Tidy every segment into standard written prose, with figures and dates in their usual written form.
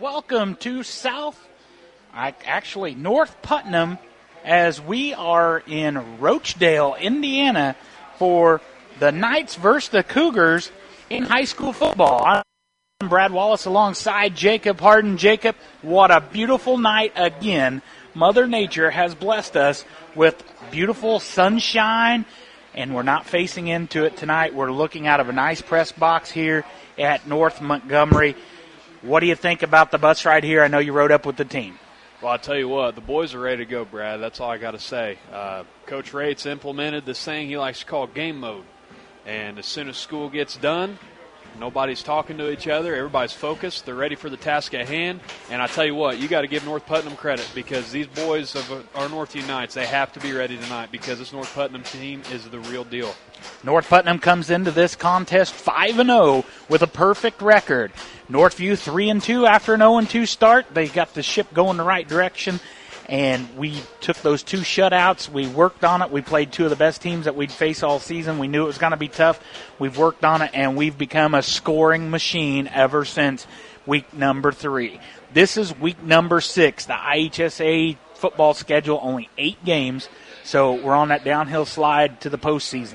welcome to North Putnam, as we are in Roachdale, Indiana, for the Knights versus the Cougars in high school football. I'm Brad Wallace alongside Jacob Harden. Jacob, what a beautiful night again. Mother Nature has blessed us with beautiful sunshine, and we're not facing into it tonight. We're looking out of a nice press box here at North Montgomery. What do you think about the bus ride here? I know you rode up with the team. Well, I'll tell you what, the boys are ready to go, Brad. That's all I got to say. Coach Rates implemented this thing he likes to call game mode. And as soon as school gets done, nobody's talking to each other. Everybody's focused. They're ready for the task at hand. And I tell you what, you got to give North Putnam credit, because these boys of our Northview Knights, they have to be ready tonight, because this North Putnam team is the real deal. North Putnam comes into this contest 5-0 with a perfect record. Northview 3-2 after an 0-2 start. They got the ship going the right direction, and we took those two shutouts. We worked on it. We played two of the best teams that we'd face all season. We knew it was going to be tough. We've worked on it, and we've become a scoring machine ever since week number 3. This is week number 6. The IHSA football schedule, only 8 games, so we're on that downhill slide to the postseason.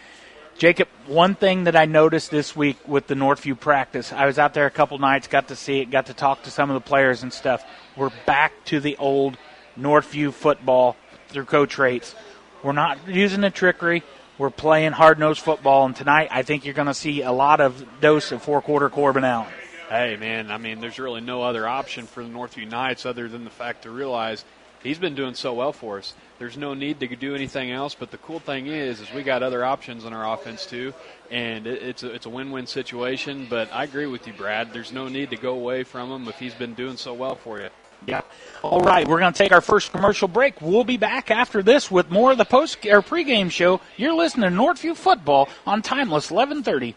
Jacob, one thing that I noticed this week with the Northview practice, I was out there a couple nights, got to see it, got to talk to some of the players and stuff. We're back to the old Northview football through Coach Rates. We're not using the trickery. We're playing hard-nosed football, and tonight I think you're going to see a lot of dose of four-quarter Corbin Allen. Hey, man, I mean, there's really no other option for the Northview Knights other than the fact to realize he's been doing so well for us. There's no need to do anything else, but the cool thing is we got other options on our offense too, and it's a win-win situation. But I agree with you, Brad. There's no need to go away from him if he's been doing so well for you. Yeah. All right, we're going to take our first commercial break. We'll be back after this with more of the pregame show. You're listening to Northview Football on Timeless 1130,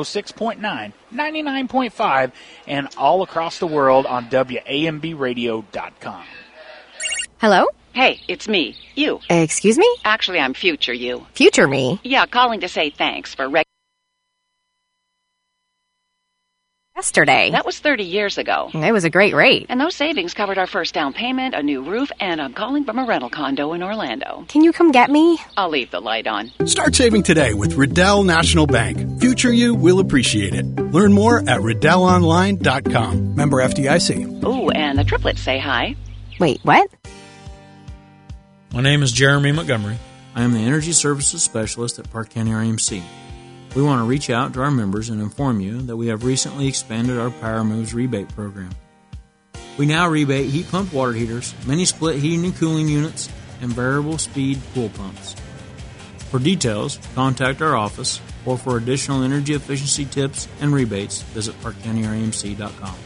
106.9, 99.5, and all across the world on WAMBradio.com. Hello? Hey, it's me. You. Excuse me? Actually, I'm future you. Future me? Yeah, calling to say thanks for yesterday. That was 30 years ago. It was a great rate. And those savings covered our first down payment, a new roof, and I'm calling from a rental condo in Orlando. Can you come get me? I'll leave the light on. Start saving today with Riddell National Bank. Future you will appreciate it. Learn more at RiddellOnline.com. Member FDIC. Ooh, and the triplets say hi. Wait, what? My name is Jeremy Montgomery. I am the Energy Services Specialist at Park County RMC. We want to reach out to our members and inform you that we have recently expanded our Power Moves rebate program. We now rebate heat pump water heaters, mini split heating and cooling units, and variable speed pool pumps. For details, contact our office, or for additional energy efficiency tips and rebates, visit parkcountyrmc.com.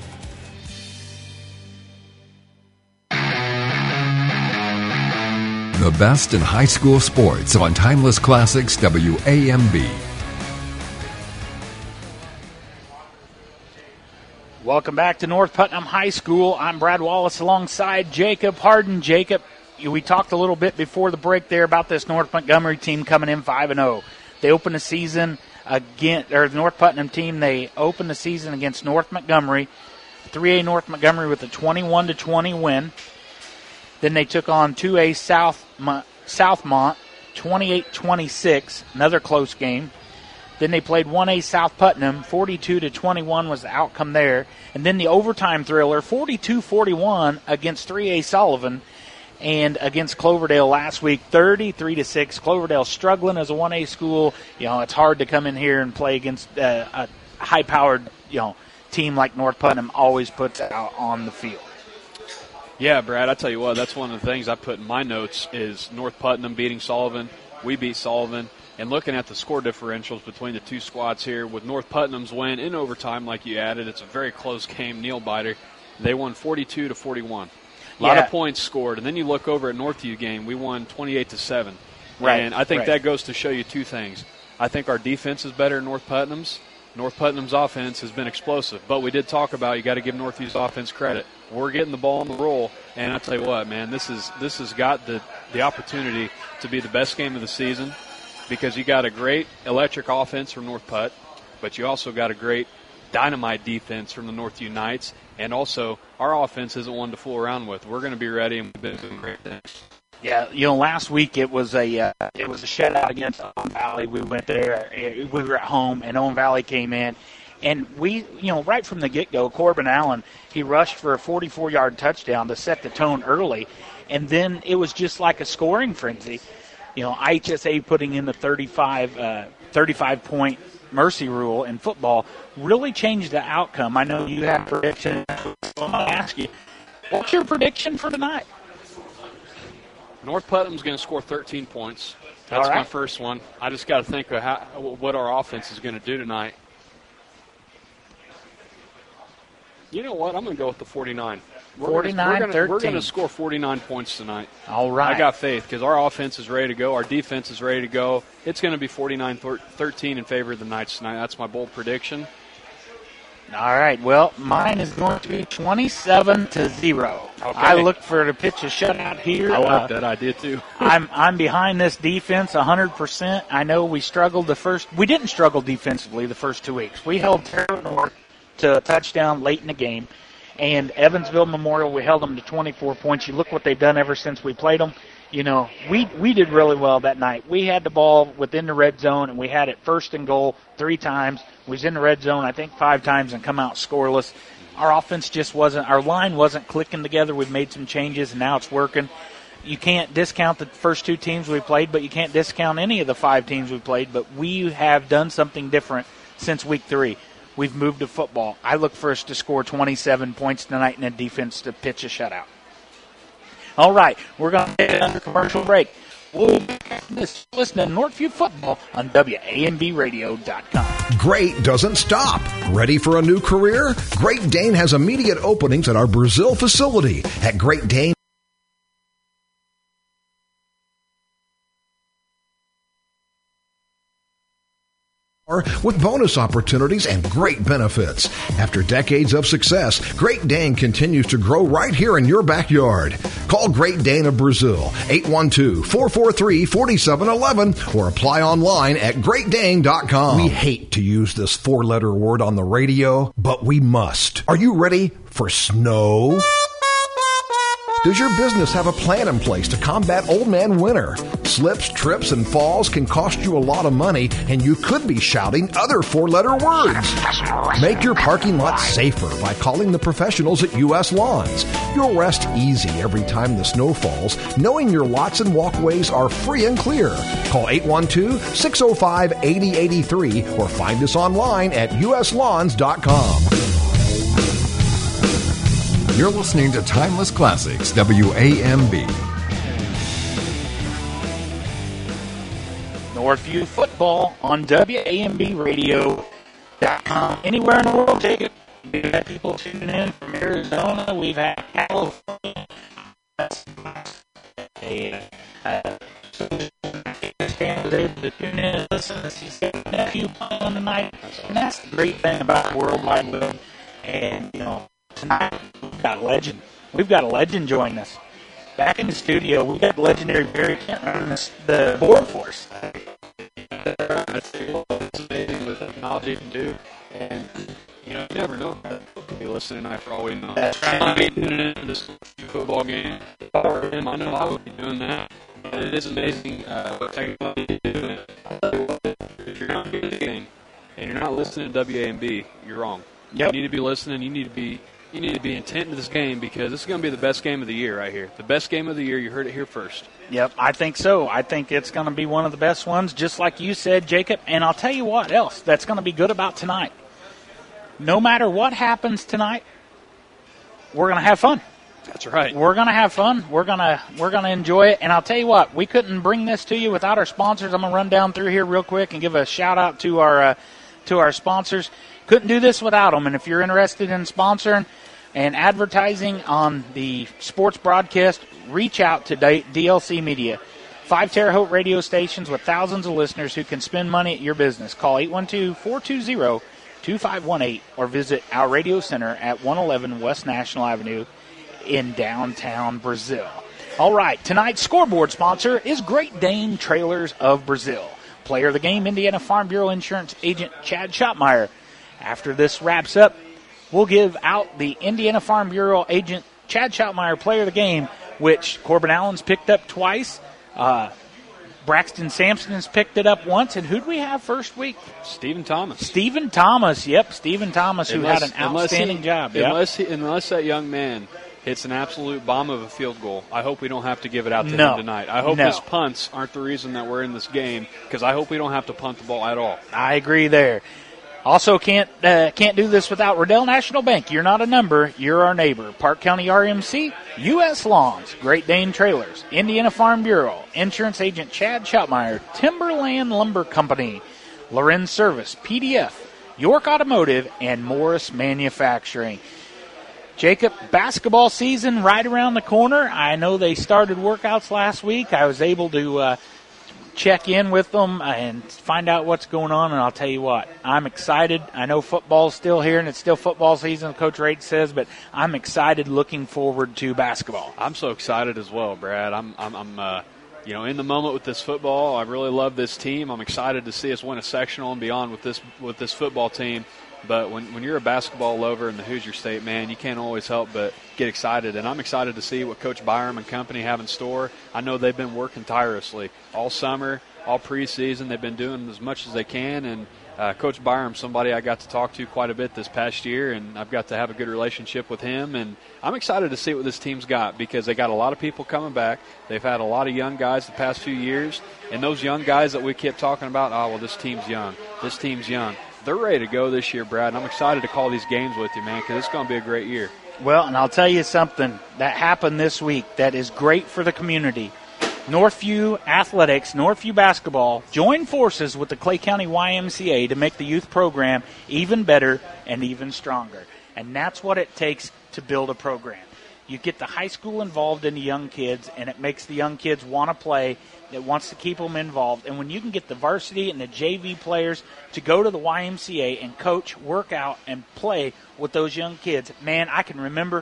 The best in high school sports on Timeless Classics WAMB. Welcome back to North Putnam High School. I'm Brad Wallace alongside Jacob Harden. Jacob, we talked a little bit before the break there about this North Montgomery team coming in 5-0. They opened the season against, or the North Putnam team, they opened the season against North Montgomery, 3A North Montgomery with a 21-20 win. Then they took on 2A Southmont, 28-26, another close game. Then they played 1A South Putnam, 42-21 was the outcome there. And then the overtime thriller, 42-41 against 3A Sullivan, and against Cloverdale last week, 33-6. Cloverdale struggling as a 1A school. You know, it's hard to come in here and play against a high-powered, team like North Putnam always puts out on the field. Yeah, Brad, I tell you what, that's one of the things I put in my notes is North Putnam beating Sullivan. We beat Sullivan. And looking at the score differentials between the two squads here, with North Putnam's win in overtime, like you added, it's a very close game, nail-biter. They won 42-41. A lot of points scored. And then you look over at Northview game, we won 28-7. Right. And I think that goes to show you two things. I think our defense is better than North Putnam's. North Putnam's offense has been explosive, but we did talk about you got to give Northview's offense credit. We're getting the ball on the roll, and I tell you what, man, this has got the opportunity to be the best game of the season because you got a great electric offense from North Putt, but you also got a great dynamite defense from the Northview Knights, And also, our offense isn't one to fool around with. We're going to be ready, and we've been doing great things. Yeah, last week it was a shutout against Owen Valley. We went there. We were at home, and Owen Valley came in. And we, right from the get-go, Corbin Allen, he rushed for a 44-yard touchdown to set the tone early. And then it was just like a scoring frenzy. IHSA putting in the 35-point mercy rule in football really changed the outcome. I know you had predictions. So I'm going to ask you, what's your prediction for tonight? North Putnam's going to score 13 points. That's All right. my first one. I just got to think of what our offense is going to do tonight. You know what? I'm going to go with the 49. 49-13. We're going to score 49 points tonight. All right. I got faith because our offense is ready to go. Our defense is ready to go. It's going to be 49-13 in favor of the Knights tonight. That's my bold prediction. All right. Well, mine is going to be 27-0. Okay. I look for to pitch a shutout here. I like that idea too. I'm behind this defense 100%. I know we struggled we didn't struggle defensively the first 2 weeks. We held Terre North to a touchdown late in the game. And Evansville Memorial, we held them to 24 points. You look what they've done ever since we played them. We did really well that night. We had the ball within the red zone, and we had it first and goal 3 times. We was in the red zone, I think, 5 times and come out scoreless. Our offense our line wasn't clicking together. We've made some changes, and now it's working. You can't discount the first 2 teams we played, but you can't discount any of the 5 teams we played. But we have done something different since week 3. We've moved to football. I look for us to score 27 points tonight and a defense to pitch a shutout. All right, we're going to get under commercial break. We'll be back to this listening to Northview Football on WAMBradio.com. Great doesn't stop. Ready for a new career? Great Dane has immediate openings at our Brazil facility. At Great Dane, with bonus opportunities and great benefits. After decades of success, Great Dane continues to grow right here in your backyard. Call Great Dane of Brazil, 812-443-4711, or apply online at greatdane.com. We hate to use this 4-letter word on the radio, but we must. Are you ready for snow? Does your business have a plan in place to combat old man winter? Slips, trips, and falls can cost you a lot of money, and you could be shouting other 4-letter words. Make your parking lot safer by calling the professionals at U.S. Lawns. You'll rest easy every time the snow falls, knowing your lots and walkways are free and clear. Call 812-605-8083 or find us online at uslawns.com. You're listening to Timeless Classics, WAMB. Northview Football on WAMBradio.com. Anywhere in the world, take it. We've had people tuning in from Arizona. We've had California. Able to tune in and listen to see nephew playing on tonight. And that's the great thing about Worldwide Web. And, tonight we've got a legend. We've got a legend joining us. Back in the studio, we've got the legendary Barry Kent running the board for us. It's amazing with the technology you can do. And, you never know. You could be listening tonight for all we know. That's right. I'll be tuning in to this football game. If I were him, I know I would be doing that. And it is amazing what technology is doing. If you're not doing anything and you're not listening to WAMB, you're wrong. Yep. You need to be listening. You need to be intent to this game because this is going to be the best game of the year right here. The best game of the year. You heard it here first. Yep, I think so. I think it's going to be one of the best ones, just like you said, Jacob. And I'll tell you what else that's going to be good about tonight. No matter what happens tonight, we're going to have fun. That's right. We're going to have fun. We're going to enjoy it. And I'll tell you what, we couldn't bring this to you without our sponsors. I'm going to run down through here real quick and give a shout-out to our sponsors. Couldn't do this without them. And if you're interested in sponsoring and advertising on the sports broadcast, reach out to DLC Media. 5 Terre Haute radio stations with thousands of listeners who can spend money at your business. Call 812-420-2518 or visit our radio center at 111 West National Avenue in downtown Brazil. All right, tonight's scoreboard sponsor is Great Dane Trailers of Brazil. Player of the game, Indiana Farm Bureau Insurance Agent Chad Schottmeyer. After this wraps up, we'll give out the Indiana Farm Bureau agent Chad Schottmeyer Player of the Game, which Corbin Allen's picked up twice. Braxton Sampson's picked it up once. And who do we have first week? Stephen Thomas. Stephen Thomas, yep. Stephen Thomas, who had an outstanding job. Yep. Unless that young man hits an absolute bomb of a field goal, I hope we don't have to give it out to him tonight. I hope his punts aren't the reason that we're in this game, because I hope we don't have to punt the ball at all. I agree there. Also, can't do this without Riddell National Bank. You're not a number, you're our neighbor. Park County RMC, U.S. Lawns, Great Dane Trailers, Indiana Farm Bureau, Insurance Agent Chad Schottmeyer, Timberland Lumber Company, Lorenz Service, PDF, York Automotive, and Morris Manufacturing. Jacob, basketball season right around the corner. I know they started workouts last week. I was able to check in with them and find out what's going on, and I'll tell you what, I'm excited. I know football's still here, and it's still football season, Coach Raitt says, but I'm excited, looking forward to basketball. I'm so excited as well, Brad. I'm in the moment with this football. I really love this team. I'm excited to see us win a sectional and beyond with this football team. But when you're a basketball lover in the Hoosier State, man, you can't always help but get excited. And I'm excited to see what Coach Byram and company have in store. I know they've been working tirelessly all summer, all preseason. They've been doing as much as they can. And Coach Byram, somebody I got to talk to quite a bit this past year, and I've got to have a good relationship with him. And I'm excited to see what this team's got, because they got a lot of people coming back. They've had a lot of young guys the past few years. And those young guys that we kept talking about, this team's young. This team's young. They're ready to go this year, Brad, and I'm excited to call these games with you, man, because it's going to be a great year. Well, and I'll tell you something that happened this week that is great for the community. Northview Athletics, Northview Basketball, joined forces with the Clay County YMCA to make the youth program even better and even stronger. And that's what it takes to build a program. You get the high school involved in the young kids, and it makes the young kids want to play. It wants to keep them involved. And when you can get the varsity and the JV players to go to the YMCA and coach, work out, and play with those young kids, man, I can remember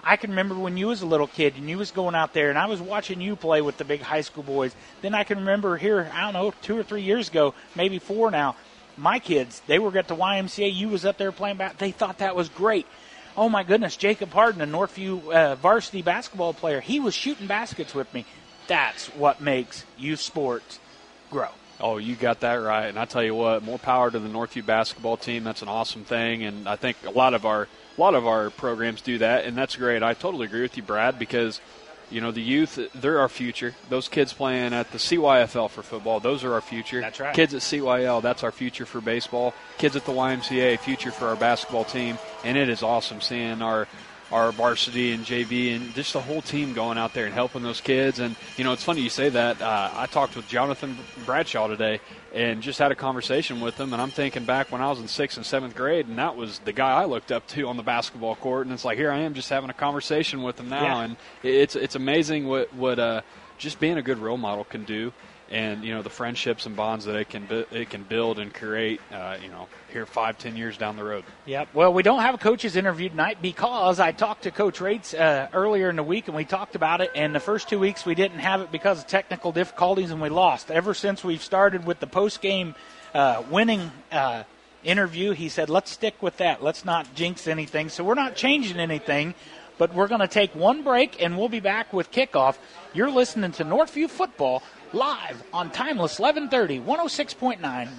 when you was a little kid and you was going out there and I was watching you play with the big high school boys. Then I can remember here, 2 or 3 years ago, maybe 4 now, my kids, they were at the YMCA. You was up there playing basketball. They thought that was great. Oh, my goodness, Jacob Harden, a Northview varsity basketball player, he was shooting baskets with me. That's what makes youth sports grow. Oh, you got that right. And I tell you what, more power to the Northview basketball team. That's an awesome thing. And I think a lot of our programs do that, and that's great. I totally agree with you, Brad, because the youth, they're our future. Those kids playing at the CYFL for football, those are our future. That's right. Kids at CYL, that's our future for baseball. Kids at the YMCA, future for our basketball team. And it is awesome seeing our varsity and JV and just the whole team going out there and helping those kids. And, it's funny you say that. I talked with Jonathan Bradshaw today and just had a conversation with him, and I'm thinking back when I was in 6th and 7th grade, and that was the guy I looked up to on the basketball court, and it's like, here I am just having a conversation with him now. Yeah. And it's amazing what just being a good role model can do. And, the friendships and bonds that it can build and create, here 5-10 years down the road. Yep. Well, we don't have a coach's interview tonight because I talked to Coach Raitt earlier in the week, and we talked about it. And the first 2 weeks we didn't have it because of technical difficulties, and we lost. Ever since we've started with the post-game winning interview, he said, let's stick with that. Let's not jinx anything. So we're not changing anything, but we're going to take one break, and we'll be back with kickoff. You're listening to Northview Football live on Timeless 1130, 106.9,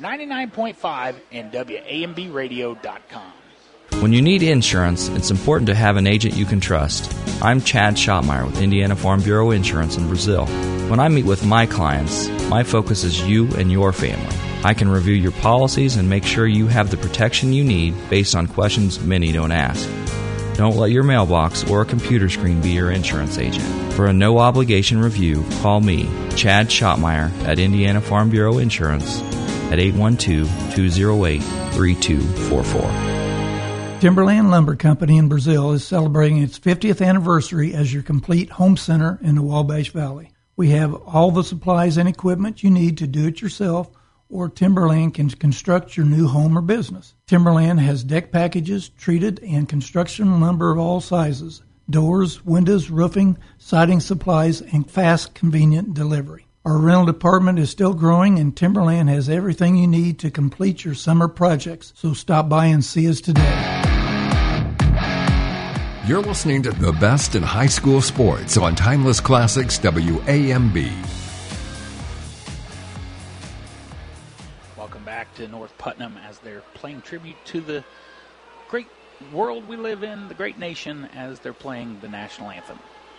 99.5, and WAMBradio.com. When you need insurance, it's important to have an agent you can trust. I'm Chad Schottmeyer with Indiana Farm Bureau Insurance in Brazil. When I meet with my clients, my focus is you and your family. I can review your policies and make sure you have the protection you need based on questions many don't ask. Don't let your mailbox or a computer screen be your insurance agent. For a no-obligation review, call me, Chad Schottmeyer, at Indiana Farm Bureau Insurance at 812-208-3244. Timberland Lumber Company in Brazil is celebrating its 50th anniversary as your complete home center in the Wabash Valley. We have all the supplies and equipment you need to do it yourself, or Timberland can construct your new home or business. Timberland has deck packages, treated and construction lumber of all sizes, doors, windows, roofing, siding supplies, and fast, convenient delivery. Our rental department is still growing, and Timberland has everything you need to complete your summer projects. So stop by and see us today. You're listening to the best in high school sports on Timeless Classics WAMB. Welcome back to North Putnam as they're playing tribute to the great world we live in, the great nation, as they're playing the national anthem.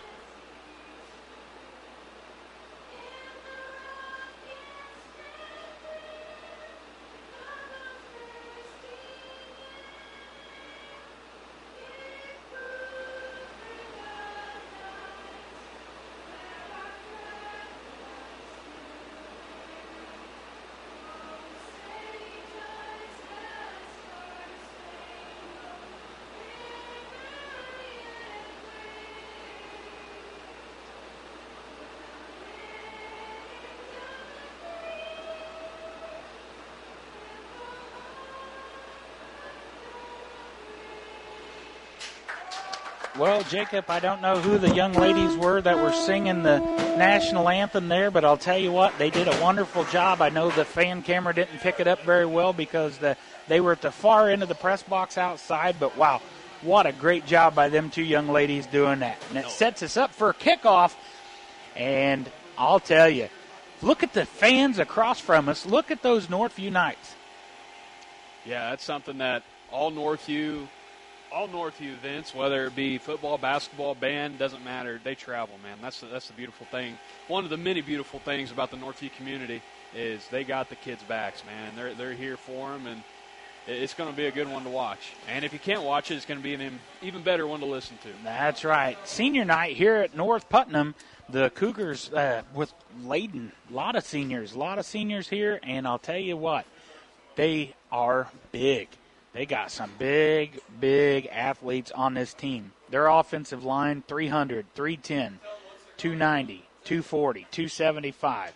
Well, Jacob, I don't know who the young ladies were that were singing the national anthem there, but I'll tell you what, they did a wonderful job. I know the fan camera didn't pick it up very well because they were at the far end of the press box outside, but wow, what a great job by them two young ladies doing that. And it sets us up for a kickoff, and I'll tell you, look at the fans across from us. Look at those Northview Knights. Yeah, that's something that all Northview events, whether it be football, basketball, band, doesn't matter. They travel, man. That's the beautiful thing. One of the many beautiful things about the Northview community is they got the kids' backs, man. They're here for them, and it's going to be a good one to watch. And if you can't watch it, it's going to be an even better one to listen to. That's right. Senior night here at North Putnam. The Cougars with laden, a lot of seniors here, and I'll tell you what, they are big. They got some big, big athletes on this team. Their offensive line, 300, 310, 290, 240, 275.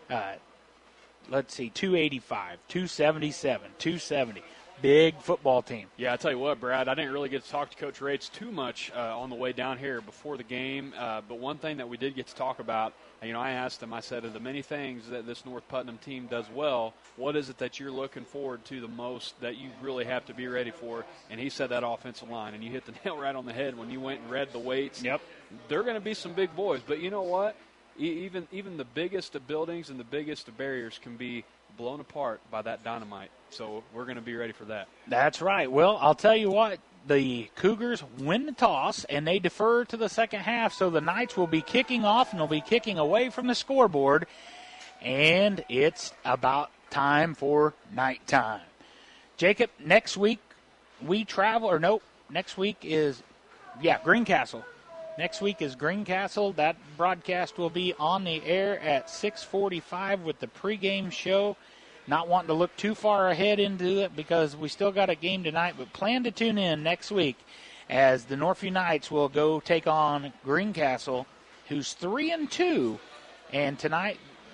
285, 277, 270. Big football team. Yeah, I tell you what, Brad, I didn't really get to talk to Coach Rates too much on the way down here before the game. But one thing that we did get to talk about, I asked him, I said, of the many things that this North Putnam team does well, what is it that you're looking forward to the most that you really have to be ready for? And he said that offensive line, and you hit the nail right on the head when you went and read the weights. Yep. They're going to be some big boys. But you know what? Even the biggest of buildings and the biggest of barriers can be blown apart by that dynamite. So we're going to be ready for that. That's right. Well, I'll tell you what, the Cougars win the toss, and they defer to the second half, so the Knights will be kicking off, and they'll be kicking away from the scoreboard, and it's about time for nighttime. Jacob, next week we travel, next week is, Greencastle. Next week is Greencastle. That broadcast will be on the air at 6:45 with the pregame show. Not wanting to look too far ahead into it because we still got a game tonight, but plan to tune in next week as the Northview Knights will go take on Greencastle, who's 3-2. And tonight,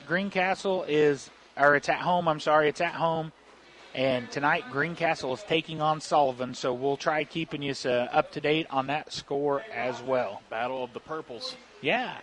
it's at home. It's at home. And tonight, Greencastle is taking on Sullivan, so we'll try keeping you up to date on that score as well. Battle of the Purples. Yeah.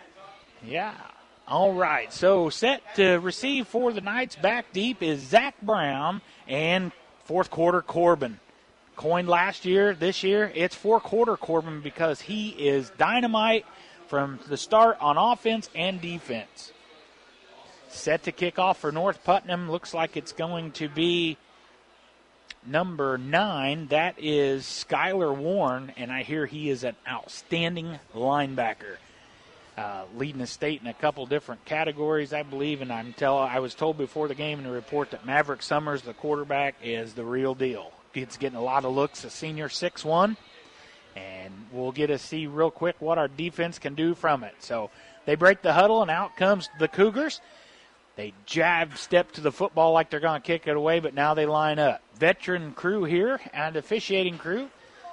All right, so set to receive for the Knights back deep is Zach Brown and fourth quarter Corbin. Coined last year, this year, it's fourth quarter Corbin because he is dynamite from the start on offense and defense. Set to kick off for North Putnam. Looks like it's going to be number 9. That is Skylar Warren, and I hear he is an outstanding linebacker. Leading the state in a couple different categories, I believe, and I was told before the game in the report that Maverick Summers, the quarterback, is the real deal. Kid's getting a lot of looks, a senior 6'1", and we'll get to see real quick what our defense can do from it. So they break the huddle, and out comes the Cougars. They step to the football like they're going to kick it away, but now they line up. Veteran crew here and officiating crew,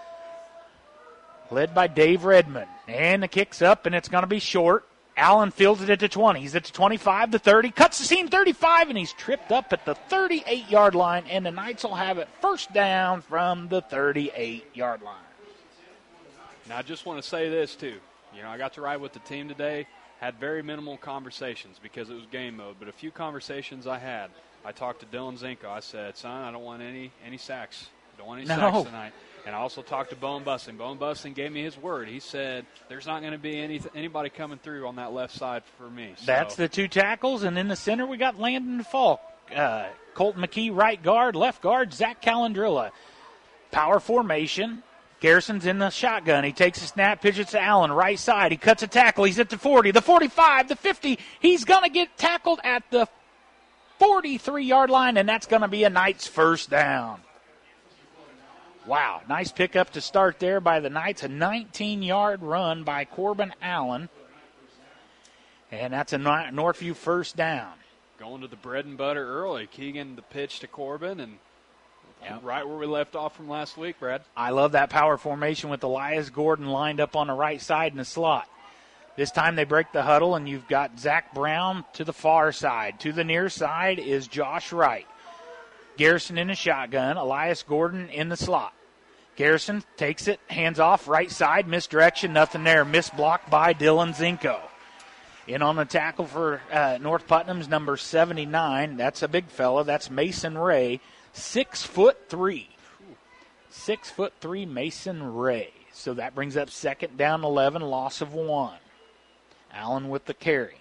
led by Dave Redmond. And the kick's up, and it's going to be short. Allen fields it at the 20. He's at the 25, the 30, cuts the seam 35, and he's tripped up at the 38-yard line, and the Knights will have it first down from the 38-yard line. Now, I just want to say this, too. I got to ride with the team today, had very minimal conversations because it was game mode, but a few conversations I had. I talked to Dylan Zinko. I said, son, I don't want any sacks. I don't want any sacks tonight. And I also talked to Bone Busting. Bone Busting gave me his word. He said there's not going to be anybody coming through on that left side for me. So. That's the 2 tackles, and in the center we got Landon Falk. Colton McKee, right guard. Left guard, Zach Calandrilla. Power formation. Garrison's in the shotgun. He takes a snap, pitches to Allen, right side. He cuts a tackle. He's at the 40, the 45, the 50. He's going to get tackled at the 43-yard line, and that's going to be a Knights first down. Wow, nice pickup to start there by the Knights. A 19-yard run by Corbin Allen, and that's a Northview first down. Going to the bread and butter early. Keegan, the pitch to Corbin, and right where we left off from last week, Brad. I love that power formation with Elias Gordon lined up on the right side in the slot. This time they break the huddle, and you've got Zach Brown to the far side. To the near side is Josh Wright. Garrison in the shotgun. Elias Gordon in the slot. Garrison takes it, hands off, right side, misdirection, nothing there. Missed block by Dylan Zinko. In on the tackle for North Putnam's number 79. That's a big fella. That's Mason Ray, 6'3". 6'3" Mason Ray. So that brings up second down 11, loss of 1. Allen with the carry.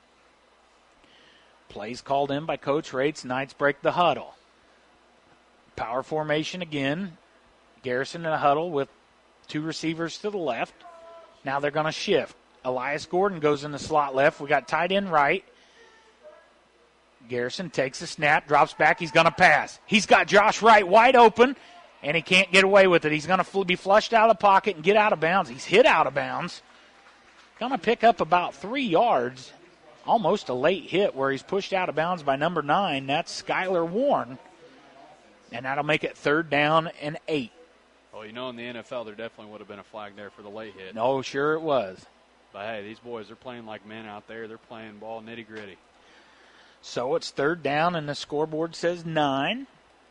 Plays called in by Coach Rates. Knights break the huddle. Power formation again. Garrison in a huddle with 2 receivers to the left. Now they're going to shift. Elias Gordon goes in the slot left. We got tight end right. Garrison takes a snap, drops back. He's going to pass. He's got Josh Wright wide open, and he can't get away with it. He's going to be flushed out of the pocket and get out of bounds. He's hit out of bounds. Going to pick up about 3 yards. Almost a late hit where he's pushed out of bounds by number 9. That's Skylar Warren. And that'll make it 3rd down and 8. Well, in the NFL, there definitely would have been a flag there for the late hit. No, sure it was. But, hey, these boys, they're playing like men out there. They're playing ball nitty-gritty. So it's 3rd down, and the scoreboard says 9.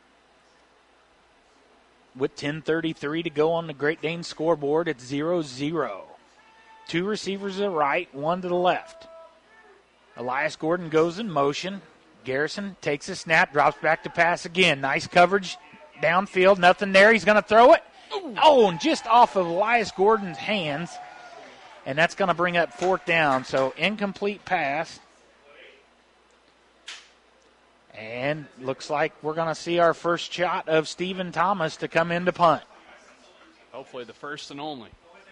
With 10:33 to go on the Great Dane scoreboard, it's 0-0. 2 receivers to the right, 1 to the left. Elias Gordon goes in motion. Garrison takes a snap, drops back to pass again. Nice coverage downfield, nothing there. He's going to throw it. Oh, and just off of Elias Gordon's hands. And that's going to bring up 4th down. So incomplete pass. And looks like we're going to see our first shot of Stephen Thomas to come in to punt. Hopefully the first and only.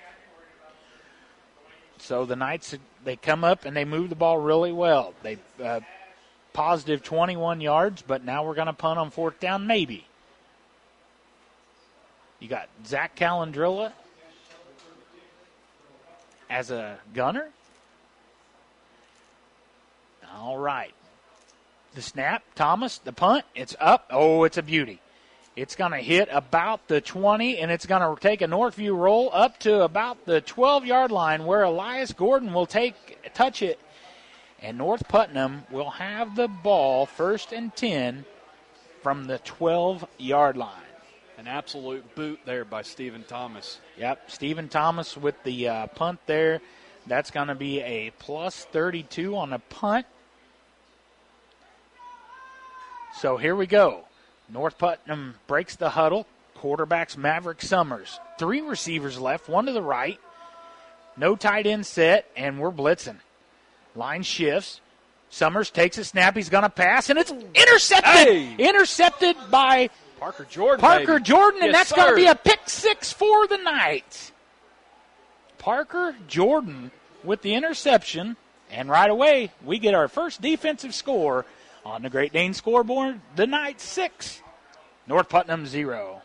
So the Knights, they come up and they move the ball really well. They positive 21 yards, but now we're going to punt on 4th down, maybe. You got Zach Calandrilla as a gunner. All right. The snap, Thomas, the punt, it's up. Oh, it's a beauty. It's going to hit about the 20, and it's going to take a Northview roll up to about the 12-yard line where Elias Gordon will touch it, and North Putnam will have the ball 1st and 10 from the 12-yard line. An absolute boot there by Stephen Thomas. Yep, Stephen Thomas with the punt there. That's going to be a plus 32 on the punt. So here we go. North Putnam breaks the huddle. Quarterback's Maverick Summers. 3 receivers left, 1 to the right. No tight end set, and we're blitzing. Line shifts. Summers takes a snap. He's going to pass, and it's intercepted. Hey! Intercepted by Parker Jordan. Parker Jordan, and Yes, that's going to sir. be a pick 6 for the Knights. Parker Jordan with the interception, and right away we get our first defensive score on the Great Dane scoreboard. The Knights 6, North Putnam 0.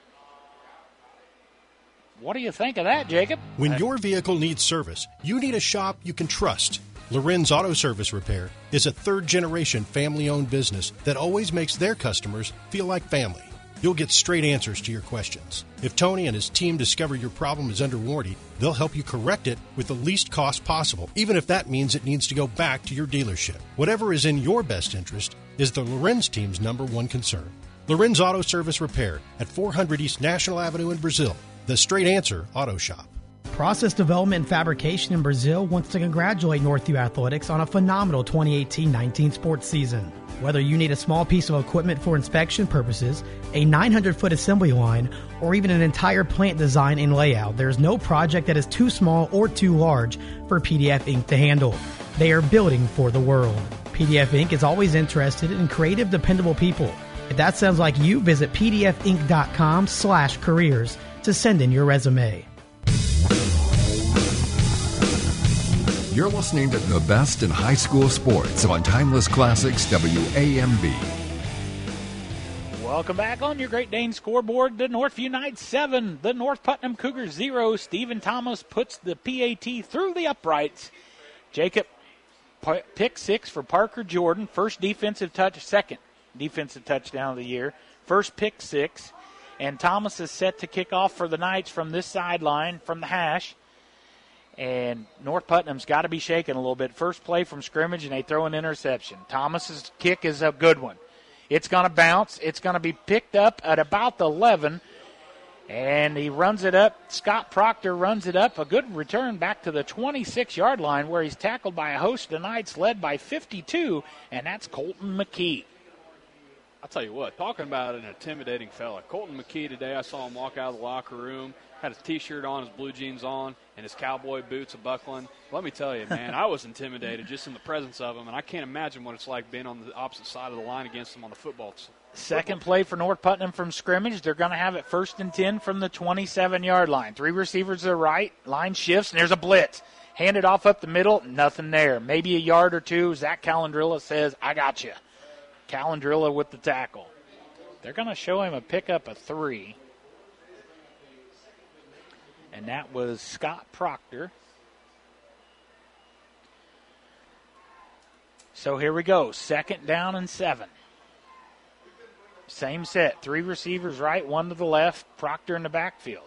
What do you think of that, Jacob? When your vehicle needs service, you need a shop you can trust. Lorenz Auto Service Repair is a 3rd-generation family-owned business that always makes their customers feel like family. You'll get straight answers to your questions. If Tony and his team discover your problem is under warranty, they'll help you correct it with the least cost possible, even if that means it needs to go back to your dealership. Whatever is in your best interest is the Lorenz team's #1 concern. Lorenz Auto Service Repair at 400 East National Avenue in Brazil. The Straight Answer Auto Shop. Process Development and Fabrication in Brazil wants to congratulate Northview Athletics on a phenomenal 2018-19 sports season. Whether you need a small piece of equipment for inspection purposes, a 900-foot assembly line, or even an entire plant design and layout, there's no project that is too small or too large for PDF Inc. to handle. They are building for the world. PDF Inc. is always interested in creative, dependable people. If that sounds like you, visit pdfinc.com/careers to send in your resume. You're listening to the best in high school sports on Timeless Classics WAMB. Welcome back on your Great Dane scoreboard. The Northview Knights 7, the North Putnam Cougars 0. Stephen Thomas puts the PAT through the uprights. Jacob, pick 6 for Parker Jordan. Second defensive touchdown of the year. First pick 6. And Thomas is set to kick off for the Knights from this sideline, from the hash. And North Putnam's got to be shaken a little bit. First play from scrimmage, and they throw an interception. Thomas's kick is a good one. It's going to bounce. It's going to be picked up at about the 11, and he runs it up. Scott Proctor runs it up. A good return back to the 26-yard line where he's tackled by a host of Knights led by 52, and that's Colton McKee. I'll tell you what, talking about an intimidating fella. Colton McKee today, I saw him walk out of the locker room, had his T-shirt on, his blue jeans on, and his cowboy boots a-buckling. Let me tell you, man, I was intimidated just in the presence of him, and I can't imagine what it's like being on the opposite side of the line against him on the football. Second play for North Putnam from scrimmage. They're going to have it 1st and 10 from the 27-yard line. 3 receivers to the right. Line shifts, and there's a blitz. Handed off up the middle, nothing there. Maybe a yard or two. Zach Calandrilla says, I got you. Calandrilla with the tackle. They're going to show him a pickup of 3. And that was Scott Proctor. So here we go. 2nd down and 7. Same set. 3 receivers right, 1 to the left. Proctor in the backfield.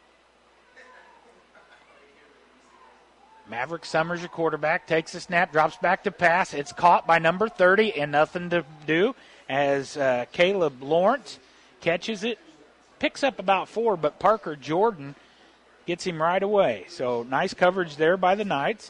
Maverick Summers, your quarterback, takes a snap, drops back to pass. It's caught by number 30 and nothing to do as Caleb Lawrence catches it. Picks up about 4, but Parker Jordan gets him right away. So nice coverage there by the Knights.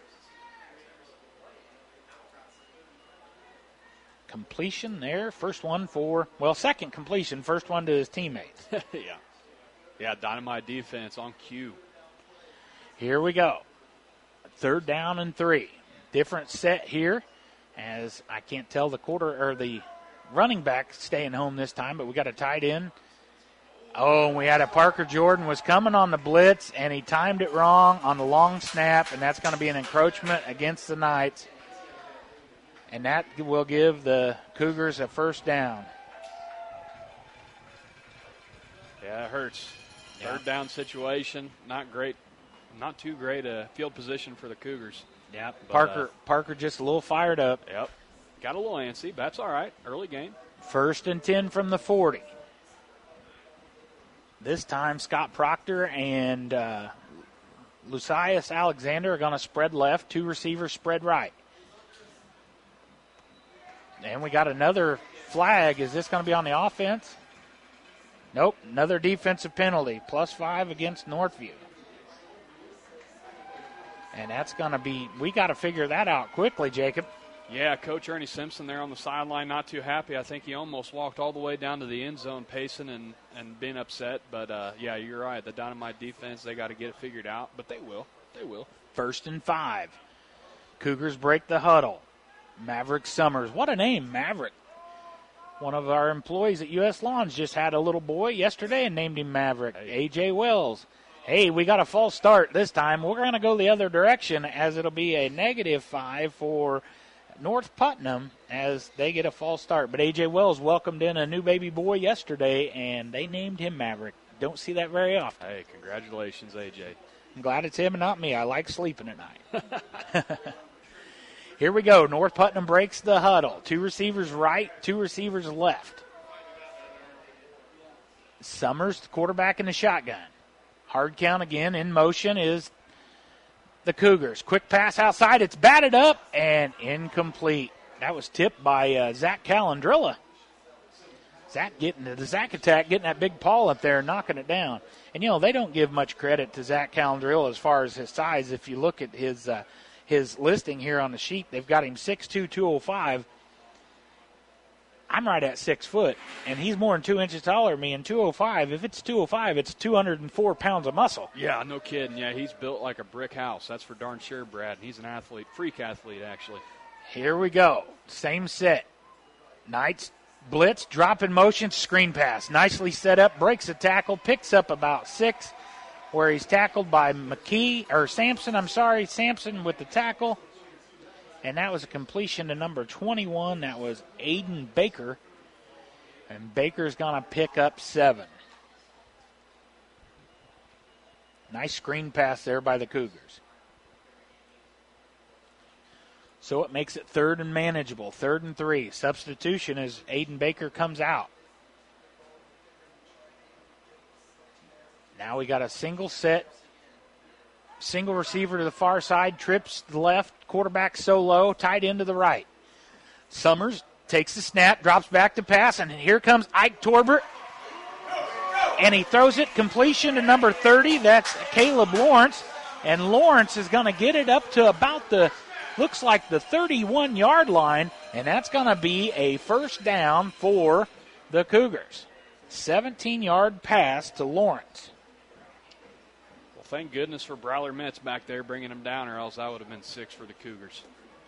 Completion there. Second completion. First one to his teammates. Yeah, dynamite defense on cue. Here we go. 3rd down and 3. Different set here as I can't tell the running back staying home this time, but we got a tight end. Oh, and we had a Parker Jordan was coming on the blitz, and he timed it wrong on the long snap, and that's going to be an encroachment against the Knights. And that will give the Cougars a 1st down. Yeah, it hurts. 3rd down situation, not great. Not too great a field position for the Cougars. Yeah, Parker just a little fired up. Yep. Got a little antsy, but that's all right. Early game. 1st and 10 from the 40. This time Scott Proctor and Lucius Alexander are going to spread left. 2 receivers spread right. And we got another flag. Is this going to be on the offense? Nope. Another defensive penalty. +5 against Northview. And that's going to be, we got to figure that out quickly, Jacob. Yeah, Coach Ernie Simpson there on the sideline, not too happy. I think he almost walked all the way down to the end zone pacing and being upset. But, yeah, you're right. The dynamite defense, they got to get it figured out. But they will. They will. 1st and 5. Cougars break the huddle. Maverick Summers. What a name, Maverick. One of our employees at U.S. Lawns just had a little boy yesterday and named him Maverick. A.J. Wells. Hey, we got a false start this time. We're going to go the other direction as it'll be a -5 for North Putnam as they get a false start. But A.J. Wells welcomed in a new baby boy yesterday, and they named him Maverick. Don't see that very often. Hey, congratulations, A.J. I'm glad it's him and not me. I like sleeping at night. Here we go. North Putnam breaks the huddle. 2 receivers right, 2 receivers left. Summers, the quarterback in the shotgun. Hard count again. In motion is the Cougars. Quick pass outside. It's batted up and incomplete. That was tipped by Zach Calandrilla. Zach getting the Zach attack, getting that big paw up there and knocking it down. And, you know, they don't give much credit to Zach Calandrilla as far as his size. If you look at his listing here on the sheet, they've got him 6'2", 205. I'm right at 6 foot, and he's more than 2 inches taller than me. And 205, if it's 205, it's 204 pounds of muscle. Yeah, no kidding. Yeah, he's built like a brick house. That's for darn sure, Brad. He's an athlete, freak athlete, actually. Here we go. Same set. Knights blitz, drop in motion, screen pass. Nicely set up, breaks a tackle, picks up about 6, where he's tackled by Sampson with the tackle. And that was a completion to number 21. That was Aiden Baker. And Baker's going to pick up 7. Nice screen pass there by the Cougars. So it makes it 3rd and manageable, 3rd and 3. Substitution as Aiden Baker comes out. Now we got a single set. Single receiver to the far side, trips to the left, quarterback solo, tight end to the right. Summers takes the snap, drops back to pass, and here comes Ike Torbert. And he throws it, completion to number 30. That's Caleb Lawrence. And Lawrence is going to get it up to about looks like the 31-yard line, and that's going to be a first down for the Cougars. 17-yard pass to Lawrence. Thank goodness for Brawler Metz back there bringing him down, or else that would have been 6 for the Cougars.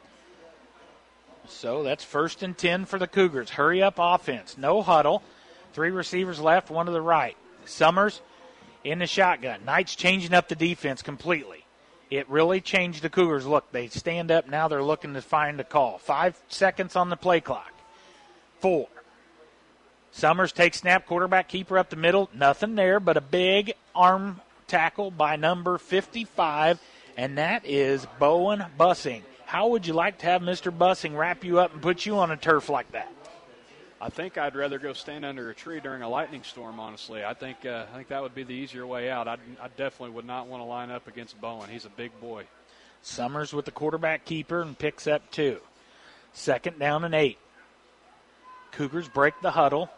So that's 1st and 10 for the Cougars. Hurry up offense. No huddle. 3 receivers left, 1 to the right. Summers in the shotgun. Knights changing up the defense completely. It really changed the Cougars' look. They stand up. Now they're looking to find a call. 5 seconds on the play clock. 4. Summers takes snap, quarterback keeper up the middle. Nothing there but a big arm tackle by number 55, and that is Bowen Bussing. How would you like to have Mr. Bussing wrap you up and put you on a turf like that? I think I'd rather go stand under a tree during a lightning storm, honestly. I think that would be the easier way out. I definitely would not want to line up against Bowen. He's a big boy. Summers with the quarterback keeper and picks up 2. 2nd down and 8. Cougars break the huddle.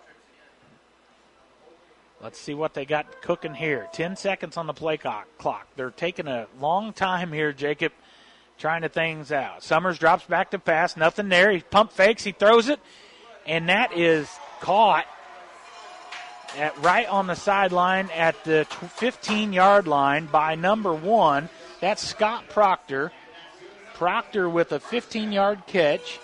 Let's see what they got cooking here. 10 seconds on the play clock. They're taking a long time here, Jacob, trying to things out. Summers drops back to pass. Nothing there. He pump fakes. He throws it. And that is caught right on the sideline at the 15-yard line by number 1. That's Scott Proctor. Proctor with a 15-yard catch.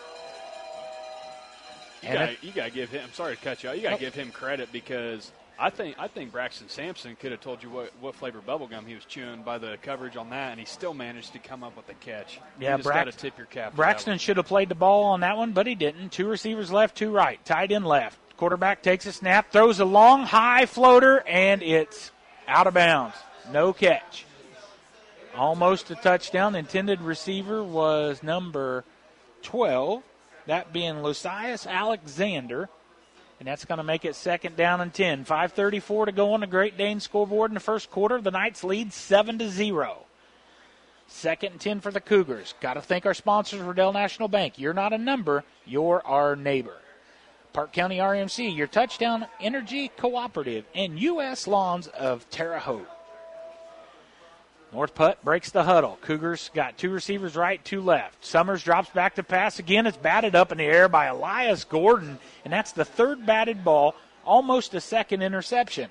You got to give him – I'm sorry to cut you out. You got to give him credit because – I think Braxton Sampson could have told you what flavor bubblegum he was chewing by the coverage on that, and he still managed to come up with the catch. Yeah, you just got to tip your cap. Braxton should have played the ball on that one, but he didn't. 2 receivers left, 2 right. Tight end left. Quarterback takes a snap, throws a long, high floater, and it's out of bounds. No catch. Almost a touchdown. The intended receiver was number 12, that being Lucius Alexander. And that's going to make it 2nd down and 10. 5:34 to go on the Great Dane scoreboard in the first quarter. The Knights lead 7-0. 2nd and 10 for the Cougars. Got to thank our sponsors, Riddell National Bank. You're not a number, you're our neighbor. Park County RMC, your Touchdown Energy Cooperative, and U.S. Lawns of Terre Haute. North Putt breaks the huddle. Cougars got 2 receivers right, 2 left. Summers drops back to pass again. It's batted up in the air by Elias Gordon, and that's the 3rd batted ball, almost a 2nd interception.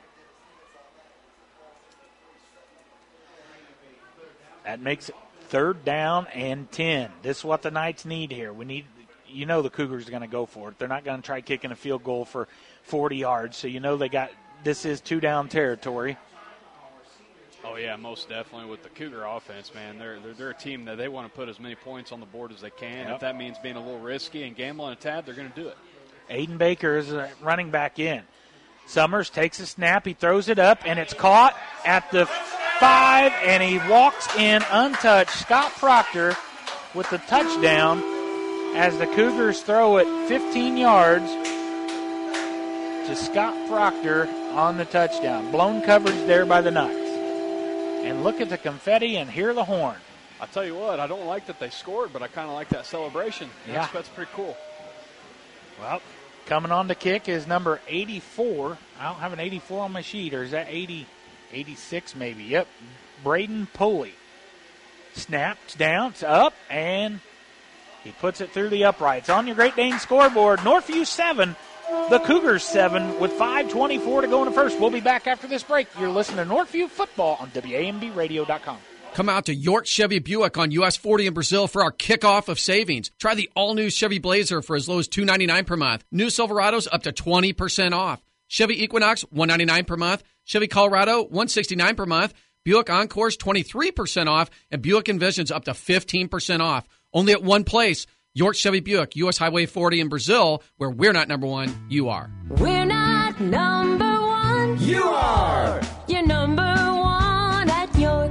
That makes it 3rd down and 10. This is what the Knights need here. The Cougars are going to go for it. They're not going to try kicking a field goal for 40 yards, so this is 2-down territory. Oh, yeah, most definitely with the Cougar offense, man. They're a team that they want to put as many points on the board as they can. Yep. If that means being a little risky and gambling a tad, they're going to do it. Aiden Baker is running back in. Summers takes a snap. He throws it up, and it's caught at the 5, and he walks in untouched. Scott Proctor with the touchdown as the Cougars throw it 15 yards to Scott Proctor on the touchdown. Blown coverage there by the Knights. And look at the confetti and hear the horn. I tell you what, I don't like that they scored, but I kind of like that celebration. Yeah. That's pretty cool. Well, coming on to kick is number 84. I don't have an 84 on my sheet, or is that 80? 86 maybe. Yep. Braden Pulley. Snaps down, it's up, and he puts it through the uprights. On your Great Dane scoreboard, Northview 7, The Cougars 7 with 5:24 to go in the first. We'll be back after this break. You're listening to Northview Football on WAMBradio.com. Come out to York Chevy Buick on US 40 in Brazil for our kickoff of savings. Try the all-new Chevy Blazer for as low as $299 per month. New Silverados up to 20% off. Chevy Equinox, $199 per month. Chevy Colorado, $169 per month. Buick Encore's 23% off. And Buick Envision's up to 15% off. Only at one place, York Chevy Buick, US Highway 40 in Brazil, where we're not number one, you are. We're not number one. You are. You're number one at York.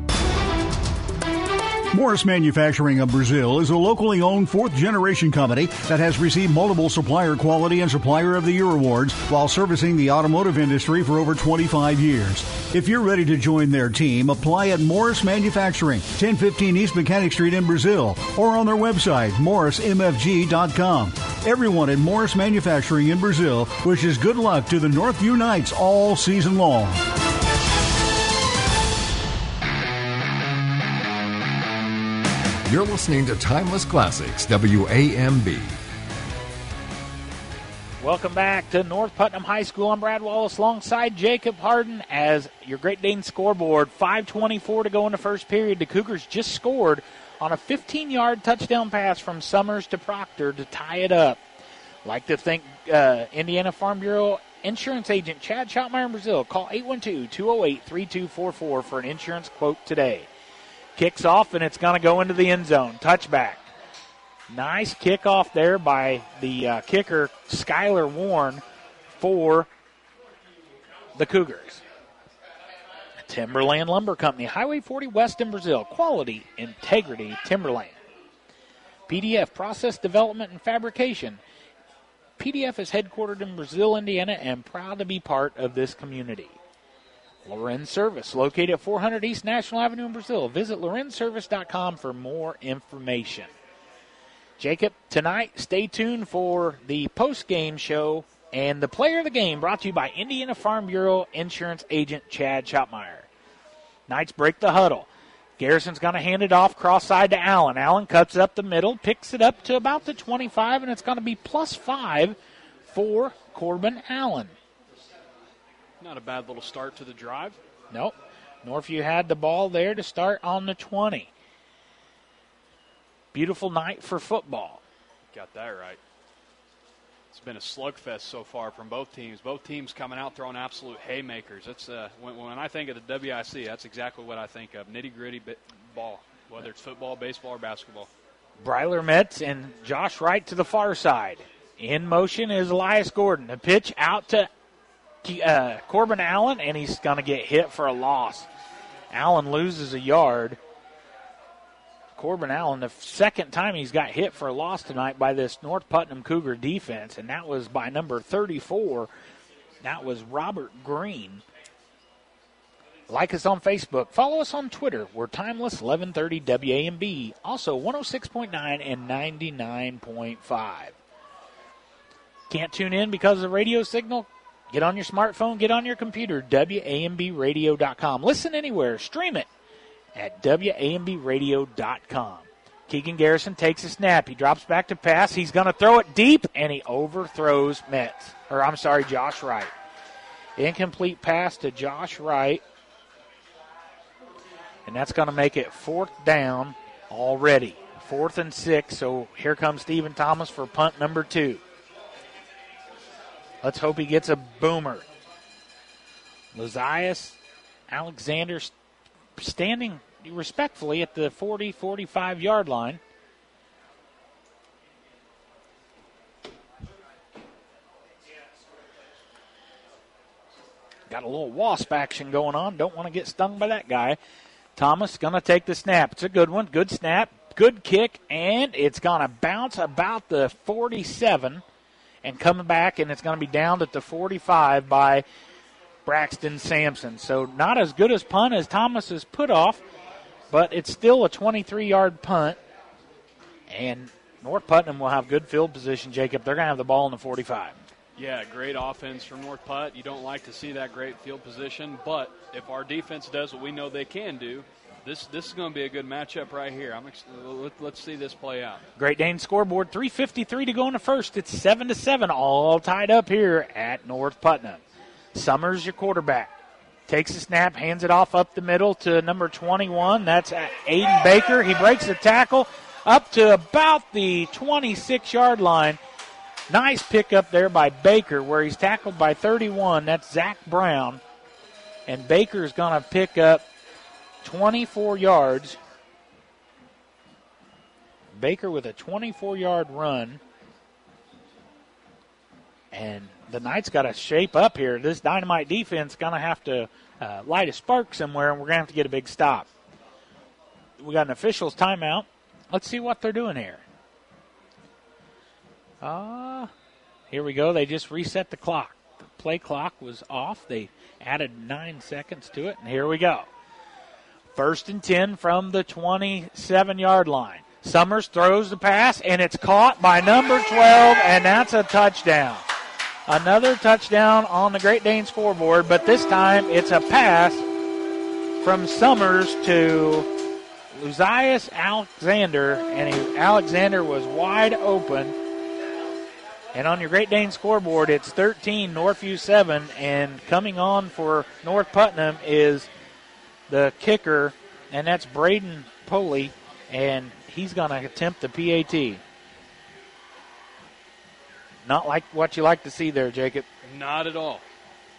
Morris Manufacturing of Brazil is a locally owned fourth-generation company that has received multiple Supplier Quality and Supplier of the Year awards while servicing the automotive industry for over 25 years. If you're ready to join their team, apply at Morris Manufacturing, 1015 East Mechanic Street in Brazil, or on their website, morrismfg.com. Everyone at Morris Manufacturing in Brazil wishes good luck to the Northview Knights all season long. You're listening to Timeless Classics, WAMB. Welcome back to North Putnam High School. I'm Brad Wallace alongside Jacob Harden as your Great Dane scoreboard. 5:24 to go in the first period. The Cougars just scored on a 15-yard touchdown pass from Summers to Proctor to tie it up. Like to thank Indiana Farm Bureau insurance agent Chad Schottmeyer in Brazil. Call 812-208-3244 for an insurance quote today. Kicks off, and it's going to go into the end zone. Touchback. Nice kickoff there by the kicker, Skylar Warren, for the Cougars. Timberland Lumber Company, Highway 40 West in Brazil. Quality, integrity, Timberland. PDF, Process Development and Fabrication. PDF is headquartered in Brazil, Indiana, and proud to be part of this community. Lorenz Service, located at 400 East National Avenue in Brazil. Visit lorenzservice.com for more information. Jacob, tonight, stay tuned for the post-game show and the player of the game brought to you by Indiana Farm Bureau insurance agent Chad Schottmeyer. Knights break the huddle. Garrison's going to hand it off cross-side to Allen. Allen cuts up the middle, picks it up to about the 25, and it's going to be +5 for Corbin Allen. Not a bad little start to the drive. Nope. Northview had the ball there to start on the 20. Beautiful night for football. Got that right. It's been a slugfest so far from both teams. Both teams coming out throwing absolute haymakers. That's when I think of the WIC, that's exactly what I think of. Nitty-gritty ball, whether it's football, baseball, or basketball. Bryler Metz and Josh Wright to the far side. In motion is Elias Gordon. The pitch out to Corbin Allen, and he's going to get hit for a loss. Allen loses a yard. Corbin Allen, the second time he's got hit for a loss tonight by this North Putnam Cougar defense, and that was by number 34. That was Robert Green. Like us on Facebook. Follow us on Twitter. We're Timeless 1130 WAMB. Also 106.9 and 99.5. Can't tune in because of the radio signal? Get on your smartphone, get on your computer, WAMBradio.com. Listen anywhere, stream it at WAMBradio.com. Keegan Garrison takes a snap. He drops back to pass. He's going to throw it deep, and he overthrows Josh Wright. Incomplete pass to Josh Wright. And that's going to make it 4th down already. 4th and 6, so here comes Stephen Thomas for punt number 2. Let's hope he gets a boomer. Lazias Alexander standing respectfully at the 40-45-yard line. Got a little wasp action going on. Don't want to get stung by that guy. Thomas going to take the snap. It's a good one. Good snap. Good kick. And it's going to bounce about the 47 and coming back, and it's going to be down at the 45 by Braxton Sampson. So not as good as punt as Thomas's put off, but it's still a 23-yard punt. And North Putnam will have good field position, Jacob. They're going to have the ball in the 45. Yeah, great offense from North Putt. You don't like to see that great field position, but if our defense does what we know they can do, This is going to be a good matchup right here. Let's see this play out. Great Dane scoreboard, 3:53 to go in the first. It's 7-7, all tied up here at North Putnam. Summers, your quarterback, takes the snap, hands it off up the middle to number 21. That's Aiden Baker. He breaks the tackle up to about the 26-yard line. Nice pickup there by Baker where he's tackled by 31. That's Zach Brown. And Baker's going to pick up 24 yards. Baker with a 24-yard run. And the Knights got to shape up here. This Dynamite defense going to have to light a spark somewhere, and we're going to have to get a big stop. We got an official's timeout. Let's see what they're doing here. Here we go. They just reset the clock. The play clock was off. They added 9 seconds to it, and here we go. 1st and 10 from the 27-yard line. Summers throws the pass, and it's caught by number 12, and that's a touchdown. Another touchdown on the Great Dane scoreboard, but this time it's a pass from Summers to Luzias Alexander, and Alexander was wide open. And on your Great Dane scoreboard, it's 13, Northview 7, and coming on for North Putnam is the kicker, and that's Braden Poley, and he's going to attempt the PAT. Not like what you like to see there, Jacob. Not at all.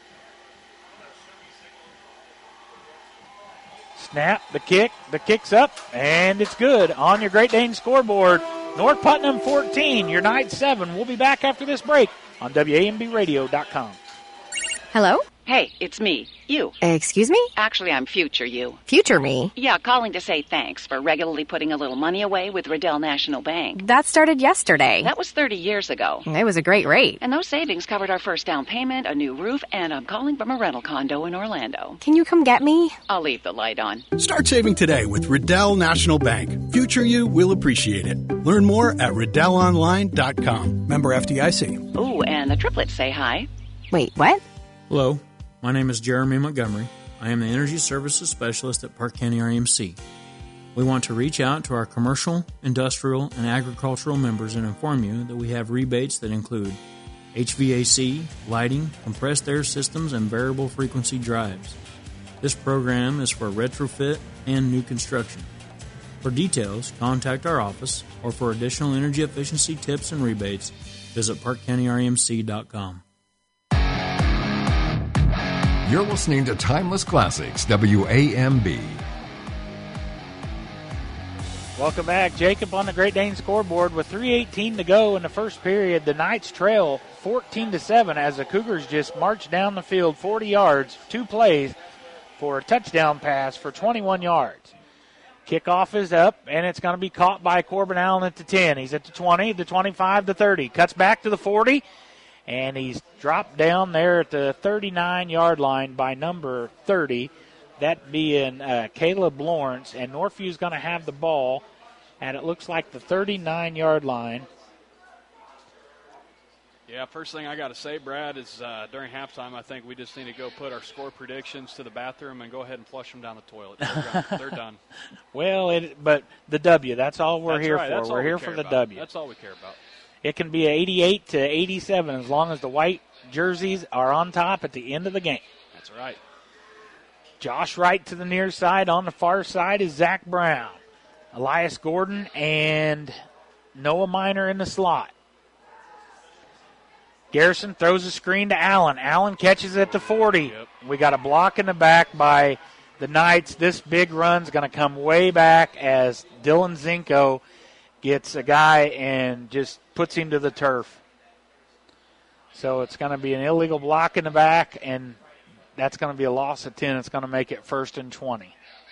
Snap, the kick's up, and it's good. On your Great Dane scoreboard, North Putnam 14, your Knights 7. We'll be back after this break on WAMBradio.com. Hello? Hey, it's me. You. Excuse me? Actually, I'm future you. Future me? Yeah, calling to say thanks for regularly putting a little money away with Riddell National Bank. That started yesterday. That was 30 years ago. It was a great rate. And those savings covered our first down payment, a new roof, and I'm calling from a rental condo in Orlando. Can you come get me? I'll leave the light on. Start saving today with Riddell National Bank. Future you will appreciate it. Learn more at RiddellOnline.com. Member FDIC. Ooh, and the triplets say hi. Wait, what? Hello, my name is Jeremy Montgomery. I am the Energy Services Specialist at Park County RMC. We want to reach out to our commercial, industrial, and agricultural members and inform you that we have rebates that include HVAC, lighting, compressed air systems, and variable frequency drives. This program is for retrofit and new construction. For details, contact our office, or for additional energy efficiency tips and rebates, visit parkcountyrmc.com. You're listening to Timeless Classics, WAMB. Welcome back. Jacob on the Great Dane scoreboard with 3:18 to go in the first period. The Knights trail 14-7 as the Cougars just march down the field 40 yards, 2 plays for a touchdown pass for 21 yards. Kickoff is up, and it's going to be caught by Corbin Allen at the 10. He's at the 20, the 25, the 30. Cuts back to the 40. And he's dropped down there at the 39-yard line by number 30, that being Caleb Lawrence. And Northview's going to have the ball at, it looks like, the 39-yard line. Yeah, first thing I got to say, Brad, is during halftime, I think we just need to go put our score predictions to the bathroom and go ahead and flush them down the toilet. They're done. Well, but the W, that's all we're here for. That's we're here for the W. That's all we care about. It can be 88-87 as long as the white jerseys are on top at the end of the game. That's right. Josh Wright to the near side. On the far side is Zach Brown. Elias Gordon and Noah Minor in the slot. Garrison throws a screen to Allen. Allen catches at the 40. Yep. We got a block in the back by the Knights. This big run's going to come way back as Dylan Zinko gets a guy and just puts him to the turf. So it's going to be an illegal block in the back, and that's going to be a loss of 10. It's going to make it 1st and 20.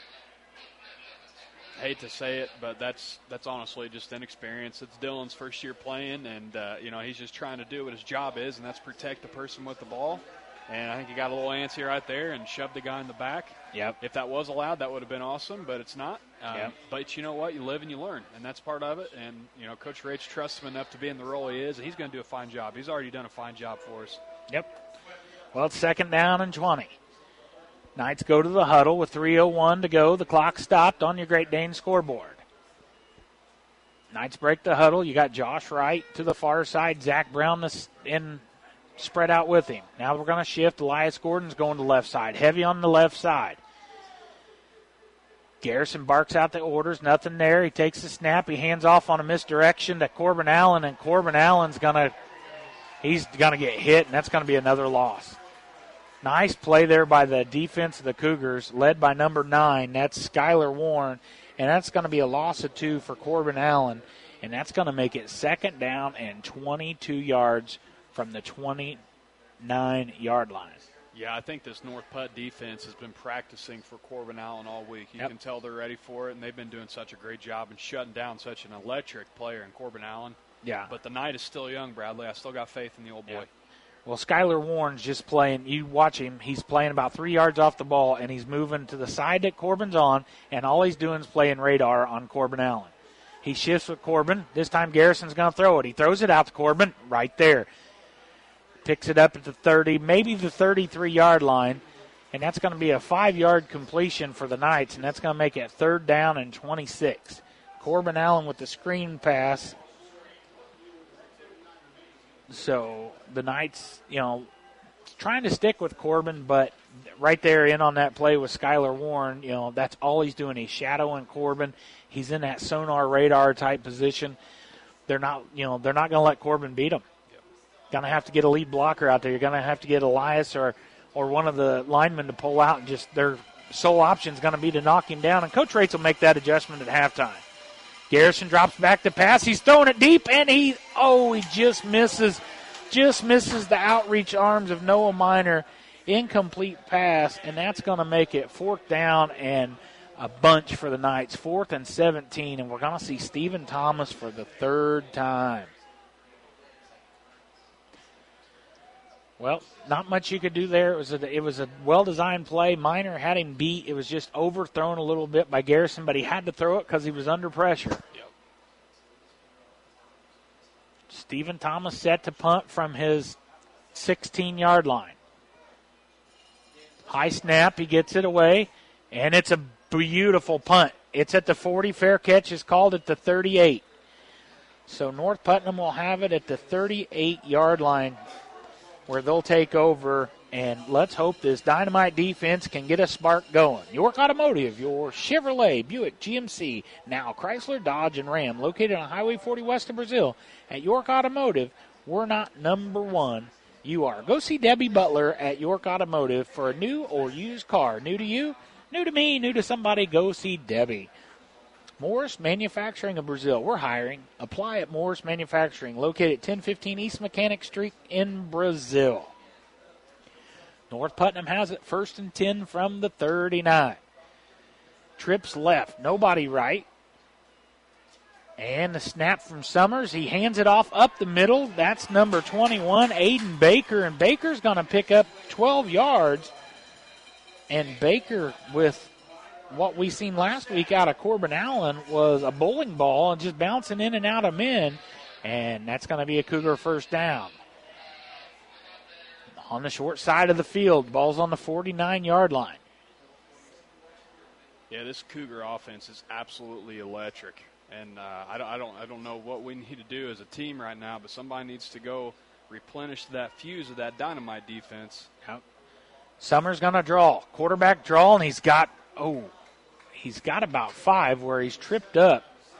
I hate to say it, but that's honestly just inexperience. It's Dylan's first year playing, and he's just trying to do what his job is, and that's protect the person with the ball. And I think he got a little antsy right there and shoved the guy in the back. Yep. If that was allowed, that would have been awesome, but it's not. Yep. But you know what? You live and you learn, and that's part of it. And, Coach Raich trusts him enough to be in the role he is, and he's going to do a fine job. He's already done a fine job for us. Yep. Well, it's 2nd down and 20. Knights go to the huddle with 3:01 to go. The clock stopped on your Great Dane scoreboard. Knights break the huddle. You got Josh Wright to the far side. Zach Brown spread out with him. Now we're going to shift. Elias Gordon's going to the left side. Heavy on the left side. Garrison barks out the orders. Nothing there. He takes the snap. He hands off on a misdirection to Corbin Allen, and Corbin Allen's he's going to get hit, and that's going to be another loss. Nice play there by the defense of the Cougars, led by number 9. That's Skylar Warren, and that's going to be a loss of 2 for Corbin Allen, and that's going to make it 2nd down and 22 yards from the 29-yard line. Yeah, I think this North Putt defense has been practicing for Corbin Allen all week. You can tell they're ready for it, and they've been doing such a great job in shutting down such an electric player in Corbin Allen. Yeah. But the Knight is still young, Bradley. I still got faith in the old boy. Well, Skylar Warren's just playing. You watch him. He's playing about 3 yards off the ball, and he's moving to the side that Corbin's on, and all he's doing is playing radar on Corbin Allen. He shifts with Corbin. This time Garrison's going to throw it. He throws it out to Corbin right there. Picks it up at the 30, maybe the 33-yard line, and that's going to be a 5-yard completion for the Knights, and that's going to make it 3rd down and 26. Corbin Allen with the screen pass. So the Knights, trying to stick with Corbin, but right there in on that play with Skylar Warren, that's all he's doing. He's shadowing Corbin. He's in that sonar radar type position. They're not going to let Corbin beat him. Going to have to get a lead blocker out there. You're going to have to get Elias or one of the linemen to pull out, and just their sole option is going to be to knock him down. And Coach Rates will make that adjustment at halftime. Garrison drops back to pass. He's throwing it deep, and he just misses the outreach arms of Noah Minor. Incomplete pass, and that's going to make it 4th down and a bunch for the Knights. 4th and 17, and we're going to see Stephen Thomas for the 3rd time. Well, not much you could do there. It was a well-designed play. Minor had him beat. It was just overthrown a little bit by Garrison, but he had to throw it because he was under pressure. Yep. Stephen Thomas set to punt from his 16-yard line. High snap. He gets it away, and it's a beautiful punt. It's at the 40. Fair catch is called at the 38. So North Putnam will have it at the 38-yard line, where they'll take over, and let's hope this Dynamite defense can get a spark going. York Automotive, your Chevrolet, Buick, GMC, now Chrysler, Dodge, and Ram, located on Highway 40 west of Brazil. At York Automotive, we're not number 1. You are. Go see Debbie Butler at York Automotive for a new or used car. New to you, new to me, new to somebody, go see Debbie. Morris Manufacturing of Brazil. We're hiring. Apply at Morris Manufacturing, located at 1015 East Mechanic Street in Brazil. North Putnam has it 1st and 10 from the 39. Trips left. Nobody right. And the snap from Summers. He hands it off up the middle. That's number 21, Aiden Baker. And Baker's going to pick up 12 yards. And Baker, with what we seen last week out of Corbin Allen, was a bowling ball and just bouncing in and out of men, and that's going to be a Cougar 1st down. On the short side of the field, ball's on the 49-yard line. Yeah, this Cougar offense is absolutely electric, and I don't know what we need to do as a team right now, but somebody needs to go replenish that fuse of that Dynamite defense. Yep. Summers going to draw, quarterback draw, and he's got about 5 where he's tripped up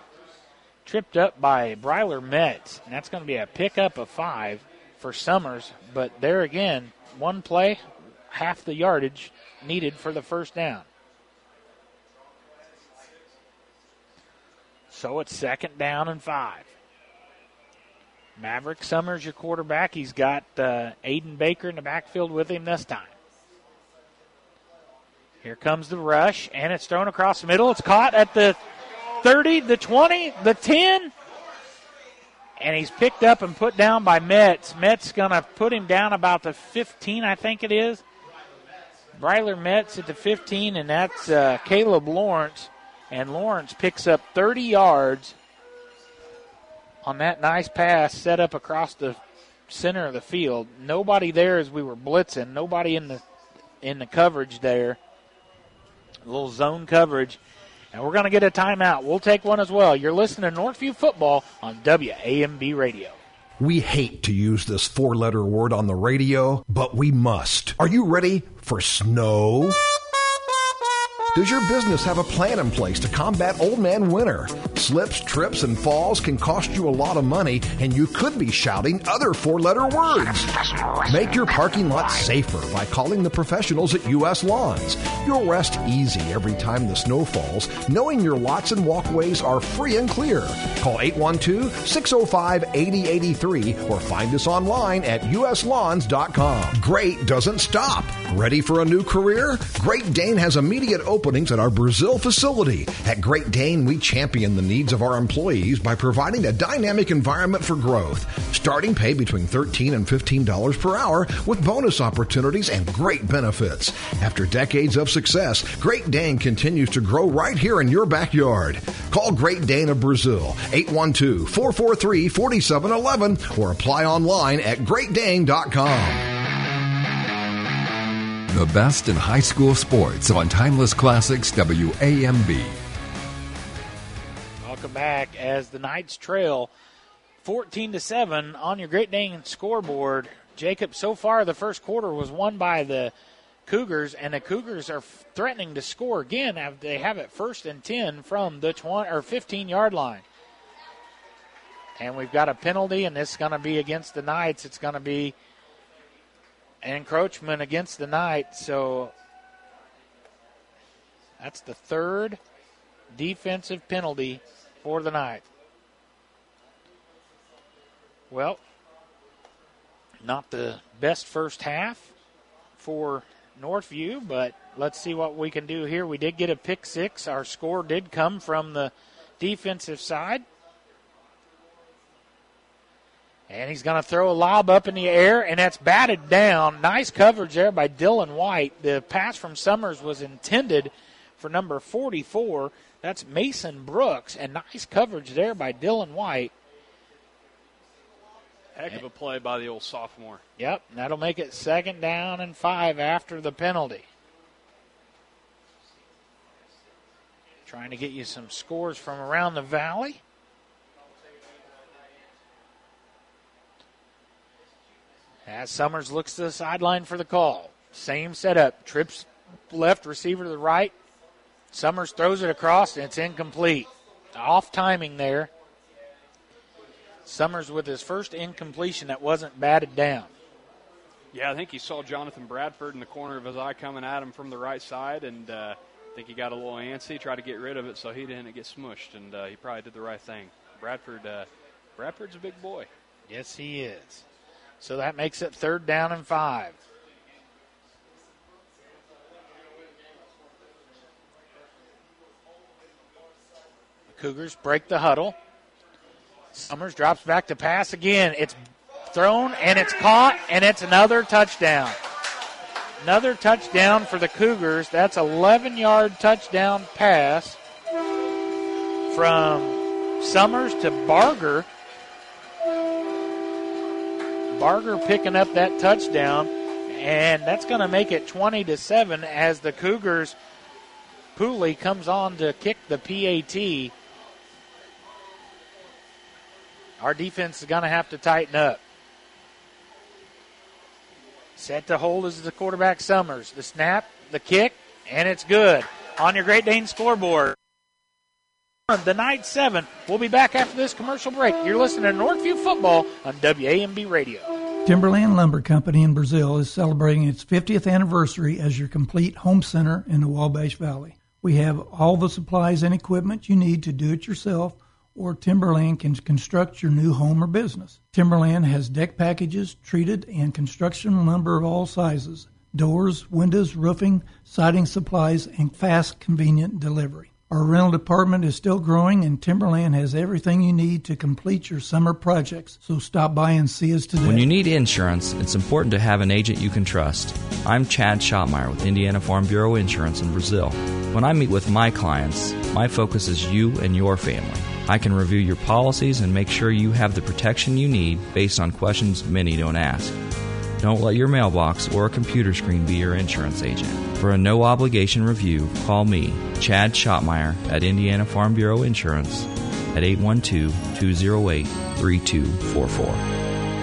by Bryler Metz, and that's going to be a pickup of 5 for Summers. But there again, one play, half the yardage needed for the 1st down. So it's 2nd down and 5. Maverick Summers, your quarterback. He's got Aiden Baker in the backfield with him this time. Here comes the rush, and it's thrown across the middle. It's caught at the 30, the 20, the 10, and he's picked up and put down by Metz. Metz going to put him down about the 15, I think it is. Bryler Metz at the 15, and that's Caleb Lawrence. And Lawrence picks up 30 yards on that nice pass set up across the center of the field. Nobody there as we were blitzing. Nobody in the coverage there. a little zone coverage. And we're going to get a timeout. We'll take one as well. You're listening to Northview Football on WAMB Radio. We hate to use this four-letter word on the radio, but we must. Are you ready for snow? Does your business have a plan in place to combat old man winter? Slips, trips, and falls can cost you a lot of money, and you could be shouting other four-letter words. Make your parking lot safer by calling the professionals at U.S. Lawns. You'll rest easy every time the snow falls, knowing your lots and walkways are free and clear. Call 812-605-8083 or find us online at uslawns.com. Great doesn't stop. Ready for a new career? Great Dane has immediate openings at our Brazil facility. At Great Dane, we champion the needs of our employees by providing a dynamic environment for growth. Starting pay between $13 and $15 per hour with bonus opportunities and great benefits. After decades of success, Great Dane continues to grow right here in your backyard. Call Great Dane of Brazil, 812-443-4711 or apply online at greatdane.com. The best in high school sports on Timeless Classics WAMB. Welcome back as the Knights trail 14-7 on your Great Dane scoreboard. Jacob, so far the first quarter was won by the Cougars, and the Cougars are threatening to score again. They have it 1st and 10 from the 15-yard line. And we've got a penalty, and this is going to be against the Knights. It's going to be encroachment against the Knights, so that's the third defensive penalty for the Knights. Well, not the best first half for Northview, but let's see what we can do here. We did get a pick six. Our score did come from the defensive side. And he's going to throw a lob up in the air, and that's batted down. Nice coverage there by Dylan White. The pass from Summers was intended for number 44. That's Mason Brooks, and nice coverage there by Dylan White. Heck of a play by the old sophomore. Yep, that'll make it 2nd down and 5 after the penalty. Trying to get you some scores from around the valley. As Summers looks to the sideline for the call. Same setup. Trips left, receiver to the right. Summers throws it across, and it's incomplete. Off timing there. Summers with his first incompletion that wasn't batted down. Yeah, I think he saw Jonathan Bradford in the corner of his eye coming at him from the right side, and I think he got a little antsy, tried to get rid of it so he didn't get smushed, and he probably did the right thing. Bradford's a big boy. Yes, he is. So that makes it 3rd down and 5. The Cougars break the huddle. Summers drops back to pass again. It's thrown, and it's caught, and it's another touchdown. Another touchdown for the Cougars. That's 11-yard touchdown pass from Summers to Barger. Barger picking up that touchdown, and that's going to make it 20-7 as the Cougars, Pooley comes on to kick the PAT. Our defense is going to have to tighten up. Set to hold is the quarterback Summers. The snap, the kick, and it's good. On your Great Dane scoreboard, the Knights 7. We'll be back after this commercial break. You're listening to Northview Football on WAMB Radio. Timberland Lumber Company in Brazil is celebrating its 50th anniversary as your complete home center in the Wabash Valley. We have all the supplies and equipment you need to do it yourself, or Timberland can construct your new home or business. Timberland has deck packages, treated and construction lumber of all sizes, doors, windows, roofing, siding supplies, and fast, convenient delivery. Our rental department is still growing, and Timberland has everything you need to complete your summer projects. So stop by and see us today. When you need insurance, it's important to have an agent you can trust. I'm Chad Schottmeyer with Indiana Farm Bureau Insurance in Brazil. When I meet with my clients, my focus is you and your family. I can review your policies and make sure you have the protection you need based on questions many don't ask. Don't let your mailbox or a computer screen be your insurance agent. For a no-obligation review, call me, Chad Schottmeyer, at Indiana Farm Bureau Insurance at 812-208-3244.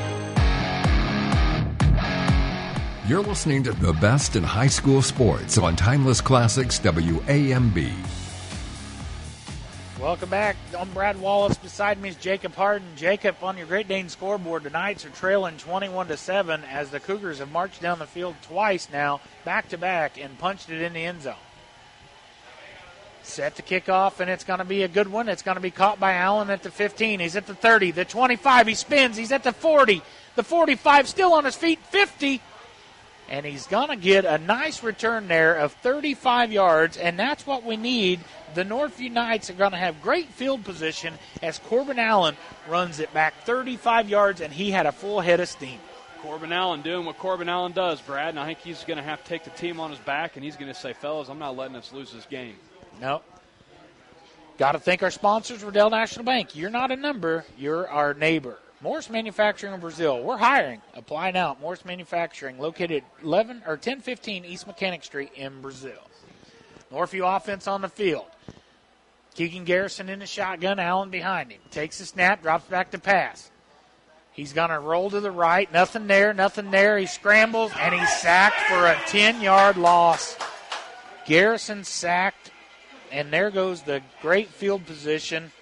You're listening to the best in high school sports on Timeless Classics WAMB. Welcome back. I'm Brad Wallace. Beside me is Jacob Harden. Jacob, on your Great Dane scoreboard, the Knights are trailing 21-7 as the Cougars have marched down the field twice now, back-to-back, and punched it in the end zone. Set to kick off, and it's going to be a good one. It's going to be caught by Allen at the 15. He's at the 30, the 25. He spins. He's at the 40, the 45, still on his feet, 50. And he's going to get a nice return there of 35 yards, and that's what we need. The Northview Knights are going to have great field position as Corbin Allen runs it back 35 yards, and he had a full head of steam. Corbin Allen doing what Corbin Allen does, Brad, and I think he's going to have to take the team on his back, and he's going to say, fellas, I'm not letting us lose this game. No. Got to thank our sponsors, Riddell National Bank. You're not a number, you're our neighbor. Morris Manufacturing in Brazil. We're hiring. Apply now. Morris Manufacturing, located 1015 East Mechanic Street in Brazil. Northview offense on the field. Keegan Garrison in the shotgun. Allen behind him. Takes the snap, drops back to pass. He's going to roll to the right. Nothing there, nothing there. He scrambles, and he's sacked for a 10-yard loss. Garrison sacked, and there goes the great field position.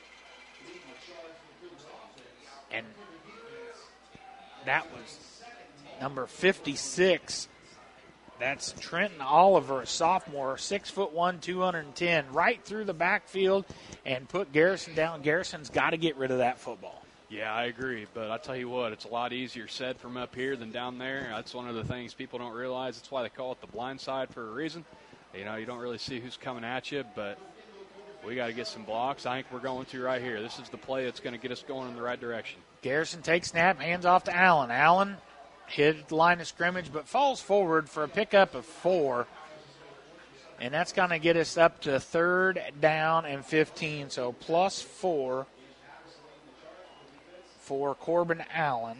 And that was number 56. That's Trenton Oliver, a sophomore, 6'1", 210, right through the backfield and put Garrison down. Garrison's got to get rid of that football. Yeah, I agree. But I tell you what, it's a lot easier said from up here than down there. That's one of the things people don't realize. That's why they call it the blind side for a reason. You know, you don't really see who's coming at you, but we got to get some blocks. I think we're going to right here. This is the play that's going to get us going in the right direction. Garrison takes snap, hands off to Allen. Allen hit the line of scrimmage, but falls forward for a pickup of 4. And that's going to get us up to 3rd down and 15. So +4 for Corbin Allen.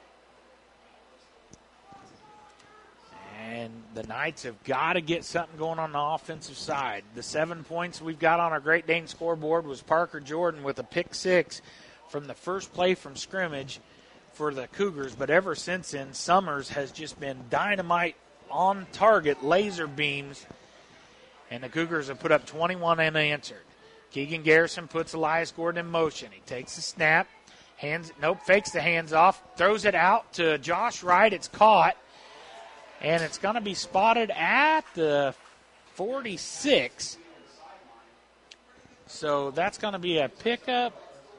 And the Knights have got to get something going on the offensive side. The 7 points we've got on our Great Dane scoreboard was Parker Jordan with a pick 6 from the first play from scrimmage for the Cougars. But ever since then, Summers has just been dynamite, on target, laser beams. And the Cougars have put up 21 unanswered. Keegan Garrison puts Elias Gordon in motion. He takes the snap, fakes the hands off, throws it out to Josh Wright. It's caught. And it's going to be spotted at the 46. So that's going to be a pickup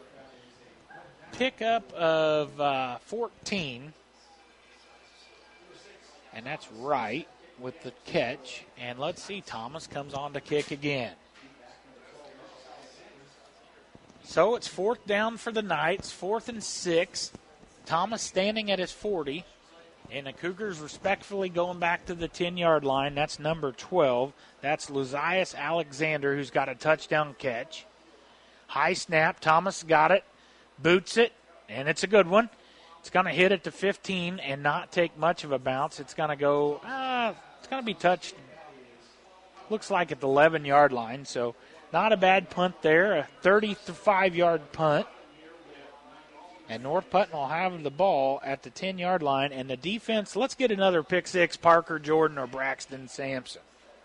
of 14. And that's right with the catch. And let's see, Thomas comes on to kick again. So it's 4th down for the Knights, 4th and 6. Thomas standing at his 40. And the Cougars respectfully going back to the 10-yard line. That's number 12. That's Luzias Alexander, who's got a touchdown catch. High snap. Thomas got it. Boots it. And it's a good one. It's going to hit at the 15 and not take much of a bounce. It's going to go, it's going to be touched, looks like at the 11-yard line. So not a bad punt there. A 35-yard punt. And North Putnam will have the ball at the 10-yard line. And the defense, let's get another pick 6, Parker Jordan or Braxton Sampson.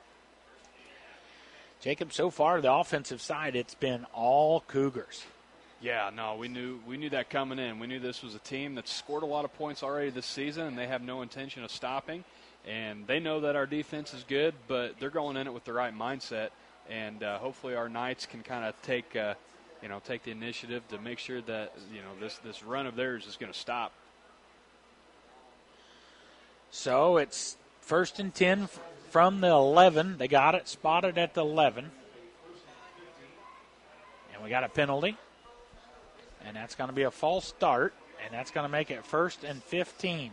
Jacob, so far the offensive side, it's been all Cougars. Yeah, no, we knew that coming in. We knew this was a team that's scored a lot of points already this season, and they have no intention of stopping. And they know that our defense is good, but they're going in it with the right mindset. And hopefully our Knights can kind of take the initiative to make sure that this run of theirs is going to stop. So it's 1st and 10 from the 11. They got it spotted at the 11. And we got a penalty. And that's going to be a false start. And that's going to make it 1st and 15.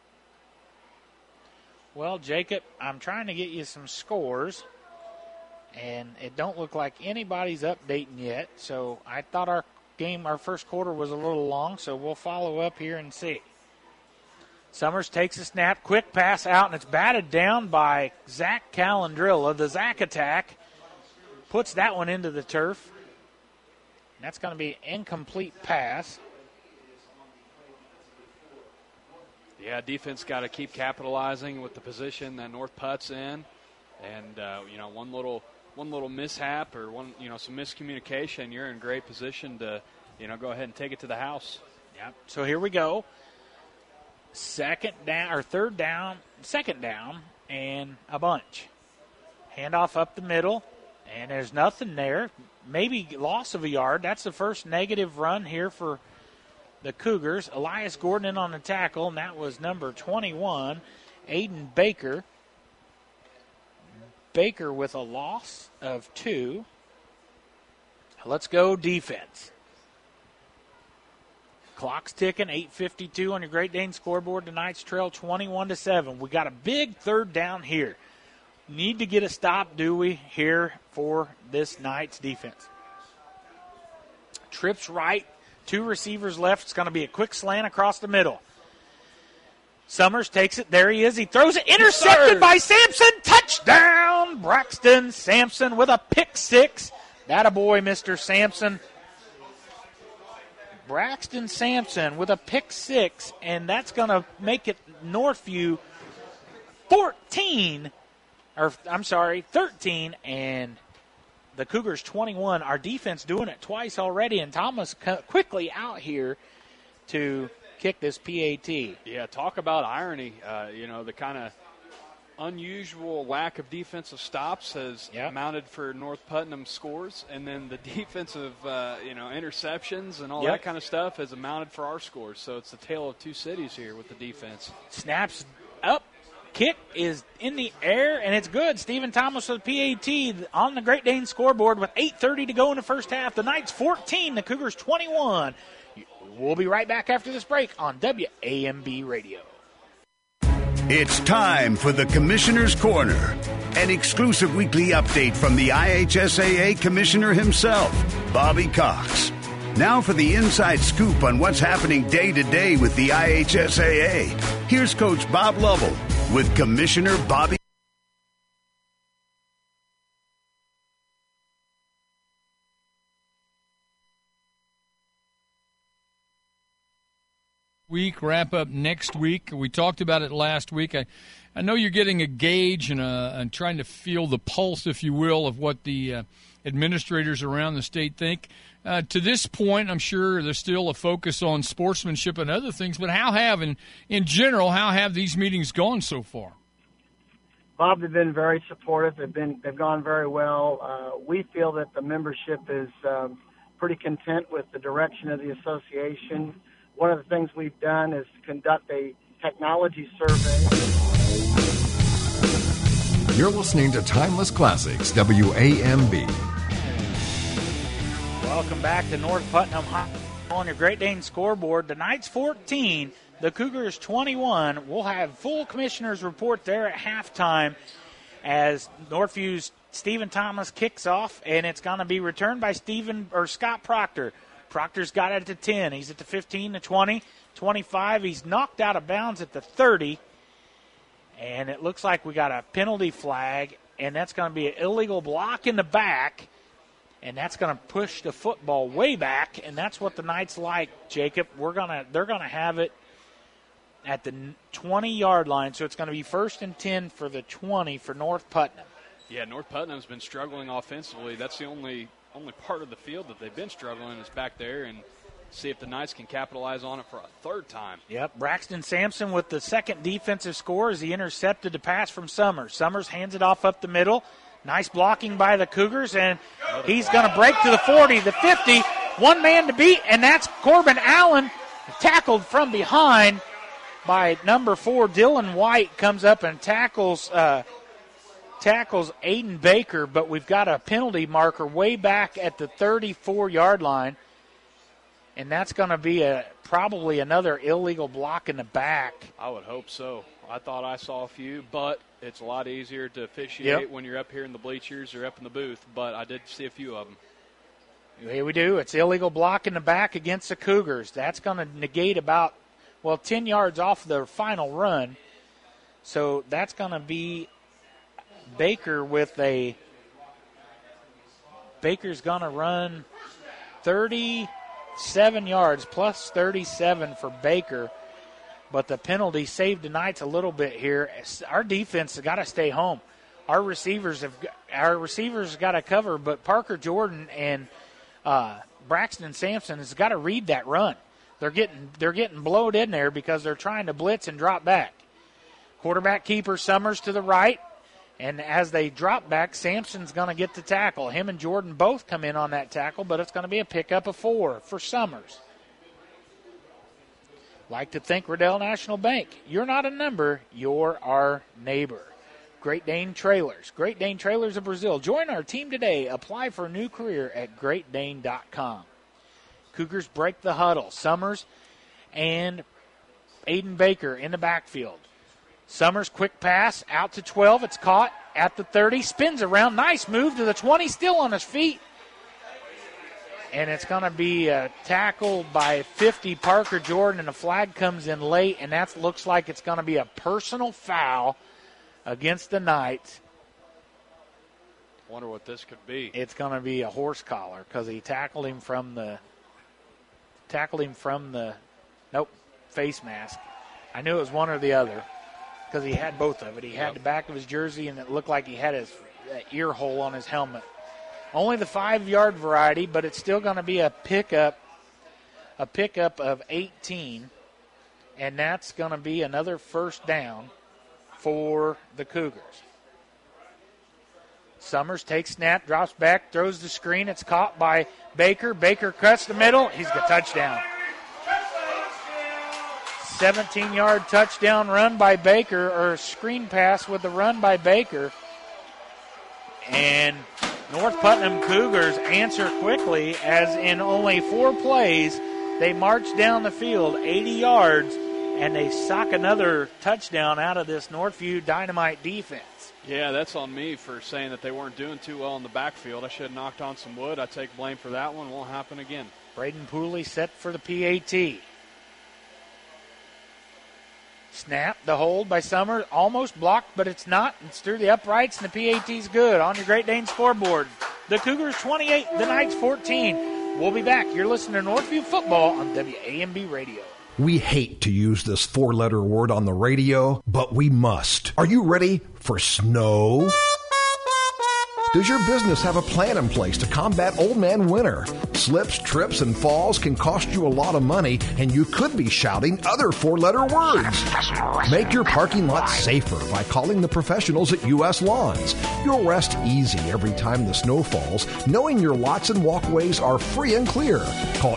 Well, Jacob, I'm trying to get you some scores. And it don't look like anybody's updating yet. So I thought our first quarter was a little long, so we'll follow up here and see. Summers takes a snap, quick pass out, and it's batted down by Zach Calandrilla. The Zach attack puts that one into the turf. That's going to be an incomplete pass. Yeah, defense got to keep capitalizing with the position that North Putt's in. And, one little mishap or some miscommunication, you're in great position to, go ahead and take it to the house. Yep. So here we go. Second down, and a bunch. Handoff up the middle, and there's nothing there. Maybe loss of a yard. That's the first negative run here for the Cougars. Elias Gordon in on the tackle, and that was number 21, Aiden Baker. Baker with a loss of 2. Let's go defense. Clock's ticking, 8:52 on your Great Dane scoreboard. Tonight's trail 21-7. We got a big third down here. Need to get a stop, do we, here for this night's defense. Trips right, 2 receivers left. It's going to be a quick slant across the middle. Summers takes it. There he is. He throws it. Intercepted by Sampson. Touchdown, Braxton Sampson with a pick 6. Attaboy, Mr. Sampson. Braxton Sampson with a pick 6, and that's going to make it Northview 13, and the Cougars 21. Our defense doing it twice already, and Thomas quickly out here to kick this PAT. Yeah, talk about irony. The kind of unusual lack of defensive stops has mounted for North Putnam scores, and then the defensive, interceptions and all that kind of stuff has amounted for our scores. So it's the tale of two cities here with the defense. Snaps up, kick is in the air, and it's good. Stephen Thomas with PAT on the Great Dane scoreboard with 8:30 to go in the first half. The Knights 14, the Cougars 21. We'll be right back after this break on WAMB Radio. It's time for the Commissioner's Corner, an exclusive weekly update from the IHSAA Commissioner himself, Bobby Cox. Now for the inside scoop on what's happening day to day with the IHSAA. Here's Coach Bob Lovell with Commissioner Bobby. Wrap up next week. We talked about it last week. I know you're getting a gauge and trying to feel the pulse, if you will, of what the administrators around the state think. To this point, I'm sure there's still a focus on sportsmanship and other things, but in general, how have these meetings gone so far? Bob, they've been very supportive. They've gone very well. We feel that the membership is pretty content with the direction of the association. One of the things we've done is conduct a technology survey. You're listening to Timeless Classics, WAMB. Welcome back to North Putnam High on your Great Dane scoreboard. The Knights 14, the Cougars 21. We'll have full commissioner's report there at halftime as Northview's Stephen Thomas kicks off, and it's going to be returned by Scott Proctor. Proctor's got it at the 10. He's at the 15, the 20, 25. He's knocked out of bounds at the 30. And it looks like we got a penalty flag, and that's going to be an illegal block in the back. And that's going to push the football way back, and that's what the Knights like, Jacob. They're going to have it at the 20-yard line, so it's going to be 1st and 10 for the 20 for North Putnam. Yeah, North Putnam's been struggling offensively. That's the only part of the field that they've been struggling is back there, and see if the Knights can capitalize on it for a third time. Yep, Braxton Sampson with the second defensive score as he intercepted the pass from Summers. Summers hands it off up the middle. Nice blocking by the Cougars, and he's going to break to the 40, the 50. One man to beat, and that's Corbin Allen, tackled from behind by number 4, Dylan White, comes up and tackles Aiden Baker, but we've got a penalty marker way back at the 34-yard line, and that's going to be probably another illegal block in the back. I would hope so. I thought I saw a few, but it's a lot easier to officiate when you're up here in the bleachers or up in the booth, but I did see a few of them. Here we do. It's illegal block in the back against the Cougars. That's going to negate about, 10 yards off their final run. So that's going to be Baker Baker's going to run 37 yards, plus 37 for Baker. But the penalty saved the Knights a little bit here. Our defense has got to stay home. Our receivers got to cover, but Parker Jordan and Braxton Sampson has got to read that run. They're getting blowed in there because they're trying to blitz and drop back. Quarterback keeper Summers to the right, and as they drop back, Sampson's going to get the tackle. Him and Jordan both come in on that tackle, but it's going to be a pickup of 4 for Summers. Like to thank Riddell National Bank. You're not a number, you're our neighbor. Great Dane Trailers. Great Dane Trailers of Brazil. Join our team today. Apply for a new career at greatdane.com. Cougars break the huddle. Summers and Aiden Baker in the backfield. Summers, quick pass, out to 12. It's caught at the 30. Spins around. Nice move to the 20. Still on his feet. And it's going to be tackled by 50 Parker Jordan, and a flag comes in late, and that looks like it's going to be a personal foul against the Knights. Wonder what this could be. It's going to be a horse collar because he tackled him from the face mask. I knew it was one or the other because he had both of it. He had the back of his jersey, and it looked like he had his ear hole on his helmet. Only the 5-yard variety, but it's still going to be a pickup of 18, and that's going to be another first down for the Cougars. Summers takes snap, drops back, throws the screen. It's caught by Baker. Baker cuts the middle. He's got a touchdown. 17-yard touchdown run by Baker, or a screen pass with the run by Baker. And North Putnam Cougars answer quickly, as in only 4 plays, they march down the field 80 yards, and they sock another touchdown out of this Northview Dynamite defense. Yeah, that's on me for saying that they weren't doing too well in the backfield. I should have knocked on some wood. I take blame for that one. Won't happen again. Braden Pooley set for the PAT. Snap, the hold by Summers, almost blocked, but it's not. It's through the uprights, and the PAT's good on your Great Dane scoreboard. The Cougars 28, the Knights 14. We'll be back. You're listening to Northview Football on WAMB Radio. We hate to use this 4-letter word on the radio, but we must. Are you ready for snow? Does your business have a plan in place to combat old man winter? Slips, trips, and falls can cost you a lot of money, and you could be shouting other 4-letter words. Make your parking lot safer by calling the professionals at U.S. Lawns. You'll rest easy every time the snow falls, knowing your lots and walkways are free and clear. Call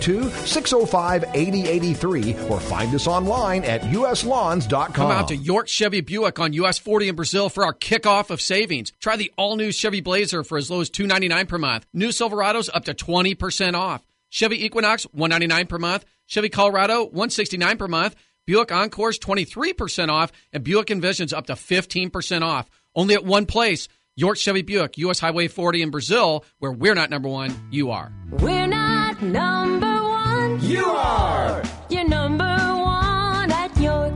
812-605-8083 or find us online at uslawns.com. Come out to York Chevy Buick on US 40 in Brazil for our kickoff of savings. Try the all-new Chevy Blazer for as low as $299 per month. New Silverados up to 20% off. Chevy Equinox $199 per month. Chevy Colorado $169 per month. Buick Encore's 23% off, and Buick Envision's up to 15% off. Only at one place, York Chevy Buick, US Highway 40 in Brazil, where we're not number one, you are. We're not number one. You are. You're number one at York.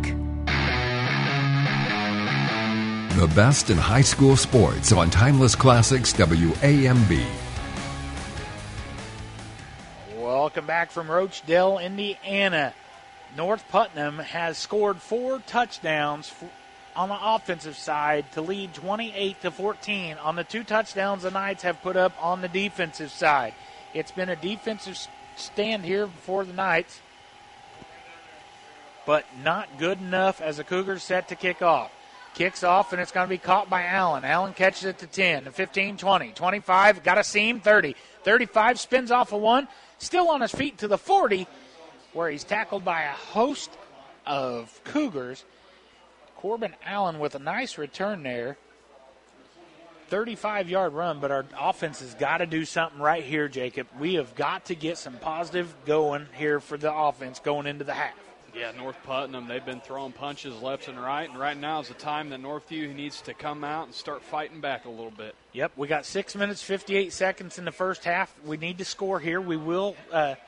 The best in high school sports on Timeless Classics WAMB. Welcome back from Roachdale, Indiana. North Putnam has scored 4 touchdowns on the offensive side to lead 28-14 on the 2 touchdowns the Knights have put up on the defensive side. It's been a defensive stand here for the Knights, but not good enough as the Cougars set to kick off. Kicks off, and it's going to be caught by Allen. Allen catches it to 10, to 15, 20, 25, got a seam, 30, 35, spins off of 1, still on his feet to the 40, where he's tackled by a host of Cougars. Corbin Allen with a nice return there. 35-yard run, but our offense has got to do something right here, Jacob. We have got to get some positive going here for the offense going into the half. Yeah, North Putnam, they've been throwing punches left and right now is the time that Northview needs to come out and start fighting back a little bit. Yep, we got 6 minutes, 58 seconds in the first half. We need to score here. We will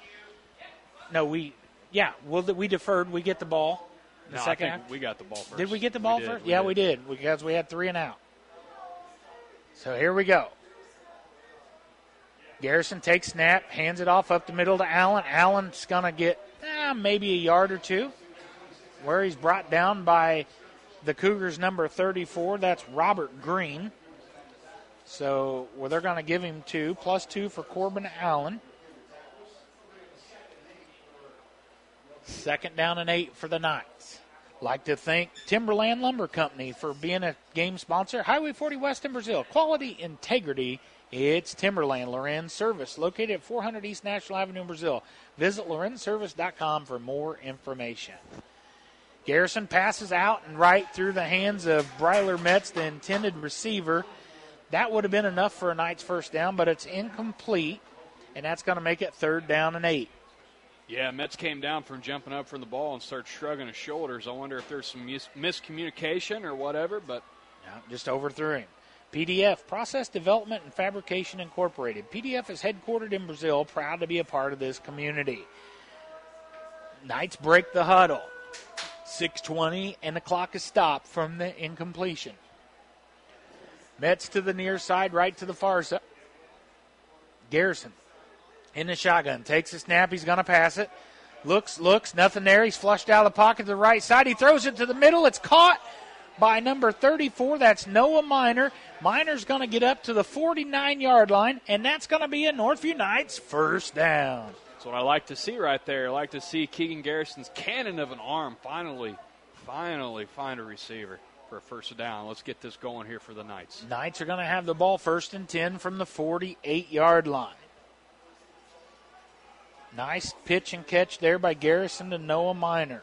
we deferred. We get the ball in the second half. We got the ball first. Did we get the ball first? Yeah, we did, because we had 3 and out. So here we go. Garrison takes snap, hands it off up the middle to Allen. Allen's going to get maybe a yard or two, where he's brought down by the Cougars' number 34. That's Robert Green. So they're going to give him 2, +2 for Corbin Allen. 2nd down and 8 for the Knights. Like to thank Timberland Lumber Company for being a game sponsor. Highway 40 West in Brazil. Quality, integrity. It's Timberland Lorenz Service, located at 400 East National Avenue in Brazil. Visit lorenzservice.com for more information. Garrison passes out and right through the hands of Bryler Metz, the intended receiver. That would have been enough for a Knights first down, but it's incomplete, and that's going to make it 3rd down and 8. Yeah, Metz came down from jumping up from the ball and started shrugging his shoulders. I wonder if there's some miscommunication or whatever, but just overthrew him. PDF, Process Development and Fabrication Incorporated. PDF is headquartered in Brazil, proud to be a part of this community. Knights break the huddle. 6:20, and the clock is stopped from the incompletion. Metz to the near side, right to the far side. Garrison in the shotgun, takes a snap, he's going to pass it. Looks, nothing there. He's flushed out of the pocket to the right side. He throws it to the middle. It's caught by number 34. That's Noah Minor. Minor's going to get up to the 49-yard line, and that's going to be a Northview Knights first down. That's what I like to see right there. I like to see Keegan Garrison's cannon of an arm finally find a receiver for a first down. Let's get this going here for the Knights. Knights are going to have the ball 1st and 10 from the 48-yard line. Nice pitch and catch there by Garrison to Noah Minor.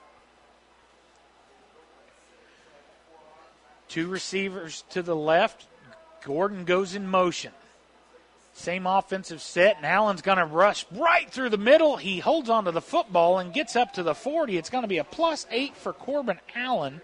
2 receivers to the left. Gordon goes in motion. Same offensive set, and Allen's going to rush right through the middle. He holds onto the football and gets up to the 40. It's going to be a +8 for Corbin Allen.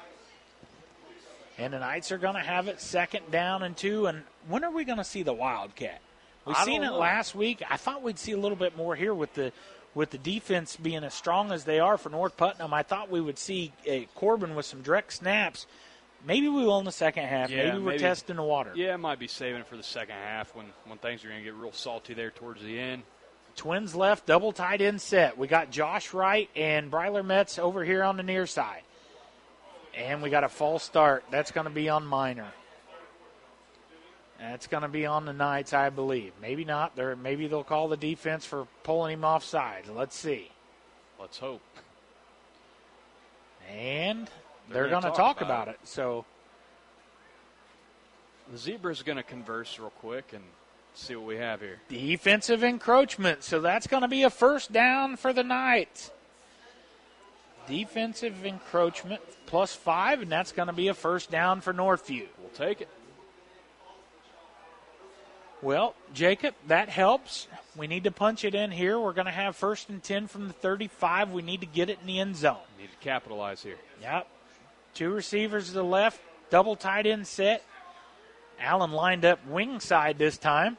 And the Knights are going to have it 2nd down and 2. And when are we going to see the Wildcat? We've seen it last week. I thought we'd see a little bit more here with the defense being as strong as they are for North Putnam. I thought we would see Corbin with some direct snaps. Maybe we will in the second half. Yeah, maybe we're testing the water. Yeah, might be saving it for the second half when things are going to get real salty there towards the end. Twins left, double tight end set. We got Josh Wright and Bryler Metz over here on the near side. And we got a false start. That's going to be on Minor. That's going to be on the Knights, I believe. Maybe not. Maybe they'll call the defense for pulling him offside. Let's see. Let's hope. And they're going to talk about it. So the Zebra's going to converse real quick and see what we have here. Defensive encroachment. So that's going to be a first down for the Knights. Defensive encroachment +5, and that's going to be a first down for Northview. We'll take it. Well, Jacob, that helps. We need to punch it in here. We're going to have 1st and 10 from the 35. We need to get it in the end zone. Need to capitalize here. Yep. 2 receivers to the left, double tight end set. Allen lined up wing side this time.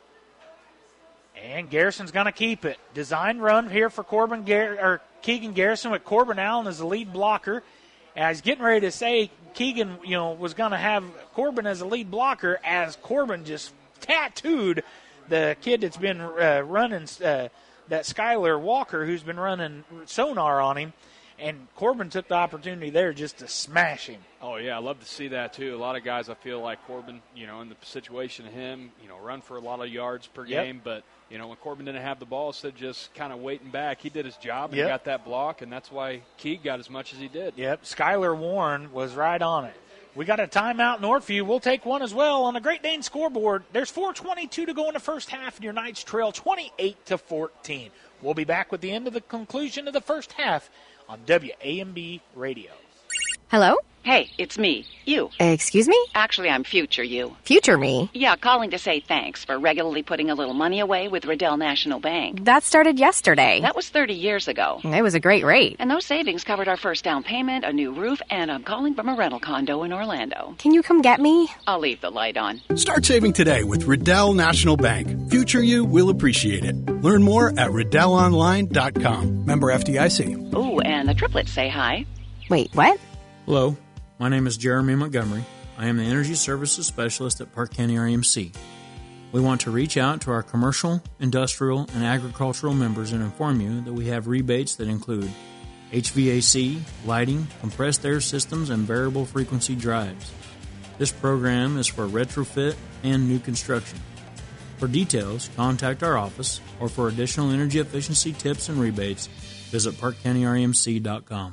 And Garrison's going to keep it. Design run here for Keegan Garrison with Corbin Allen as the lead blocker. I was getting ready to say Keegan, was going to have Corbin as a lead blocker as Corbin just tattooed the kid that's been running, that Skylar Walker, who's been running sonar on him. And Corbin took the opportunity there just to smash him. Oh, yeah, I love to see that, too. A lot of guys, I feel like Corbin, in the situation of him, run for a lot of yards per game. But, when Corbin didn't have the ball, instead of just kind of waiting back, he did his job and got that block, and that's why Keeg got as much as he did. Yep, Skylar Warren was right on it. We got a timeout, Northview. We'll take one as well on the Great Dane scoreboard. There's 4:22 to go in the first half, and your Knights trail 28-14. We'll be back with the end of the conclusion of the first half on WAMB Radio. Hello? Hey, it's me. You. Excuse me? Actually, I'm future you. Future me? Yeah, calling to say thanks for regularly putting a little money away with Riddell National Bank. That started yesterday. That was 30 years ago. It was a great rate. And those savings covered our first down payment, a new roof, and I'm calling from a rental condo in Orlando. Can you come get me? I'll leave the light on. Start saving today with Riddell National Bank. Future you will appreciate it. Learn more at RiddellOnline.com. Member FDIC. Ooh, and the triplets say hi. Wait, what? Hello, my name is Jeremy Montgomery. I am the Energy Services Specialist at Park County RMC. We want to reach out to our commercial, industrial, and agricultural members and inform you that we have rebates that include HVAC, lighting, compressed air systems, and variable frequency drives. This program is for retrofit and new construction. For details, contact our office, or for additional energy efficiency tips and rebates, visit parkcountyrmc.com.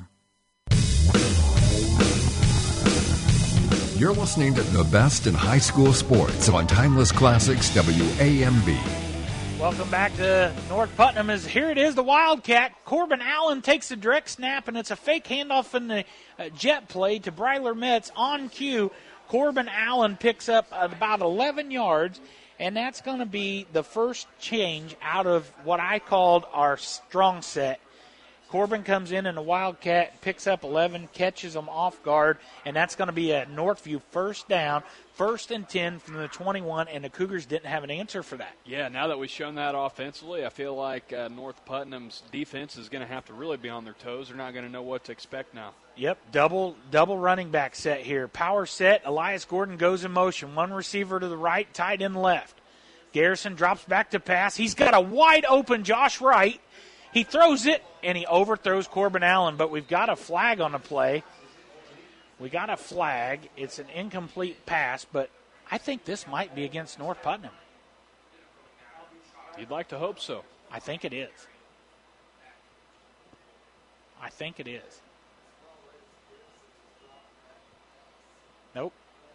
You're listening to the best in high school sports on Timeless Classics WAMB. Welcome back to North Putnam. Here it is, the Wildcat. Corbin Allen takes a direct snap, and it's a fake handoff in the jet play to Bryler Metz on cue. Corbin Allen picks up about 11 yards, and that's going to be the first change out of what I called our strong set. Corbin comes in, and the Wildcat picks up 11, catches them off guard, and that's going to be a Northview first down, 1st and 10 from the 21, and the Cougars didn't have an answer for that. Yeah, now that we've shown that offensively, I feel like North Putnam's defense is going to have to really be on their toes. They're not going to know what to expect now. Yep, double running back set here. Power set, Elias Gordon goes in motion. One receiver to the right, tight end left. Garrison drops back to pass. He's got a wide open Josh Wright. He throws it, and he overthrows Corbin Allen, but we've got a flag on the play. We got a flag. It's an incomplete pass, but I think this might be against North Putnam. You'd like to hope so. I think it is. I think it is. Nope.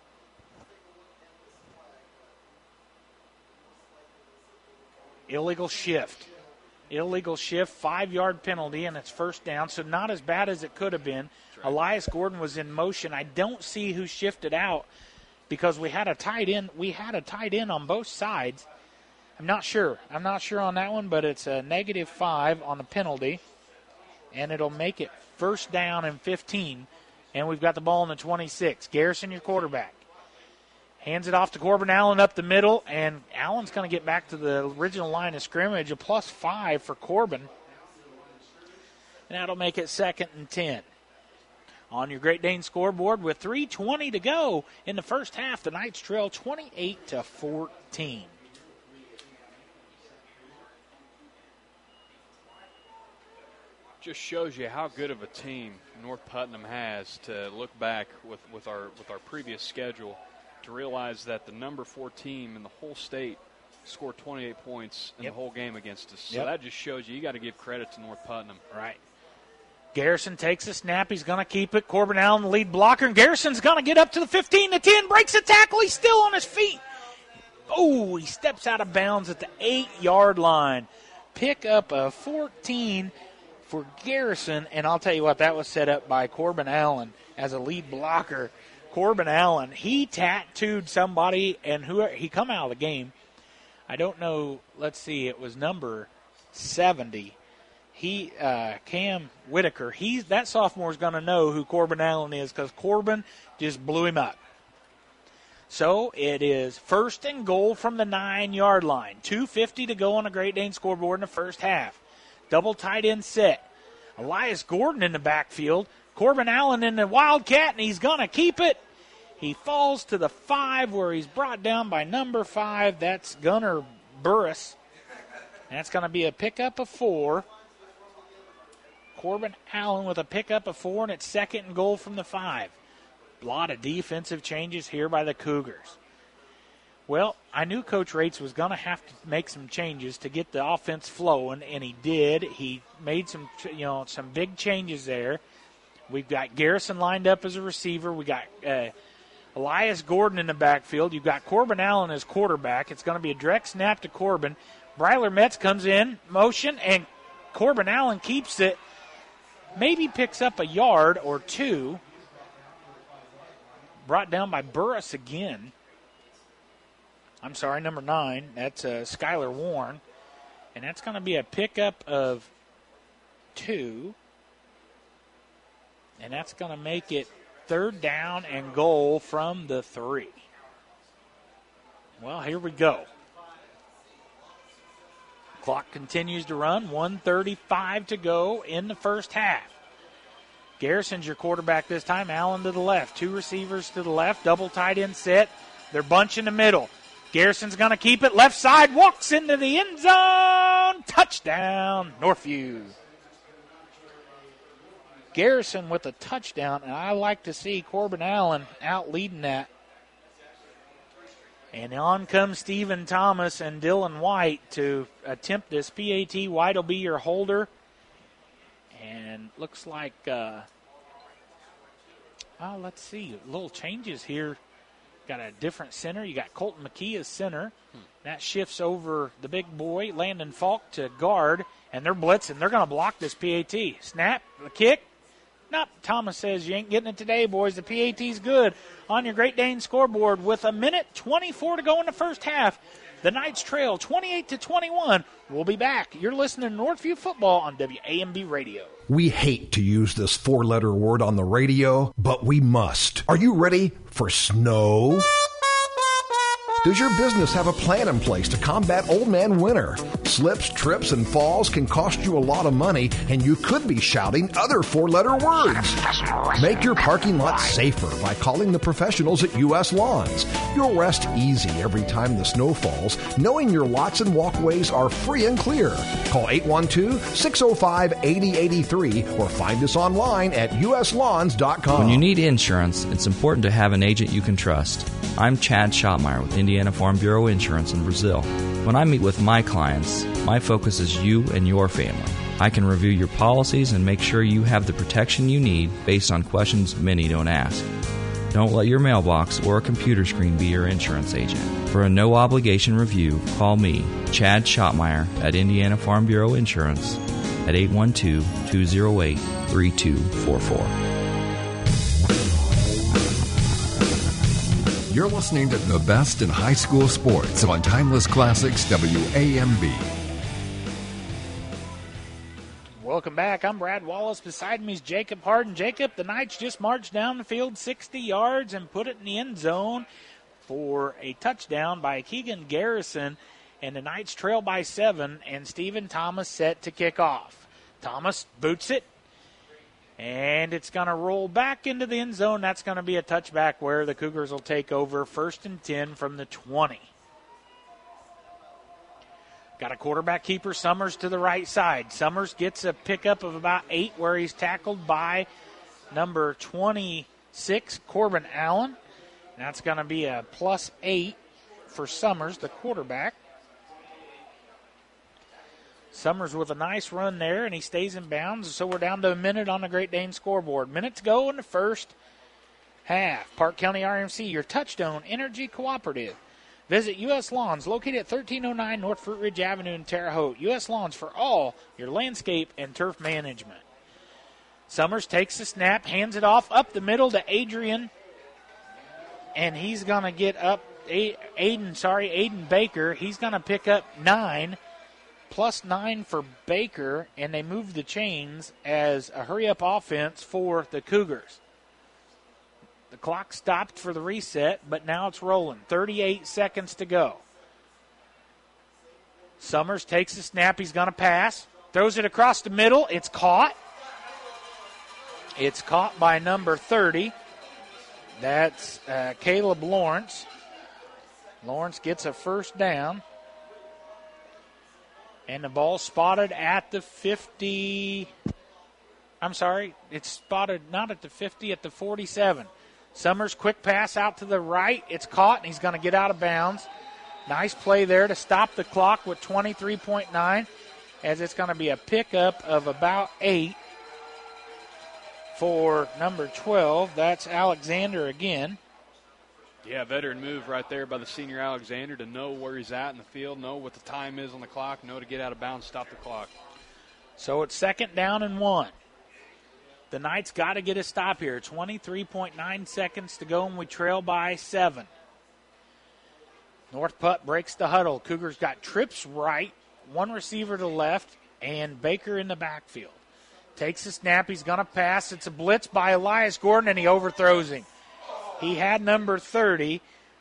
Illegal shift. 5-yard penalty, and it's first down, so not as bad as it could have been. Right. Elias Gordon was in motion. I don't see who shifted out because we had a tight end. We had a tight end on both sides. I'm not sure on that one, but it's a -5 on the penalty, and it'll make it first down and 15, and we've got the ball in the 26. Garrison, your quarterback. Hands it off to Corbin Allen up the middle, and Allen's going to get back to the original line of scrimmage, a +5 for Corbin. And that'll make it 2nd and 10. On your Great Dane scoreboard with 3:20 to go in the first half, the Knights trail 28-14. Just shows you how good of a team North Putnam has to look back with our previous schedule to realize that the number 4 team in the whole state scored 28 points in the whole game against us. So that just shows you got to give credit to North Putnam. Right. Garrison takes a snap. He's going to keep it. Corbin Allen, the lead blocker, and Garrison's going to get up to the 15 to 10, breaks a tackle. He's still on his feet. Oh, he steps out of bounds at the 8-yard line. Pick up a 14 for Garrison, and I'll tell you what, that was set up by Corbin Allen as a lead blocker. Corbin Allen, he tattooed somebody, and he come out of the game. I don't know. Let's see. It was number 70. Cam Whitaker. That sophomore's going to know who Corbin Allen is because Corbin just blew him up. So it is 1st and goal from the 9-yard line. 2:50 to go on the Great Dane scoreboard in the first half. Double tight end set. Elias Gordon in the backfield. Corbin Allen in the Wildcat, and he's going to keep it. He falls to the 5 where he's brought down by number 5. That's Gunnar Burris. That's going to be a pickup of 4. Corbin Allen with a pickup of 4, and it's 2nd and goal from the 5. A lot of defensive changes here by the Cougars. Well, I knew Coach Rates was going to have to make some changes to get the offense flowing, and he did. He made some big changes there. We've got Garrison lined up as a receiver. We got Elias Gordon in the backfield. You've got Corbin Allen as quarterback. It's going to be a direct snap to Corbin. Bryler Metz comes in, motion, and Corbin Allen keeps it. Maybe picks up a yard or 2. brought down by Burris again. I'm sorry, number 9. That's Skylar Warren. And that's going to be a pickup of 2. And that's going to make it 3rd down and goal from the 3. Well, here we go. Clock continues to run. 1:35 to go in the first half. Garrison's your quarterback this time. Allen to the left. 2 receivers to the left. Double tight end set. They're bunch in the middle. Garrison's going to keep it. Left side. Walks into the end zone. Touchdown, Northview. Garrison with a touchdown, and I like to see Corbin Allen out leading that. And on comes Stephen Thomas and Dylan White to attempt this PAT. White will be your holder. And looks like, let's see, little changes here. Got a different center. You got Colton McKee as center. That shifts over the big boy, Landon Falk, to guard. And they're blitzing. They're going to block this PAT. Snap, the kick. Nope. Thomas says you ain't getting it today, boys. The PAT's good. On your Great Dane scoreboard with 1:24 to go in the first half. The Knights trail 28-21. We'll be back. You're listening to Northview Football on WAMB Radio. We hate to use this 4-letter word on the radio, but we must. Are you ready for snow? Does your business have a plan in place to combat old man winter? Slips, trips, and falls can cost you a lot of money, and you could be shouting other 4-letter words. Make your parking lot safer by calling the professionals at U.S. Lawns. You'll rest easy every time the snow falls, knowing your lots and walkways are free and clear. Call 812-605-8083 or find us online at uslawns.com. When you need insurance, it's important to have an agent you can trust. I'm Chad Schottmeyer with Indiana Farm Bureau Insurance in Brazil. When I meet with my clients, my focus is you and your family. I can review your policies and make sure you have the protection you need based on questions many don't ask. Don't let your mailbox or a computer screen be your insurance agent. For a no-obligation review, call me, Chad Schottmeyer, at Indiana Farm Bureau Insurance at 812-208-3244. You're listening to the best in high school sports on Timeless Classics WAMB. Welcome back. I'm Brad Wallace. Beside me is Jacob Harden. Jacob, the Knights just marched down the field 60 yards and put it in the end zone for a touchdown by Keegan Garrison. And the Knights trail by 7, and Stephen Thomas set to kick off. Thomas boots it. And it's going to roll back into the end zone. That's going to be a touchback where the Cougars will take over 1st and 10 from the 20. Got a quarterback keeper, Summers, to the right side. Summers gets a pickup of about 8 where he's tackled by number 26, Corbin Allen. That's going to be a +8 for Summers, the quarterback. Summers with a nice run there, and he stays in bounds. So we're down to a minute on the Great Dane scoreboard. Minute to go in the first half. Park County RMC, your Touchstone Energy Cooperative. Visit U.S. Lawns, located at 1309 North Fruit Ridge Avenue in Terre Haute. U.S. Lawns for all your landscape and turf management. Summers takes the snap, hands it off up the middle to Adrian, and he's going to get up, Aiden Baker. He's going to pick up 9. +9 for Baker, and they move the chains as a hurry-up offense for the Cougars. The clock stopped for the reset, but now it's rolling. 38 seconds to go. Summers takes the snap. He's going to pass. Throws it across the middle. It's caught. It's caught by number 30. That's Caleb Lawrence. Lawrence gets a first down. And the ball spotted at the 50. I'm sorry, it's spotted not at the 50, at the 47. Summers, quick pass out to the right. It's caught, and he's going to get out of bounds. Nice play there to stop the clock with 23.9, as it's going to be a pickup of about 8 for number 12. That's Alexander again. Yeah, veteran move right there by the senior Alexander to know where he's at in the field, know what the time is on the clock, know to get out of bounds, stop the clock. So it's 2nd down and 1. The Knights got to get a stop here. 23.9 seconds to go, and we trail by 7. North Putt breaks the huddle. Cougars got trips right, one receiver to left, and Baker in the backfield. Takes a snap. He's going to pass. It's a blitz by Elias Gordon, and he overthrows him. He had number 30,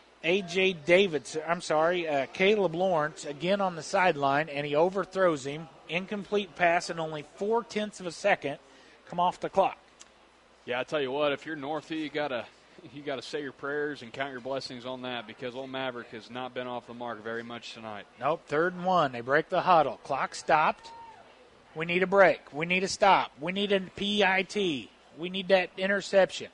Caleb Lawrence, again on the sideline, and he overthrows him. Incomplete pass, and only 0.4 of a second come off the clock. Yeah, I tell you what, if you're Northie, you gotta say your prayers and count your blessings on that, because old Maverick has not been off the mark very much tonight. Nope, 3rd and 1. They break the huddle. Clock stopped. We need a break. We need a stop. We need a PIT. We need that interception.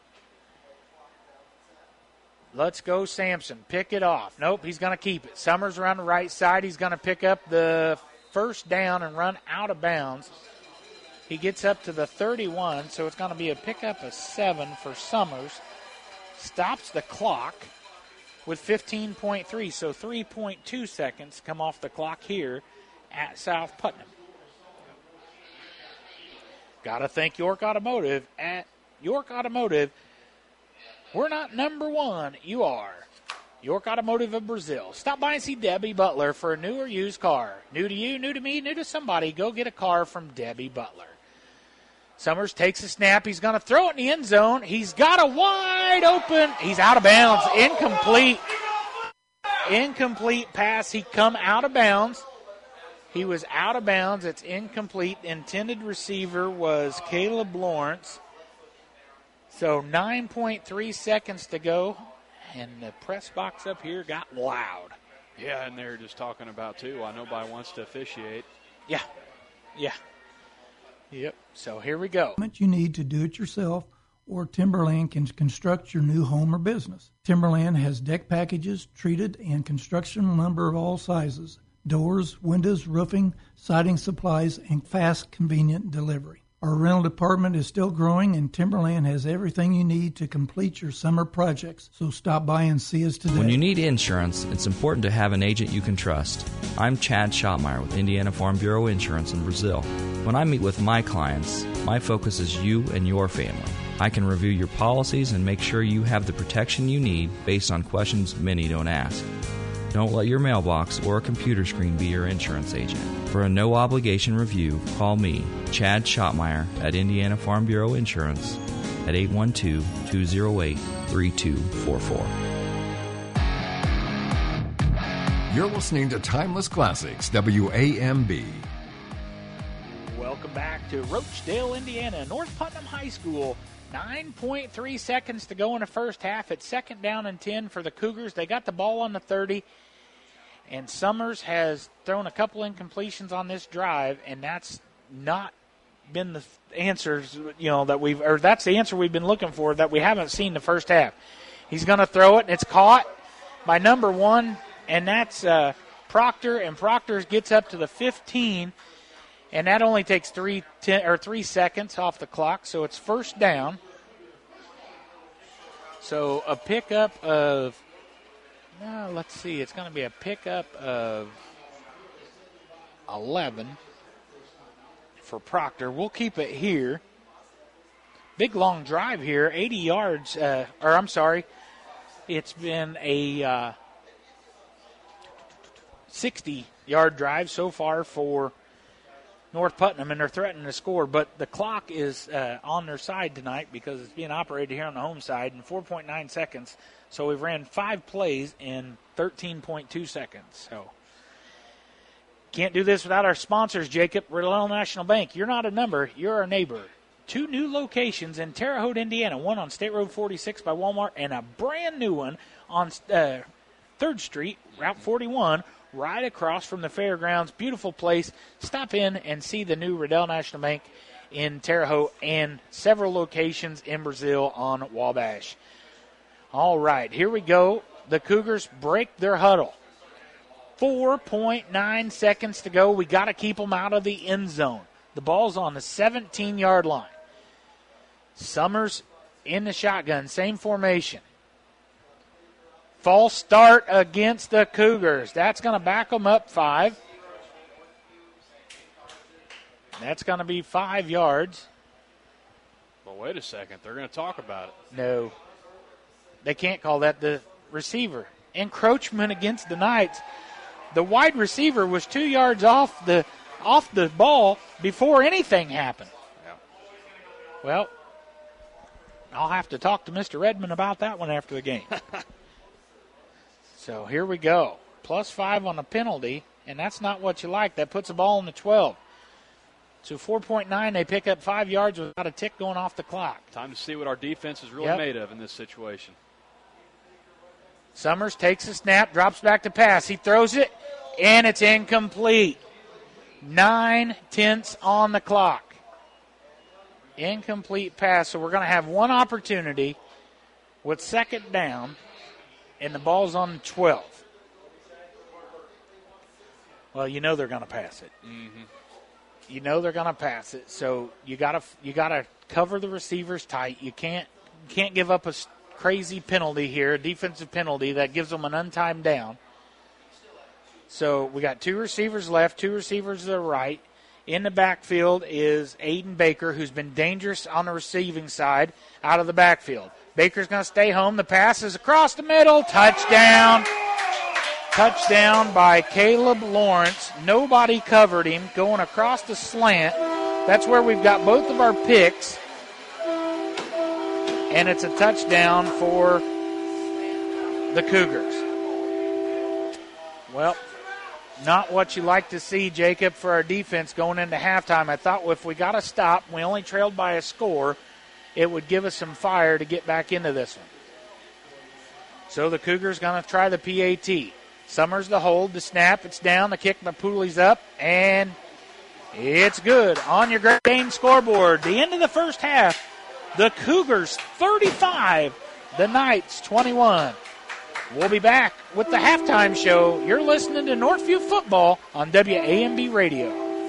Let's go, Sampson. Pick it off. Nope, he's going to keep it. Summers around the right side. He's going to pick up the first down and run out of bounds. He gets up to the 31, so it's going to be a pickup of 7 for Summers. Stops the clock with 15.3, so 3.2 seconds come off the clock here at South Putnam. Got to thank York Automotive. At York Automotive, we're not number 1, you are. York Automotive of Brazil. Stop by and see Debbie Butler for a new or used car. New to you, new to me, new to somebody. Go get a car from Debbie Butler. Summers takes a snap. He's going to throw it in the end zone. He's got a wide open. He's out of bounds. Incomplete. Incomplete pass. He come out of bounds. He was out of bounds. It's incomplete. Intended receiver was Caleb Lawrence. So 9.3 seconds to go, and the press box up here got loud. Yeah, and they're just talking about, too, why nobody wants to officiate. Yeah. Yep. So here we go. You need to do it yourself, or Timberland can construct your new home or business. Timberland has deck packages, treated and construction lumber of all sizes, doors, windows, roofing, siding supplies, and fast, convenient delivery. Our rental department is still growing, and Timberland has everything you need to complete your summer projects. So stop by and see us today. When you need insurance, it's important to have an agent you can trust. I'm Chad Schottmeyer with Indiana Farm Bureau Insurance in Brazil. When I meet with my clients, my focus is you and your family. I can review your policies and make sure you have the protection you need based on questions many don't ask. Don't let your mailbox or a computer screen be your insurance agent. For a no-obligation review, call me, Chad Schottmeyer, at Indiana Farm Bureau Insurance at 812-208-3244. You're listening to Timeless Classics, WAMB. Welcome back to Roachdale, Indiana. North Putnam High School. 9.3 seconds to go in the first half. It's 2nd down and 10 for the Cougars. They got the ball on the 30. And Summers has thrown a couple incompletions on this drive, and that's not been the answers, that's the answer we've been looking for that we haven't seen the first half. He's going to throw it, and it's caught by number 1, and that's Proctor, and Proctor gets up to the 15, and that only takes 3 seconds off the clock, so it's 1st down. So a pickup of, let's see, it's going to be a pickup of 11 for Proctor. We'll keep it here. Big long drive here, 80 yards, it's been a 60-yard drive so far for North Putnam, and they're threatening to score, but the clock is on their side tonight because it's being operated here on the home side in 4.9 seconds. So we've ran 5 plays in 13.2 seconds. So can't do this without our sponsors, Jacob. Riddle National Bank. You're not a number, you're our neighbor. 2 new locations in Terre Haute, Indiana. One on State Road 46 by Walmart, and a brand new one on 3rd Street, Route 41, right across from the fairgrounds. Beautiful place. Stop in and see the new Riddle National Bank in Terre Haute and several locations in Brazil on Wabash. All right, here we go. The Cougars break their huddle. 4.9 seconds to go. We got to keep them out of the end zone. The ball's on the 17-yard line. Summers in the shotgun, same formation. False start against the Cougars. That's going to back them up 5. That's going to be 5 yards. Well, wait a second. They're going to talk about it. No. They can't call that the receiver. Encroachment against the Knights. The wide receiver was 2 yards off the ball before anything happened. Yeah. Well, I'll have to talk to Mr. Redmond about that one after the game. So here we go. +5 on a penalty, and that's not what you like. That puts the ball in the 12. So 4.9, they pick up 5 yards without a tick going off the clock. Time to see what our defense is really made of in this situation. Summers takes a snap, drops back to pass. He throws it, and it's incomplete. 9/10 on the clock. Incomplete pass, so we're going to have one opportunity with second down, and the ball's on the 12. Well, you know they're going to pass it. Mm-hmm. You know they're going to pass it, so you got to cover the receivers tight. You can't give up a crazy penalty here, a defensive penalty that gives them an untimed down. So we got 2 receivers left, 2 receivers to the right. In the backfield is Aiden Baker, who's been dangerous on the receiving side out of the backfield. Baker's going to stay home. The pass is across the middle. Touchdown. Touchdown by Caleb Lawrence. Nobody covered him going across the slant. That's where we've got both of our picks. And it's a touchdown for the Cougars. Well, not what you like to see, Jacob, for our defense going into halftime. I thought if we got a stop, we only trailed by a score, it would give us some fire to get back into this one. So the Cougars going to try the PAT. Summers the hold, the snap, it's down, the kick by Pooley's up, and it's good. On your Great Dane scoreboard, the end of the first half, the Cougars 35, the Knights 21. We'll be back with the halftime show. You're listening to Northview Football on WAMB Radio.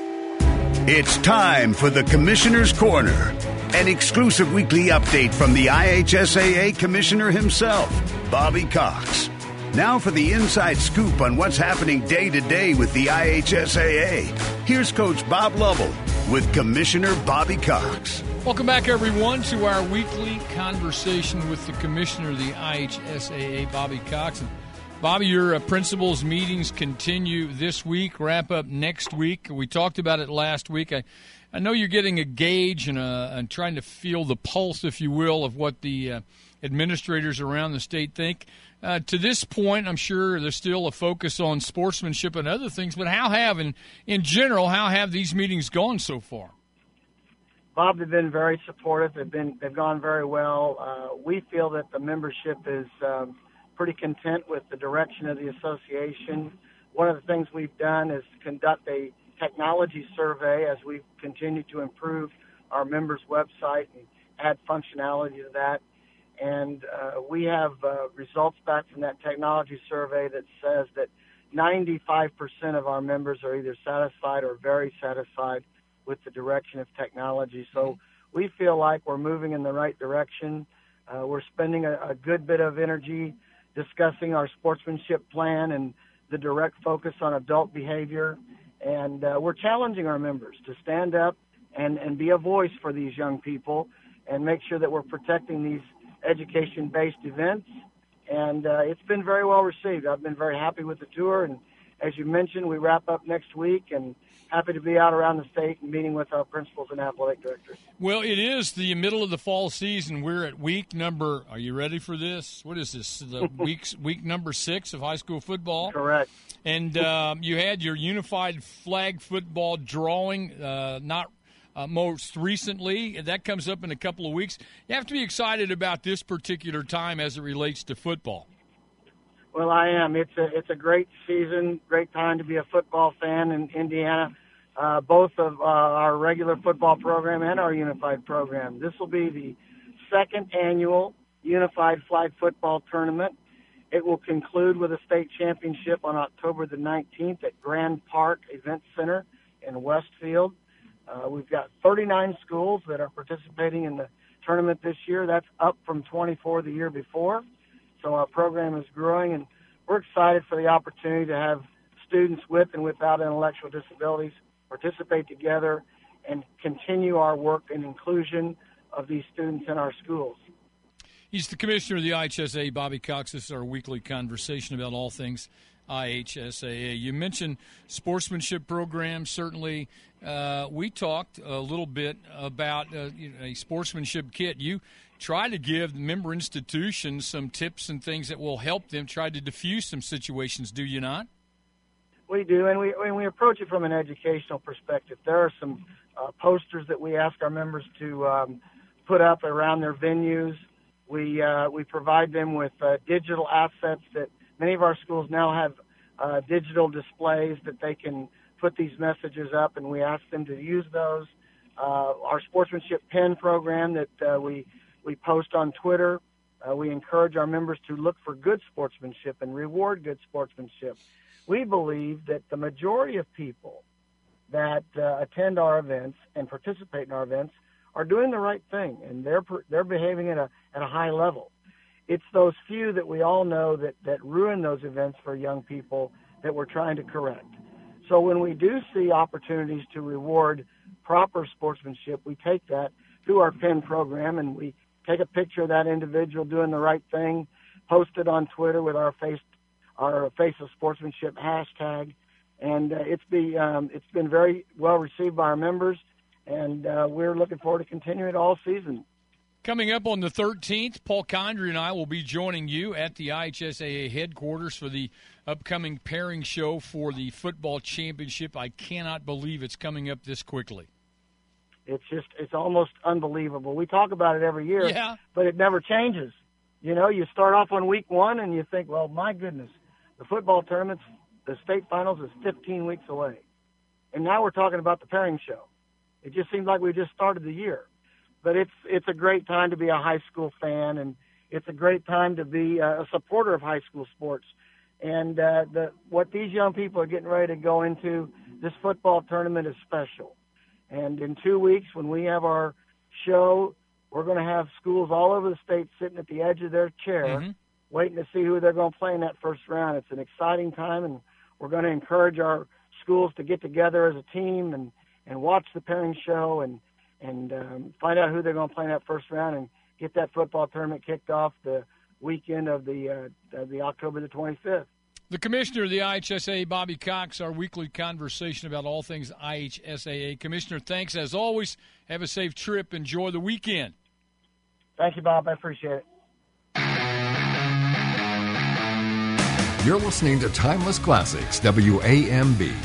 It's time for the Commissioner's Corner, an exclusive weekly update from the IHSAA Commissioner himself, Bobby Cox. Now for the inside scoop on what's happening day to day with the IHSAA. Here's Coach Bob Lovell with Commissioner Bobby Cox. Welcome back, everyone, to our weekly conversation with the Commissioner of the IHSAA, Bobby Cox. And Bobby, your principals meetings continue this week, wrap up next week. We talked about it last week. I know you're getting a gauge and trying to feel the pulse, if you will, of what the administrators around the state think. To this point, I'm sure there's still a focus on sportsmanship and other things, but in general, how have these meetings gone so far? Bob, they've been very supportive. They've gone very well. We feel that the membership is pretty content with the direction of the association. One of the things we've done is conduct a technology survey as we continue to improve our members' website and add functionality to that. And we have results back from that technology survey that says that 95% of our members are either satisfied or very satisfied with the direction of technology. So we feel like we're moving in the right direction. We're spending a good bit of energy discussing our sportsmanship plan and the direct focus on adult behavior. And we're challenging our members to stand up and be a voice for these young people and make sure that we're protecting these education-based events. And it's been very well received. I've been very happy with the tour. And as you mentioned, we wrap up next week, and happy to be out around the state and meeting with our principals and athletic directors. Well, it is the middle of the fall season. We're at week number, are you ready for this? What is this, the week number 6 of high school football? Correct. And you had your unified flag football drawing most recently. That comes up in a couple of weeks. You have to be excited about this particular time as it relates to football. Well, I am. It's a great season, great time to be a football fan in Indiana, both of our regular football program and our unified program. This will be the second annual unified flag football tournament. It will conclude with a state championship on October the 19th at Grand Park Event Center in Westfield. We've got 39 schools that are participating in the tournament this year. That's up from 24 the year before. So our program is growing, and we're excited for the opportunity to have students with and without intellectual disabilities participate together and continue our work in inclusion of these students in our schools. He's the commissioner of the IHSAA, Bobby Cox. This is our weekly conversation about all things IHSAA. You mentioned sportsmanship programs. Certainly, we talked a little bit about a sportsmanship kit. You try to give member institutions some tips and things that will help them try to diffuse some situations, do you not? We do, and we approach it from an educational perspective. There are some posters that we ask our members to put up around their venues. We provide them with digital assets that many of our schools now have digital displays that they can put these messages up, and we ask them to use those. Our sportsmanship pen program that we post on Twitter, we encourage our members to look for good sportsmanship and reward good sportsmanship. We believe that the majority of people that attend our events and participate in our events are doing the right thing, and they're behaving at a high level. It's those few that we all know that ruin those events for young people that we're trying to correct. So when we do see opportunities to reward proper sportsmanship, we take that through our PIN program, and we take a picture of that individual doing the right thing, post it on Twitter with our Face of Sportsmanship hashtag, and it's been very well received by our members, and we're looking forward to continuing it all season. Coming up on the 13th, Paul Condry and I will be joining you at the IHSAA headquarters for the upcoming pairing show for the football championship. I cannot believe it's coming up this quickly. It's almost unbelievable. We talk about it every year, but it never changes. You know, you start off on week 1 and you think, well, my goodness, the football tournaments, the state finals is 15 weeks away. And now we're talking about the pairing show. It just seems like we just started the year. But it's a great time to be a high school fan, and it's a great time to be a supporter of high school sports. And what these young people are getting ready to go into, this football tournament is special. And in 2 weeks, when we have our show, we're going to have schools all over the state sitting at the edge of their chair, waiting to see who they're going to play in that first round. It's an exciting time, and we're going to encourage our schools to get together as a team and watch the pairing show and find out who they're going to play in that first round and get that football tournament kicked off the weekend of the October the 25th. The commissioner of the IHSAA, Bobby Cox, our weekly conversation about all things IHSAA. Commissioner, thanks as always. Have a safe trip. Enjoy the weekend. Thank you, Bob. I appreciate it. You're listening to Timeless Classics, WAMB.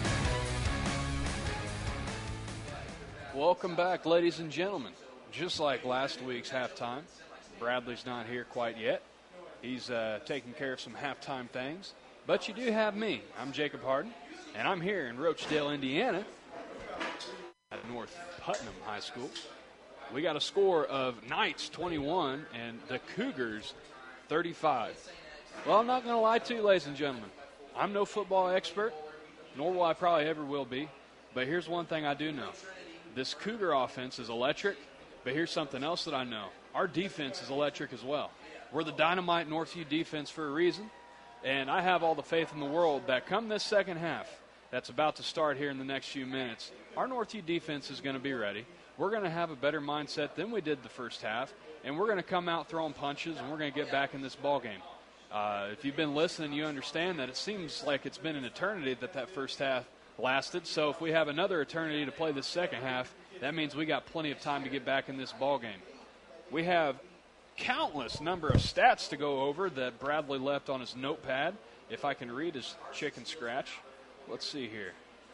Welcome back, ladies and gentlemen. Just like last week's halftime, Bradley's not here quite yet. He's taking care of some halftime things. But you do have me. I'm Jacob Harden, and I'm here in Rochdale, Indiana, at North Putnam High School. We got a score of Knights 21 and the Cougars 35. Well, I'm not going to lie to you, ladies and gentlemen. I'm no football expert, nor will I probably ever will be. But here's one thing I do know. This Cougar offense is electric, but here's something else that I know. Our defense is electric as well. We're the dynamite Northview defense for a reason, and I have all the faith in the world that come this second half that's about to start here in the next few minutes, our Northview defense is going to be ready. We're going to have a better mindset than we did the first half, and we're going to come out throwing punches, and we're going to get back in this ball game. If you've been listening, you understand that it seems like it's been an eternity that first half lasted. So if we have another eternity to play this second half, that means we got plenty of time to get back in this ball game. We have countless number of stats to go over that Bradley left on his notepad. If I can read his chicken scratch. Let's see here.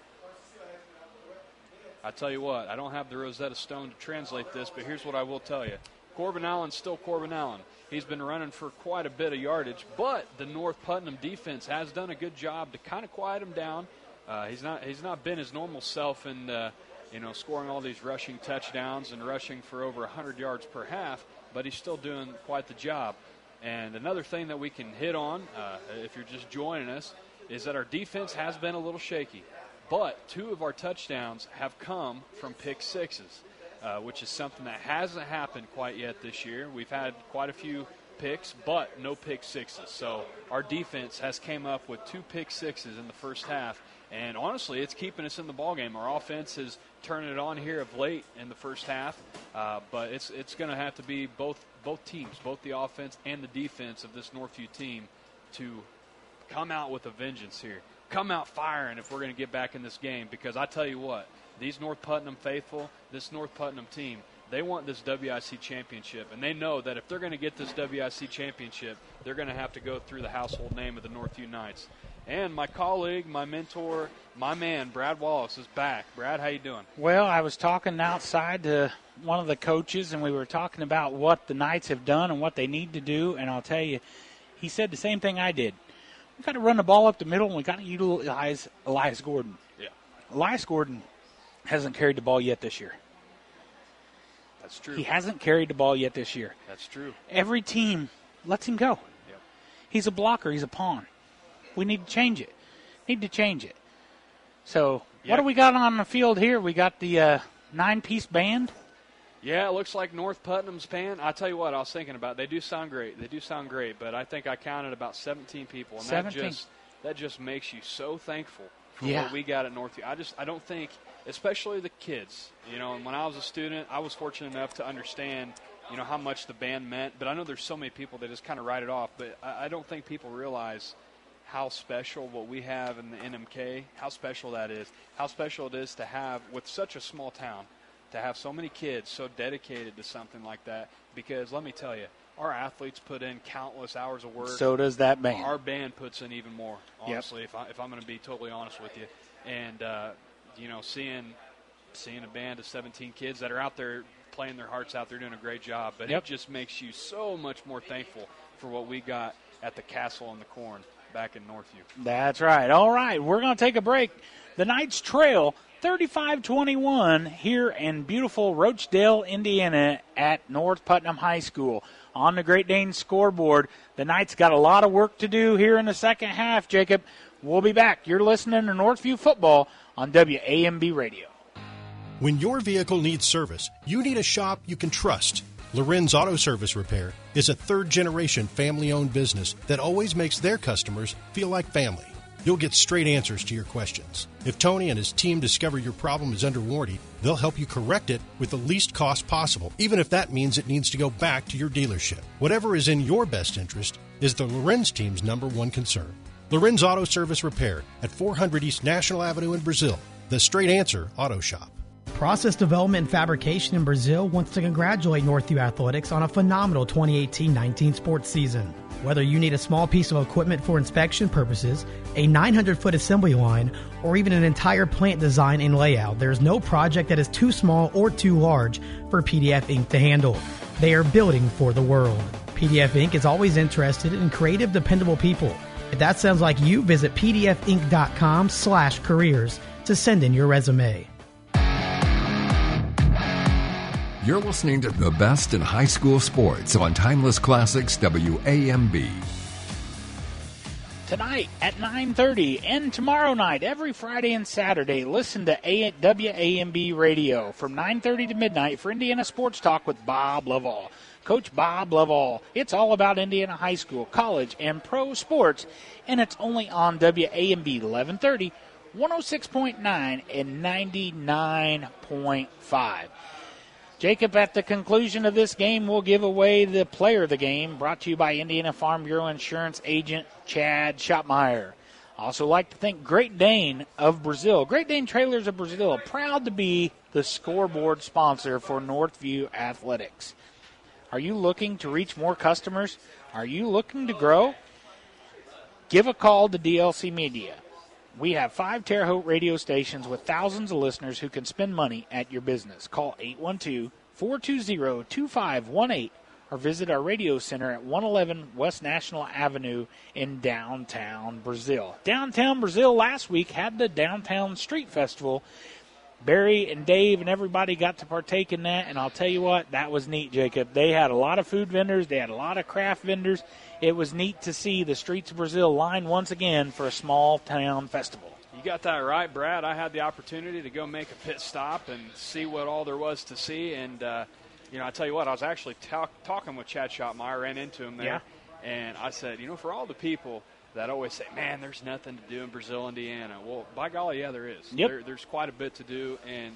I tell you what, I don't have the Rosetta Stone to translate this, but here's what I will tell you. Corbin Allen's still Corbin Allen. He's been running for quite a bit of yardage, but the North Putnam defense has done a good job to kind of quiet him down. He's not been his normal self in scoring all these rushing touchdowns and rushing for over 100 yards per half, but he's still doing quite the job. And another thing that we can hit on, if you're just joining us, is that our defense has been a little shaky. But 2 of our touchdowns have come from pick sixes, which is something that hasn't happened quite yet this year. We've had quite a few picks, but no pick sixes. So our defense has came up with 2 pick sixes in the first half, and honestly, it's keeping us in the ballgame. Our offense is turning it on here of late in the first half, but it's going to have to be both teams, both the offense and the defense of this Northview team, to come out with a vengeance here. Come out firing if we're going to get back in this game, because I tell you what, these North Putnam faithful, this North Putnam team, they want this WIC championship, and they know that if they're going to get this WIC championship, they're going to have to go through the household name of the Northview Knights. And my colleague, my mentor, my man, Brad Wallace, is back. Brad, how you doing? Well, I was talking outside to one of the coaches, and we were talking about what the Knights have done and what they need to do, and I'll tell you, he said the same thing I did. We've got to run the ball up the middle, and we've got to utilize Elias Gordon. Yeah. Elias Gordon hasn't carried the ball yet this year. That's true. He hasn't carried the ball yet this year. That's true. Every team lets him go. Yep. He's a blocker. He's a pawn. We need to change it. So what do we got on the field here? We got the 9-piece band. Yeah, it looks like North Putnam's band. I tell you what, I was thinking about. They do sound great. But I think I counted about 17 people, and 17. that just makes you so thankful for Yeah. what we got at Northview. I don't think, especially the kids. And when I was a student, I was fortunate enough to understand, how much the band meant. But I know there's so many people that just kind of write it off. But I don't think people realize how special what we have in the NMK, how special that is, how special it is to have, with such a small town, to have so many kids so dedicated to something like that. Because let me tell you, our athletes put in countless hours of work. So does that band. Our band puts in even more, honestly, if I'm going to be totally honest with you. And, seeing a band of 17 kids that are out there playing their hearts out, they're doing a great job. But it just makes you so much more thankful for what we got at the Castle and the Corn back in Northview. That's right. All right, we're going to take a break. The Knights trail 35-21 here in beautiful Roachdale, Indiana at North Putnam High School. On the Great Dane scoreboard, the Knights got a lot of work to do here in the second half, Jacob. We'll be back. You're listening to Northview Football on WAMB Radio. When your vehicle needs service, you need a shop you can trust. Lorenz Auto Service Repair is a third-generation family-owned business that always makes their customers feel like family. You'll get straight answers to your questions. If Tony and his team discover your problem is under warranty, they'll help you correct it with the least cost possible, even if that means it needs to go back to your dealership. Whatever is in your best interest is the Lorenz team's #1 concern. Lorenz Auto Service Repair at 400 East National Avenue in Brazil. The Straight Answer Auto Shop. Process Development and Fabrication in Brazil wants to congratulate Northview Athletics on a phenomenal 2018-19 sports season. Whether you need a small piece of equipment for inspection purposes, a 900-foot assembly line, or even an entire plant design and layout, there's no project that is too small or too large for PDF Inc. to handle. They are building for the world. PDF Inc. is always interested in creative, dependable people. If that sounds like you, visit pdfinc.com/careers to send in your resume. You're listening to the best in high school sports on Timeless Classics WAMB. Tonight at 9:30 and tomorrow night, every Friday and Saturday, listen to WAMB Radio from 9:30 to midnight for Indiana Sports Talk with Bob Lovall. Coach Bob Lovall. It's all about Indiana high school, college, and pro sports, and it's only on WAMB 1130, 106.9, and 99.5. Jacob, at the conclusion of this game, we'll give away the player of the game, brought to you by Indiana Farm Bureau Insurance Agent Chad Schottmeyer. Also like to thank Great Dane of Brazil. Great Dane Trailers of Brazil, proud to be the scoreboard sponsor for Northview Athletics. Are you looking to reach more customers? Are you looking to grow? Give a call to DLC Media. We have 5 Terre Haute radio stations with thousands of listeners who can spend money at your business. Call 812-420-2518 or visit our radio center at 111 West National Avenue in downtown Brazil. Downtown Brazil last week had the Downtown Street Festival. Barry and Dave and everybody got to partake in that, and I'll tell you what, that was neat, Jacob. They had a lot of food vendors. They had a lot of craft vendors. It was neat to see the streets of Brazil lined once again for a small-town festival. You got that right, Brad. I had the opportunity to go make a pit stop and see what all there was to see, and I tell you what, I was actually talking with Chad Schottmeyer, ran into him there, Yeah. and I said, for all the people that always say, man, there's nothing to do in Brazil, Indiana. Well, by golly, yeah, there is. Yep. There's quite a bit to do, and,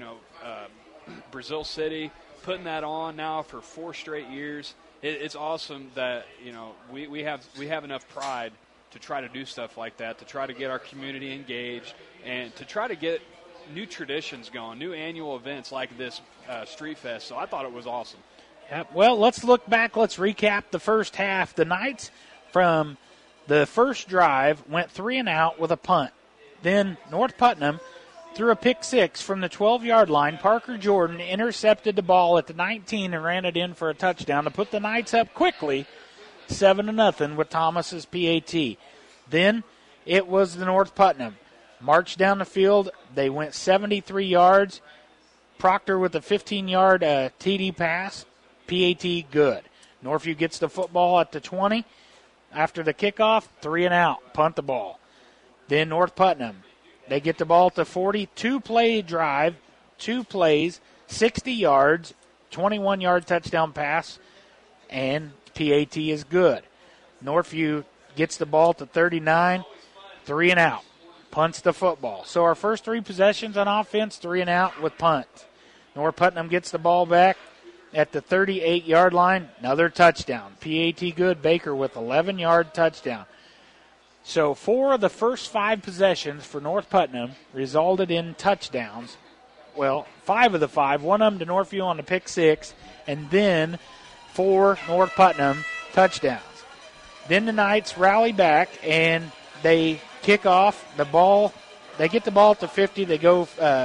Brazil City, putting that on now for 4 straight years, it's awesome that, we have enough pride to try to do stuff like that, to try to get our community engaged, and to try to get new traditions going, new annual events like this Street Fest. So I thought it was awesome. Yep. Well, let's look back. Let's recap the first half. The Knights, from the first drive, went 3 and out with a punt. Then North Putnam threw a pick 6 from the 12-yard line. Parker Jordan intercepted the ball at the 19 and ran it in for a touchdown to put the Knights up quickly, 7-0 with Thomas's PAT. Then it was the North Putnam. Marched down the field. They went 73 yards. Proctor with a 15-yard TD pass. PAT good. Northview gets the football at the 20. After the kickoff, 3 and out. Punt the ball. Then North Putnam. They get the ball at the 40. 2-play drive. 2 plays. 60 yards. 21-yard touchdown pass. And PAT is good. Northview gets the ball to 39. 3 and out. Punts the football. So our first 3 possessions on offense, 3 and out with punts. North Putnam gets the ball back at the 38-yard line. Another touchdown. PAT good. Baker with 11-yard touchdown. So 4 of the first 5 possessions for North Putnam resulted in touchdowns. Well, 5 of the 5. One of them to Northview on the pick 6. And then 4 North Putnam touchdowns. Then the Knights rally back and they kick off the ball. They get the ball at the 50. They go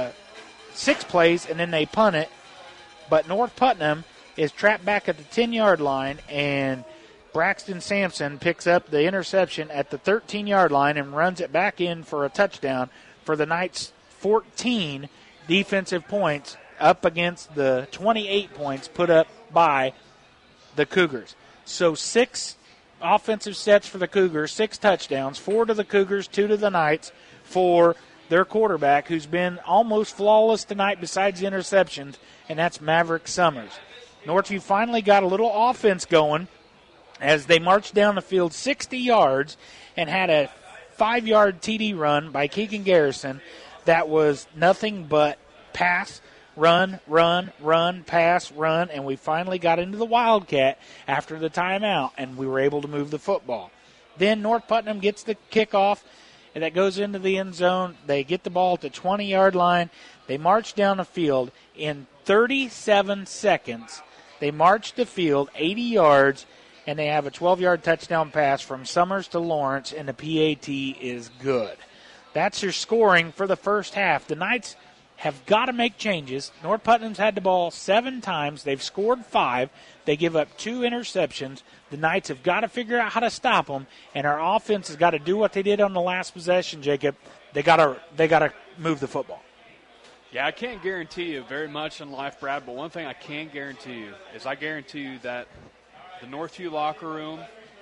6 plays, and then they punt it. But North Putnam is trapped back at the 10-yard line, and Braxton Sampson picks up the interception at the 13-yard line and runs it back in for a touchdown for the Knights' 14 defensive points up against the 28 points put up by the Cougars. So 6 offensive sets for the Cougars, 6 touchdowns, 4 to the Cougars, 2 to the Knights for their quarterback, who's been almost flawless tonight besides the interceptions, and that's Maverick Summers. Northview finally got a little offense going as they marched down the field 60 yards and had a 5-yard TD run by Keegan Garrison that was nothing but pass, run, pass, run, and we finally got into the Wildcat after the timeout, and we were able to move the football. Then North Putnam gets the kickoff, and that goes into the end zone. They get the ball at the 20-yard line. They march down the field in 37 seconds. They march the field 80 yards, and they have a 12-yard touchdown pass from Summers to Lawrence, and the PAT is good. That's your scoring for the first half. The Knights have got to make changes. North Putnam's had the ball 7 times. They've scored 5. They give up 2 interceptions. The Knights have got to figure out how to stop them, and our offense has got to do what they did on the last possession, Jacob. They got to move the football. Yeah, I can't guarantee you very much in life, Brad, but one thing I can guarantee you is I guarantee you that the Northview locker room,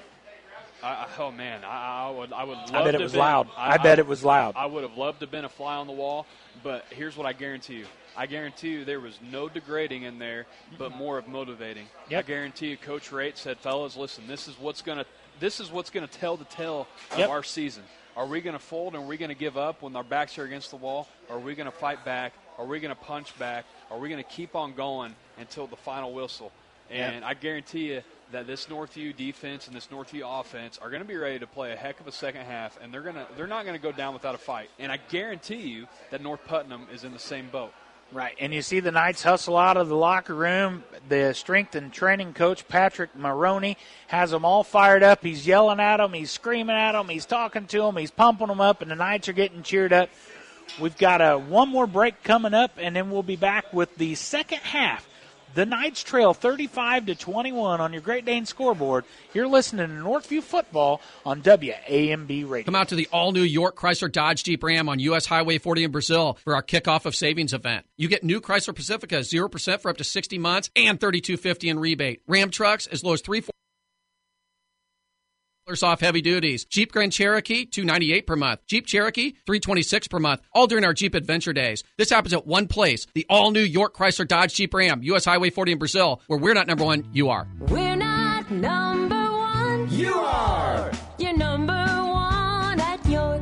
I would love I bet to it was loud. I bet it was loud. I would have loved to have been a fly on the wall, but here's what I guarantee you. I guarantee you there was no degrading in there, but more of motivating. Yep. I guarantee you Coach Raitt said, fellas, listen, this is what's gonna tell the tale of Yep. our season. Are we going to fold and are we going to give up when our backs are against the wall? Or are we going to fight back? Are we going to punch back? Are we going to keep on going until the final whistle? And I guarantee you that this Northview defense and this Northview offense are going to be ready to play a heck of a second half, and they're not going to go down without a fight. And I guarantee you that North Putnam is in the same boat. Right, and you see the Knights hustle out of the locker room. The strength and training coach, Patrick Maroney, has them all fired up. He's yelling at them. He's screaming at them. He's talking to them. He's pumping them up, and the Knights are getting cheered up. We've got one more break coming up, and then we'll be back with the second half. The Knights trail 35-21 on your Great Dane scoreboard. You're listening to Northview Football on WAMB Radio. Come out to the all-new York Chrysler Dodge Jeep Ram on U.S. Highway 40 in Brazil for our kickoff of savings event. You get new Chrysler Pacifica 0% for up to 60 months and $32.50 in rebate. Ram trucks as low as $340. off heavy duties. Jeep Grand Cherokee, $298 per month. Jeep Cherokee, $326 per month. All during our Jeep Adventure Days. This happens at one place, the all-new York Chrysler Dodge Jeep Ram, U.S. Highway 40 in Brazil, where we're not number one, you are. We're not number one. You are. You're number one at York.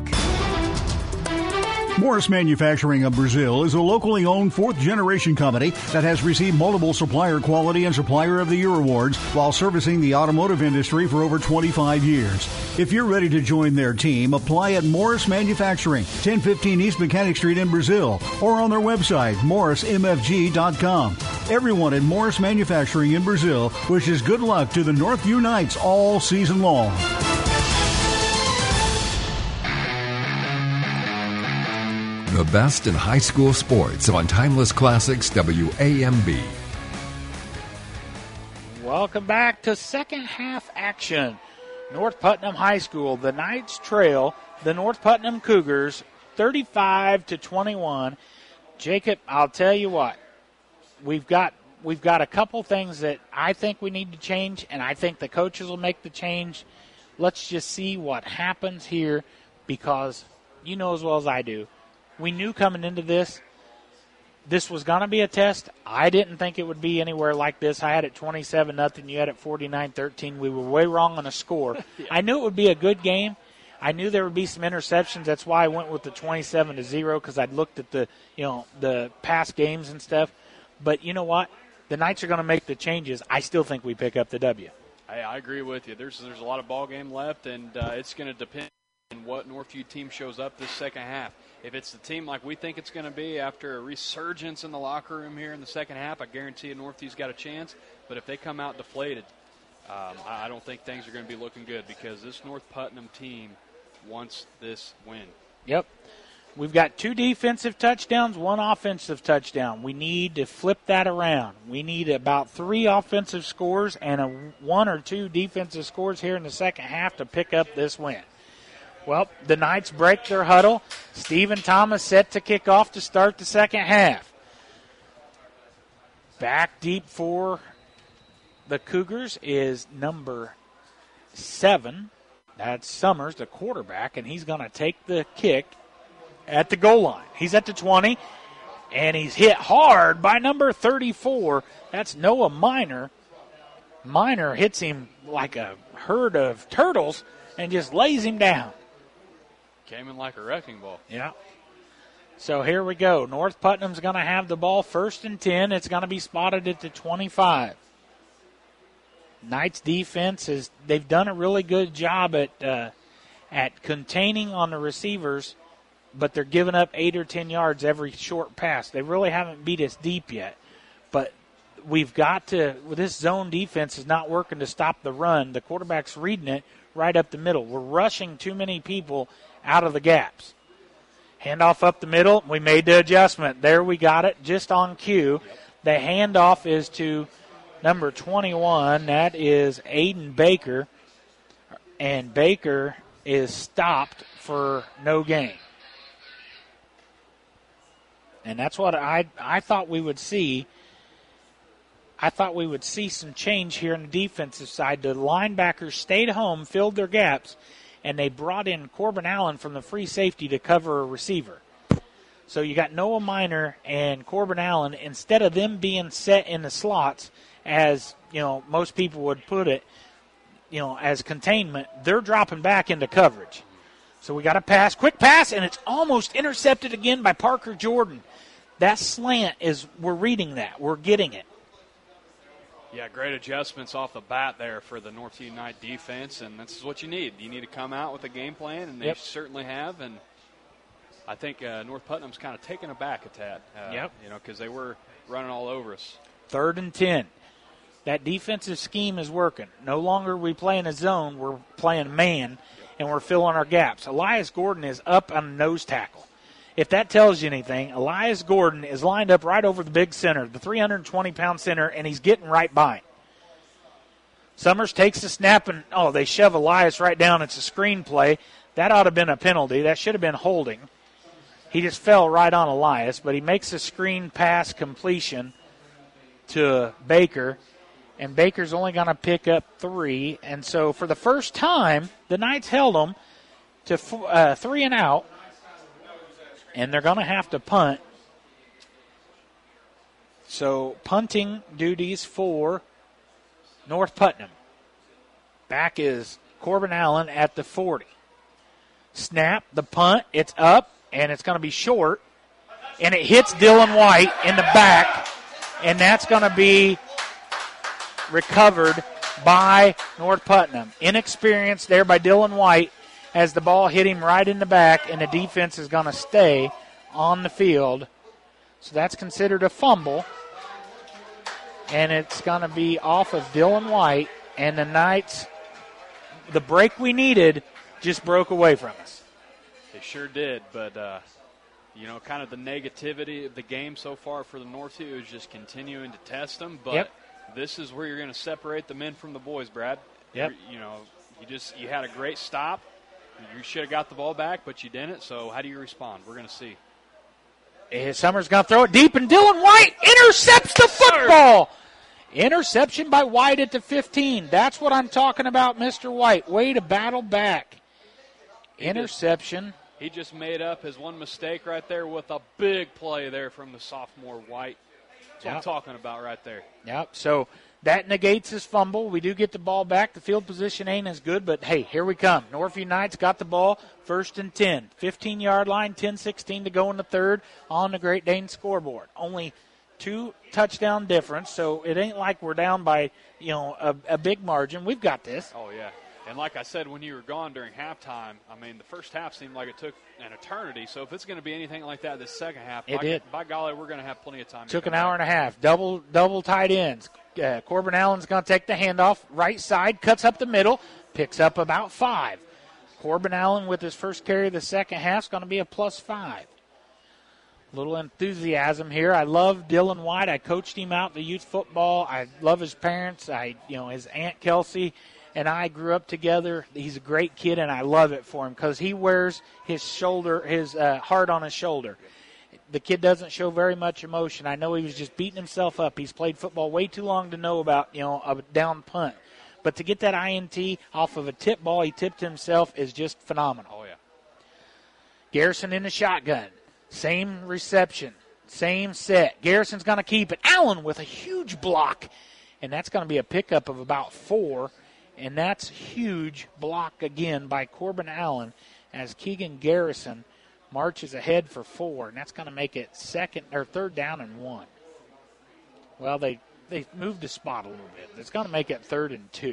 Morris Manufacturing of Brazil is a locally owned fourth-generation company that has received multiple Supplier Quality and Supplier of the Year awards while servicing the automotive industry for over 25 years. If you're ready to join their team, apply at Morris Manufacturing, 1015 East Mechanic Street in Brazil, or on their website, morrismfg.com. Everyone at Morris Manufacturing in Brazil wishes good luck to the Northview Knights all season long. The best in high school sports on Timeless Classics WAMB. Welcome back to second half action. North Putnam High School, the Knights trail the North Putnam Cougars 35-21. Jacob, I'll tell you what, we've got a couple things that I think we need to change, and I think the coaches will make the change. Let's just see what happens here, because you know as well as I do, we knew coming into this was going to be a test. I didn't think it would be anywhere like this. I had it 27-0. You had it 49-13. We were way wrong on the score. Yeah. I knew it would be a good game. I knew there would be some interceptions. That's why I went with the 27-0, because I'd looked at the past games and stuff. But you know what? The Knights are going to make the changes. I still think we pick up the W. I agree with you. There's a lot of ball game left, and it's going to depend on what Northview team shows up this second half. If it's the team like we think it's going to be after a resurgence in the locker room here in the second half, I guarantee you Northview's got a chance. But if they come out deflated, I don't think things are going to be looking good, because this North Putnam team wants this win. Yep. We've got 2 defensive touchdowns, 1 offensive touchdown. We need to flip that around. We need about 3 offensive scores and 1 or 2 defensive scores here in the second half to pick up this win. Well, the Knights break their huddle. Stephen Thomas set to kick off to start the second half. Back deep for the Cougars is number 7. That's Summers, the quarterback, and he's going to take the kick at the goal line. He's at the 20, and he's hit hard by number 34. That's Noah Minor. Minor hits him like a herd of turtles and just lays him down. Came in like a wrecking ball. Yeah. So here we go. North Putnam's going to have the ball 1st and 10. It's going to be spotted at the 25. Knights defense they've done a really good job at containing on the receivers, but they're giving up 8 or 10 yards every short pass. They really haven't beat us deep yet. But we've got to, this zone defense is not working to stop the run. The quarterback's reading it right up the middle. We're rushing too many people out of the gaps. Handoff up the middle. We made the adjustment. There we got it just on cue. The handoff is to number 21. That is Aiden Baker. And Baker is stopped for no gain. And that's what I thought we would see. I thought we would see some change here on the defensive side. The linebackers stayed home, filled their gaps, and they brought in Corbin Allen from the free safety to cover a receiver. So you got Noah Minor and Corbin Allen. Instead of them being set in the slots, as most people would put it, as containment, they're dropping back into coverage. So we got a pass, quick pass, and it's almost intercepted again by Parker Jordan. That slant we're reading that. We're getting it. Yeah, great adjustments off the bat there for the Northview Knight defense, and this is what you need. You need to come out with a game plan, and they certainly have. And I think North Putnam's kind of taken aback at that. Because they were running all over us. 3rd and 10. That defensive scheme is working. No longer are we playing a zone. We're playing man, and we're filling our gaps. Elias Gordon is up on nose tackle. If that tells you anything, Elias Gordon is lined up right over the big center, the 320-pound center, and he's getting right by him. Summers takes the snap, and, they shove Elias right down. It's a screen play. That ought to have been a penalty. That should have been holding. He just fell right on Elias, but he makes a screen pass completion to Baker, and Baker's only going to pick up 3. And so for the first time, the Knights held them to 3 and out, and they're going to have to punt. So punting duties for North Putnam. Back is Corbin Allen at the 40. Snap, the punt, it's up, and it's going to be short, and it hits Dylan White in the back, and that's going to be recovered by North Putnam. Inexperienced there by Dylan White as the ball hit him right in the back, and the defense is going to stay on the field. So that's considered a fumble, and it's going to be off of Dylan White, and the Knights, the break we needed, just broke away from us. They sure did, but, kind of the negativity of the game so far for the Northview is just continuing to test them, but this is where you're going to separate the men from the boys, Brad. Yep. You had a great stop. You should have got the ball back, but you didn't, so how do you respond? We're going to see. Summers going to throw it deep, and Dylan White intercepts the football. Interception by White at the 15. That's what I'm talking about, Mr. White. Way to battle back. Interception. He just made up his one mistake right there with a big play there from the sophomore White. That's what I'm talking about right there. Yep, so that negates his fumble. We do get the ball back. The field position ain't as good, but, hey, here we come. Northview Knights got the ball, 1st and 10. 15-yard line, 10-16 to go in the third on the Great Dane scoreboard. Only 2 touchdown difference, so it ain't like we're down by, a big margin. We've got this. Oh, yeah. And like I said, when you were gone during halftime, the first half seemed like it took an eternity. So if it's going to be anything like that this second half, by golly, we're going to have plenty of time. Took an hour and a half. Double tight ends. Corbin Allen's going to take the handoff. Right side, cuts up the middle, picks up about 5. Corbin Allen with his first carry of the second half is going to be a +5. Little enthusiasm here. I love Dylan White. I coached him out in the youth football. I love his parents. His Aunt Kelsey and I grew up together. He's a great kid, and I love it for him because he wears his heart on his shoulder. The kid doesn't show very much emotion. I know he was just beating himself up. He's played football way too long to know about, a down punt. But to get that INT off of a tip ball he tipped himself is just phenomenal. Oh, yeah. Garrison in the shotgun. Same reception. Same set. Garrison's going to keep it. Allen with a huge block. And that's going to be a pickup of about 4. And that's huge block again by Corbin Allen as Keegan Garrison marches ahead for 4. And that's going to make it 3rd down and 1. Well, they moved the spot a little bit. It's going to make it 3rd and 2.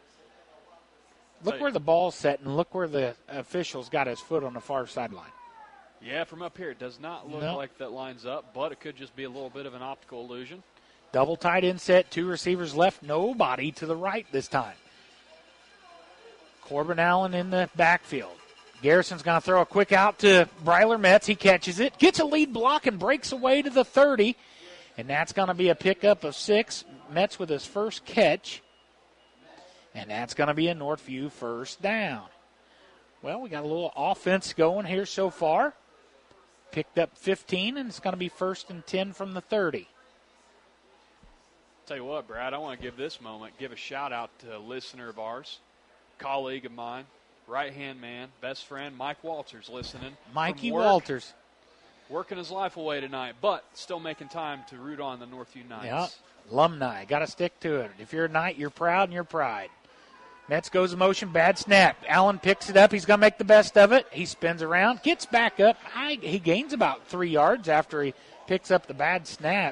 Look where the ball's set, and look where the official's got his foot on the far sideline. Yeah, from up here, it does not look like that lines up, but it could just be a little bit of an optical illusion. Double tight end set, 2 receivers left, nobody to the right this time. Corbin Allen in the backfield. Garrison's going to throw a quick out to Bryler Metz. He catches it, gets a lead block, and breaks away to the 30. And that's going to be a pickup of 6. Metz with his first catch. And that's going to be a Northview first down. Well, we got a little offense going here so far. Picked up 15, and it's going to be 1st and 10 from the 30. Tell you what, Brad, I want to give a shout-out to a listener of ours, colleague of mine, right-hand man, best friend, Mike Walters, listening. Mikey Walters. Working his life away tonight, but still making time to root on the Northview Knights. Yeah, alumni. Got to stick to it. If you're a Knight, you're proud and you're pride. Metz goes in motion, bad snap. Allen picks it up. He's going to make the best of it. He spins around, gets back up. He gains about 3 yards after he picks up the bad snap.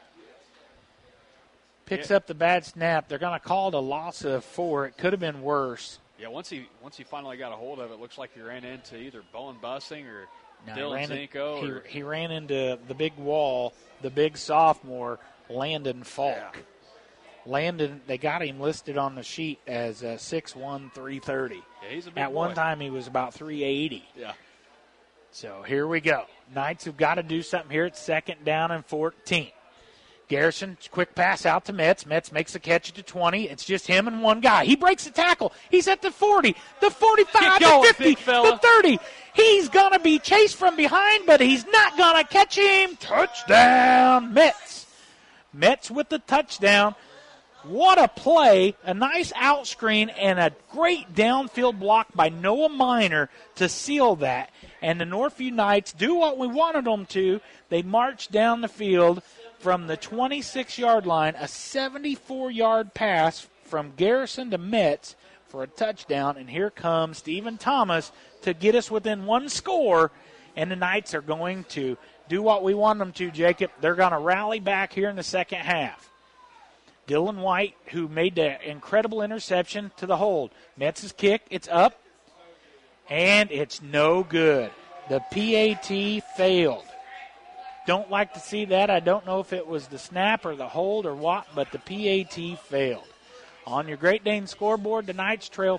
Up the bad snap. They're going to call it a loss of 4. It could have been worse. Yeah, once he finally got a hold of it, looks like he ran into either Bowen Bussing or Dylan Zinko. He ran into the big wall, the big sophomore, Landon Falk. Yeah. Landon, they got him listed on the sheet as 6'1", 330. Yeah, he's a big At boy. one time, he was about 380. Yeah. So here we go. Knights have got to do something here. It's 2nd down and 14. Garrison, quick pass out to Metz. Metz makes a catch at the 20. It's just him and one guy. He breaks the tackle. He's at the 40, the 45, the 50, the 30. He's going to be chased from behind, but he's not going to catch him. Touchdown, Metz. Metz with the touchdown. What a play, a nice out screen, and a great downfield block by Noah Minor to seal that. And the Northview Knights do what we wanted them to. They march down the field from the 26-yard line, a 74-yard pass from Garrison to Metz for a touchdown. And here comes Stephen Thomas to get us within one score. And the Knights are going to do what we want them to, Jacob. They're going to rally back here in the second half. Dylan White, who made the incredible interception to the hold. Metz's kick, it's up, and it's no good. The PAT failed. Don't like to see that. I don't know if it was the snap or the hold or what, but the PAT failed. On your Great Dane scoreboard, the Knights trail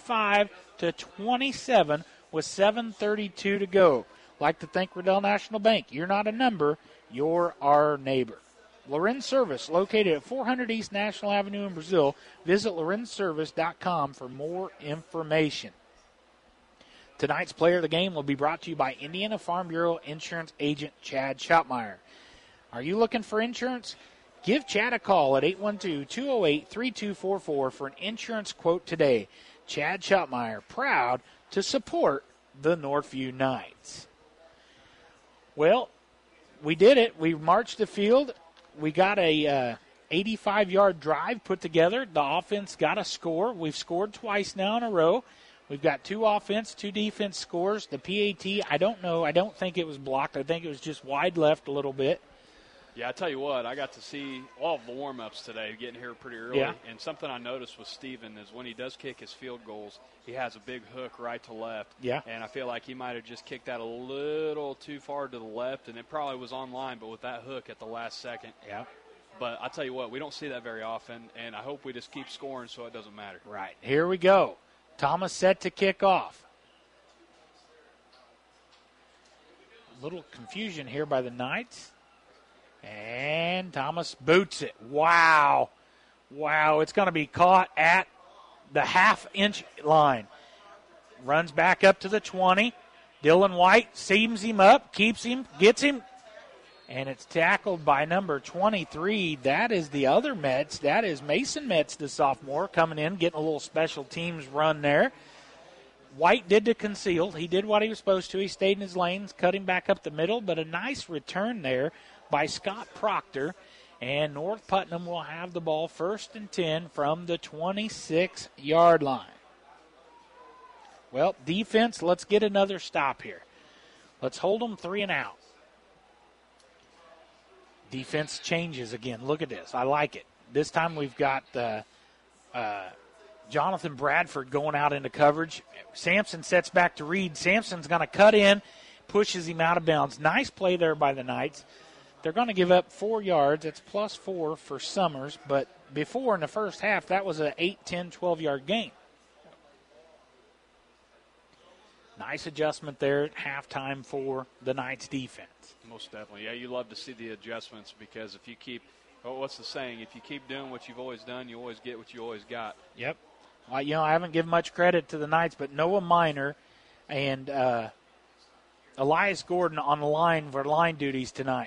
35-27 with 7:32 to go. Like to thank Riddell National Bank. You're not a number, you're our neighbor. Lorenz Service, located at 400 East National Avenue in Brazil. Visit lorenzservice.com for more information. Tonight's player of the game will be brought to you by Indiana Farm Bureau Insurance Agent Chad Schottmeyer. Are you looking for insurance? Give Chad a call at 812-208-3244 for an insurance quote today. Chad Schottmeyer, proud to support the Northview Knights. Well, we did it. We marched the field. We got a 85-yard drive put together. The offense got a score. We've scored twice now in a row. We've got 2 offense, 2 defense scores. The PAT, I don't know. I don't think it was blocked. I think it was just wide left a little bit. Yeah, I tell you what, I got to see all of the warm-ups today, getting here pretty early. Yeah. And something I noticed with Steven is when he does kick his field goals, he has a big hook right to left. Yeah. And I feel like he might have just kicked that a little too far to the left, and it probably was on line, but with that hook at the last second. Yeah. But I tell you what, we don't see that very often, and I hope we just keep scoring so it doesn't matter. Right. Here we go. Thomas set to kick off. A little confusion here by the Knights. And Thomas boots it. Wow. Wow, it's going to be caught at the half-inch line. Runs back up to the 20. Dylan White seams him up, keeps him, gets him, and it's tackled by number 23. That is the other Metz. That is Mason Metz, the sophomore, coming in, getting a little special teams run there. White did the conceal. He did what he was supposed to. He stayed in his lanes, cut him back up the middle, but a nice return there by Scott Proctor. And North Putnam will have the ball 1st and 10 from the 26-yard line. Well, defense, let's get another stop here. Let's hold them 3 and out. Defense changes again. Look at this. I like it. This time we've got Jonathan Bradford going out into coverage. Sampson sets back to Reed. Sampson's going to cut in, pushes him out of bounds. Nice play there by the Knights. They're going to give up 4 yards. It's +4 for Summers. But before in the first half, that was an 8, 10, 12-yard gain. Nice adjustment there at halftime for the Knights defense. Most definitely. Yeah, you love to see the adjustments because if you keep, well, what's the saying? If you keep doing what you've always done, you always get what you always got. Yep. Well, I haven't given much credit to the Knights, but Noah Minor and Elias Gordon on the line for line duties tonight.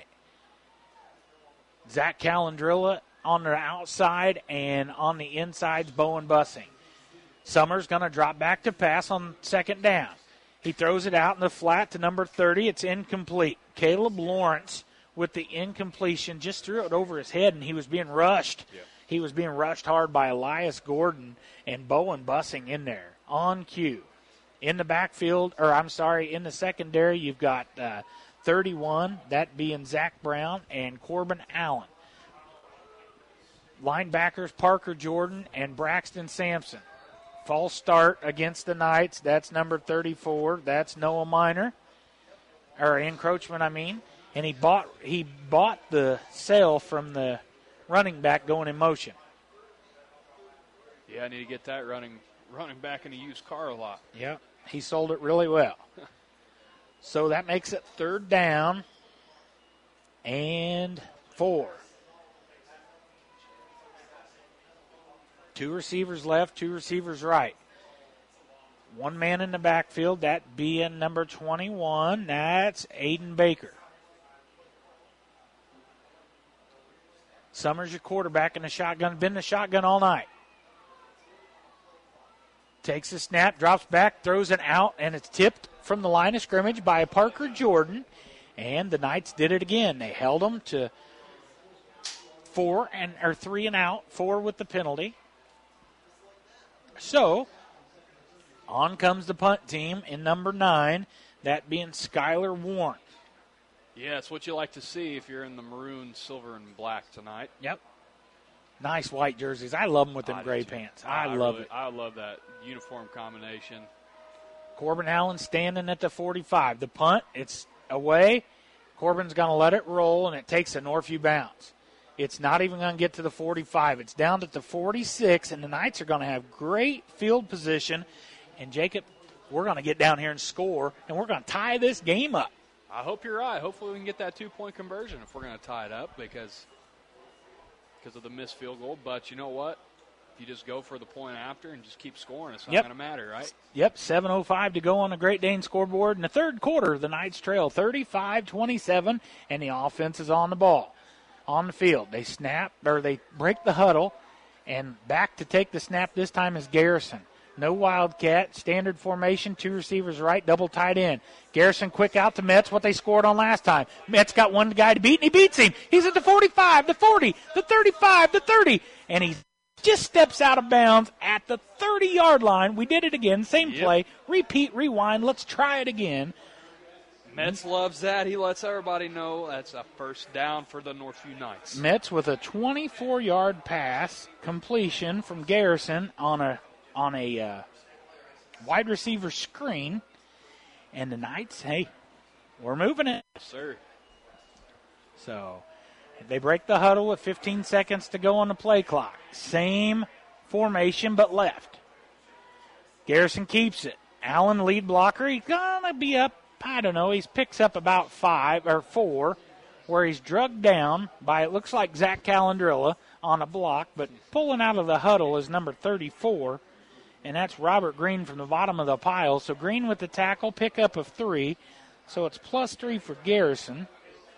Zach Calandrilla on the outside, and on the inside's Bowen Bussing. Summers going to drop back to pass on 2nd down. He throws it out in the flat to number 30. It's incomplete. Caleb Lawrence with the incompletion just threw it over his head, and he was being rushed. Yeah. He was being rushed hard by Elias Gordon and Bowen Bussing in there on cue. In the backfield, in the secondary, you've got 31, that being Zach Brown and Corbin Allen. Linebackers Parker Jordan and Braxton Sampson. False start against the Knights. That's number 34. That's Noah Minor. Or encroachment, I mean. And he bought the sale from the running back going in motion. Yeah, I need to get that running back in a used car a lot. Yeah, he sold it really well. So that makes it 3rd down and 4. 2 receivers left, 2 receivers right. 1 man in the backfield, that being number 21. That's Aiden Baker. Summers, your quarterback in the shotgun, been in the shotgun all night. Takes a snap, drops back, throws it out, and it's tipped from the line of scrimmage by Parker Jordan. And the Knights did it again. They held them to 3 and out, 4 with the penalty. So, on comes the punt team in number 9, that being Skylar Warren. Yeah, it's what you like to see if you're in the maroon, silver, and black tonight. Yep. Nice white jerseys. I love them with them gray pants. I love it. I love that uniform combination. Corbin Allen standing at the 45. The punt, it's away. Corbin's going to let it roll, and it takes a Northview bounce. It's not even going to get to the 45. It's down at the 46, and the Knights are going to have great field position. And, Jacob, we're going to get down here and score, and we're going to tie this game up. I hope you're right. Hopefully we can get that 2-point conversion if we're going to tie it up because of the missed field goal. But you know what? If you just go for the point after and just keep scoring, it's not going to matter, right? Yep, 7:05 to go on the Great Dane scoreboard. In the third quarter, the Knights trail 35-27, and the offense is on the ball, on the field. They they break the huddle, and back to take the snap this time is Garrison. No Wildcat, standard formation, 2 receivers right, double tight end. Garrison quick out to Metz, what they scored on last time. Metz got one guy to beat, and he beats him. He's at the 45, the 40, the 35, the 30, and he just steps out of bounds at the 30-yard line. We did it again, same play, repeat, rewind, let's try it again. Metz loves that. He lets everybody know that's a first down for the Northview Knights. Metz with a 24-yard pass completion from Garrison on a wide receiver screen, and the Knights, hey, we're moving it. Yes, sir. So they break the huddle with 15 seconds to go on the play clock. Same formation, but left. Garrison keeps it. Allen, lead blocker. He's going to be up, I don't know, he picks up about 4, where he's drugged down by, it looks like Zach Calandrilla on a block, but pulling out of the huddle is number 34. And that's Robert Green from the bottom of the pile. So Green with the tackle, pickup of 3. So it's +3 for Garrison.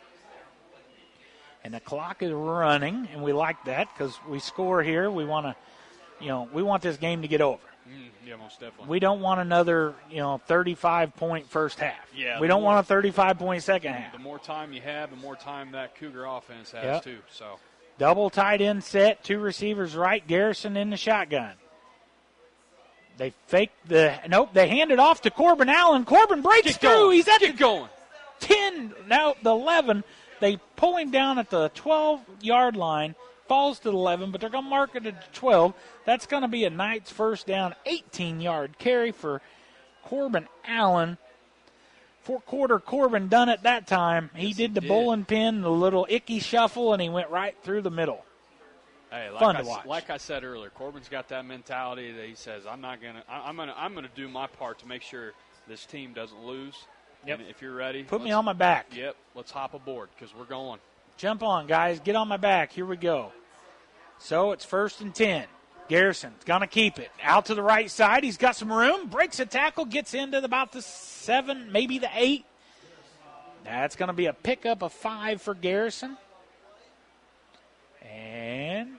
And the clock is running, and we like that because we score here. We want to, we want this game to get over. Yeah, most definitely. We don't want another, 35-point first half. Yeah. We don't want a 35-point second half. The more time you have, the more time that Cougar offense has too. So double tight end set, 2 receivers right, Garrison in the shotgun. They fake they hand it off to Corbin Allen. Corbin breaks through. He's at the 10, now the 11. They pull him down at the 12-yard line, falls to the 11, but they're going to mark it at 12. That's going to be a Knights first down, 18-yard carry for Corbin Allen. Fourth quarter, Corbin done it that time. He did the bowling pin, the little icky shuffle, and he went right through the middle. Hey, fun to watch. Like I said earlier, Corbin's got that mentality that he says, I'm gonna do my part to make sure this team doesn't lose. Yep. And if you're ready, put me on my back. Yep. Let's hop aboard because we're going. Jump on, guys. Get on my back. Here we go. So it's 1st and 10. Garrison's gonna keep it out to the right side. He's got some room. Breaks a tackle. Gets into about the 7, maybe the 8. That's gonna be a pickup of 5 for Garrison. And